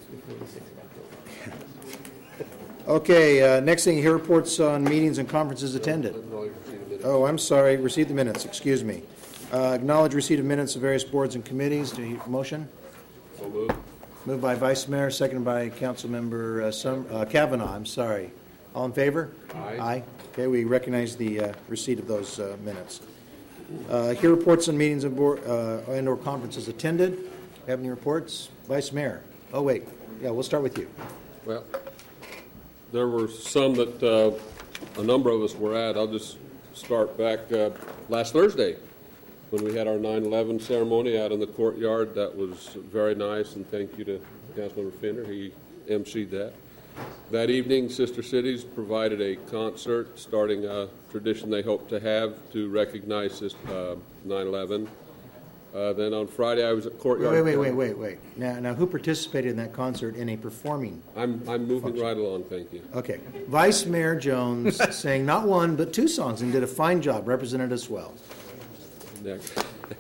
Okay, next thing, hear reports on meetings and conferences attended. Oh, I'm sorry, receive the minutes, excuse me. Acknowledge receipt of minutes of various boards and committees. Do you motion? So moved. Moved by Vice Mayor, seconded by Councilmember Kavanaugh, I'm sorry. All in favor? Aye. Aye. Okay, we recognize the receipt of those minutes. Hear reports on meetings and or conferences attended. Have any reports? Vice Mayor. Oh, wait. Yeah, we'll start with you. Well, there were some that a number of us were at. I'll just start back last Thursday when we had our 9/11 ceremony out in the courtyard. That was very nice, and thank you to Councilmember Finner. He emceed that. That evening, Sister Cities provided a concert, starting a tradition they hope to have to recognize this 9/11. Then on Friday, I was at Courtyard. Wait. Now, who participated in that concert in a performing? I'm moving function? Right along, thank you. Okay. Vice Mayor Jones sang not one, but two songs and did a fine job, represented us well. Next.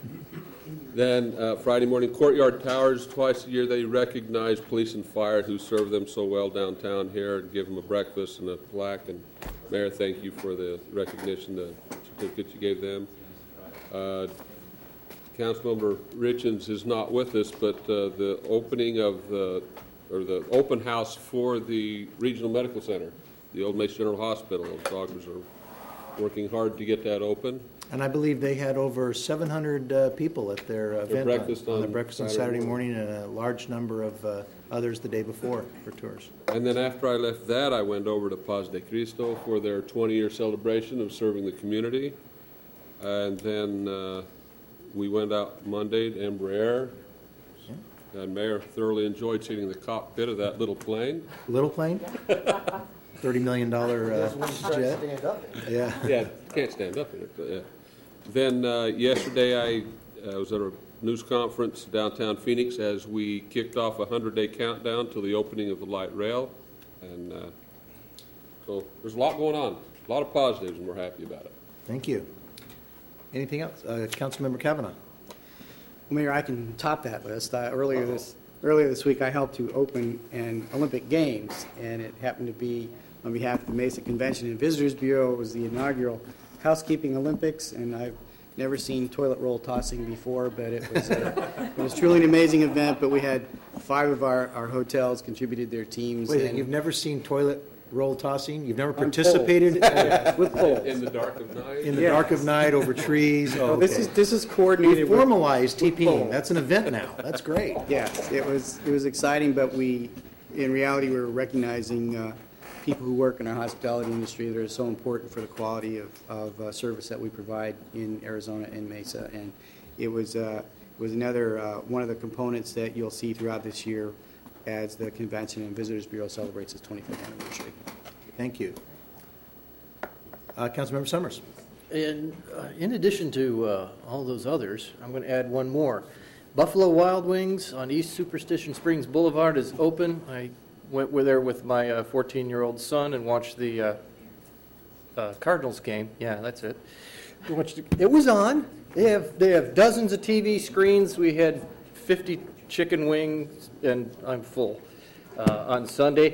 Then Friday morning, Courtyard Towers, twice a year they recognize police and fire who serve them so well downtown here and give them a breakfast and a plaque. And Mayor, thank you for the recognition, the certificate you gave them. Councilmember Richens is not with us, but the opening of the open house for the Regional Medical Center, the Old Mesa General Hospital, those doggers are working hard to get that open. And I believe they had over 700 people at their event on their breakfast on Saturday morning, and a large number of others the day before for tours. And then after I left that, I went over to Paz de Cristo for their 20-year celebration of serving the community. And then we went out Monday to Embraer. And Mayor thoroughly enjoyed sitting in the cockpit of that little plane. Little plane? $30 million jet? Yeah. Yeah, can't stand up in it, but yeah. Then yesterday I was at a news conference downtown Phoenix as we kicked off a 100-day countdown to the opening of the light rail. And so there's a lot going on, a lot of positives, and we're happy about it. Thank you. Anything else? Councilmember Kavanaugh. Mayor, I can top that list. Earlier this week, I helped to open an Olympic Games, and it happened to be on behalf of the Mesa Convention and Visitors Bureau. It was the inaugural Housekeeping Olympics, and I've never seen toilet roll tossing before, but it was truly an amazing event. But we had 5 of our hotels contributed their teams. Wait, and you've never seen toilet roll tossing? You've never participated? With poles. In the dark of night? In the dark of night, over trees? Oh, This is coordinated. We formalized TPing. That's an event now. That's great. Yes, it was exciting, but in reality, we were recognizing people who work in our hospitality industry that are so important for the quality of service that we provide in Arizona and Mesa. And it was another one of the components that you'll see throughout this year as the Convention and Visitors Bureau celebrates its 25th anniversary. Thank you. Councilmember Summers. In addition to all those others, I'm going to add one more. Buffalo Wild Wings on East Superstition Springs Boulevard is open. I went there with my 14-year-old son and watched the Cardinals game. Yeah, that's it. It was on. They have dozens of TV screens. We had 50 chicken wings, and I'm full on Sunday.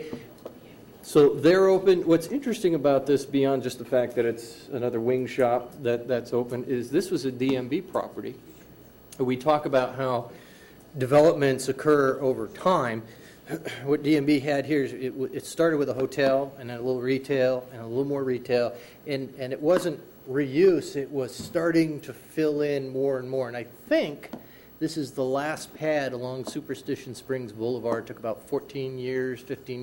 So they're open. What's interesting about this, beyond just the fact that it's another wing shop that's open, is this was a DMB property. We talk about how developments occur over time. What DMB had here is it started with a hotel and then a little retail and a little more retail, and it wasn't reuse. It was starting to fill in more and more. And I think this is the last pad along Superstition Springs Boulevard. It took about 15 years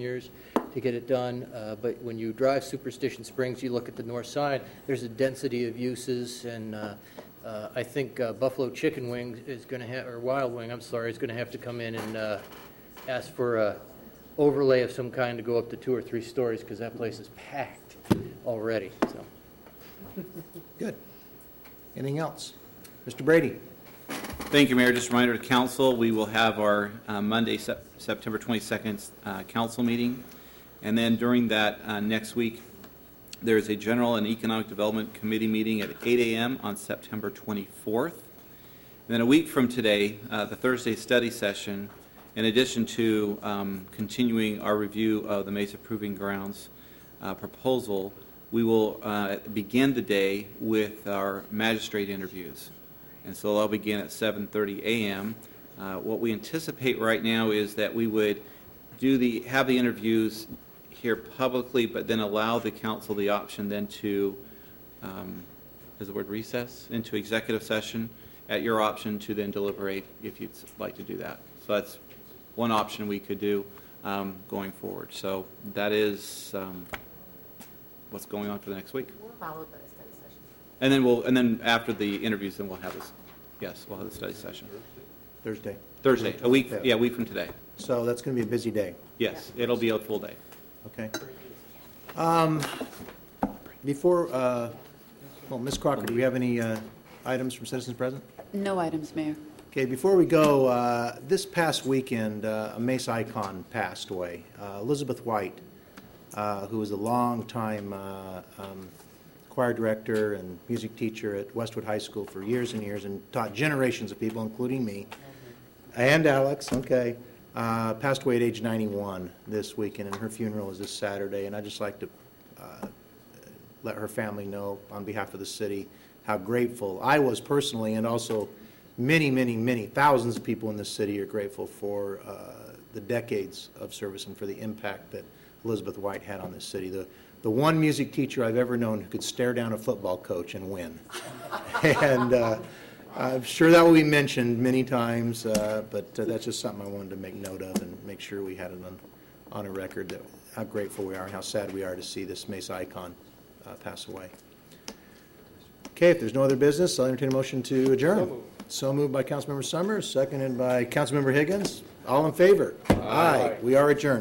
to get it done. But when you drive Superstition Springs, you look at the north side, there's a density of uses. And I think Buffalo Chicken Wing is going to have, or Wild Wing, I'm sorry, is going to have to come in and ask for a overlay of some kind to go up to 2 or 3 stories, because that place is packed already. So. Good. Anything else? Mr. Brady. Thank you, Mayor. Just a reminder to council, we will have our Monday, September 22nd council meeting. And then during that next week, there is a General and Economic Development Committee meeting at 8 a.m. on September 24th. And then a week from today, the Thursday study session, in addition to continuing our review of the Mesa Proving Grounds proposal, we will begin the day with our magistrate interviews. And so they'll begin at 7:30 a.m. What we anticipate right now is that we would have the interviews here publicly, but then allow the council the option then to, is the word recess, into executive session at your option to then deliberate if you'd like to do that. So that's one option we could do going forward. So that is what's going on for the next week. Followed by a study session. And then after the interviews, then we'll have this. Yes, we'll have the study session. Thursday, a week. Yeah, a week from today. So that's going to be a busy day. Yes, it'll be a full day. Okay. Before, Ms. Crocker, do we have any items from citizens present? No items, Mayor. Okay, before we go, this past weekend, a Mesa icon passed away, Elizabeth White, who was a long-time choir director and music teacher at Westwood High School for years and years and taught generations of people, including me, and Alex, okay, passed away at age 91 this weekend, and her funeral is this Saturday, and I'd just like to let her family know on behalf of the city how grateful I was personally, and also many, many, many thousands of people in this city are grateful for the decades of service and for the impact that Elizabeth White had on this city. The one music teacher I've ever known who could stare down a football coach and win. And I'm sure that will be mentioned many times, but that's just something I wanted to make note of and make sure we had it on a record, that how grateful we are and how sad we are to see this Mesa icon pass away. Okay, if there's no other business, I'll entertain a motion to adjourn. So moved by Councilmember Summers, seconded by Councilmember Higgins. All in favor? Aye. We are adjourned.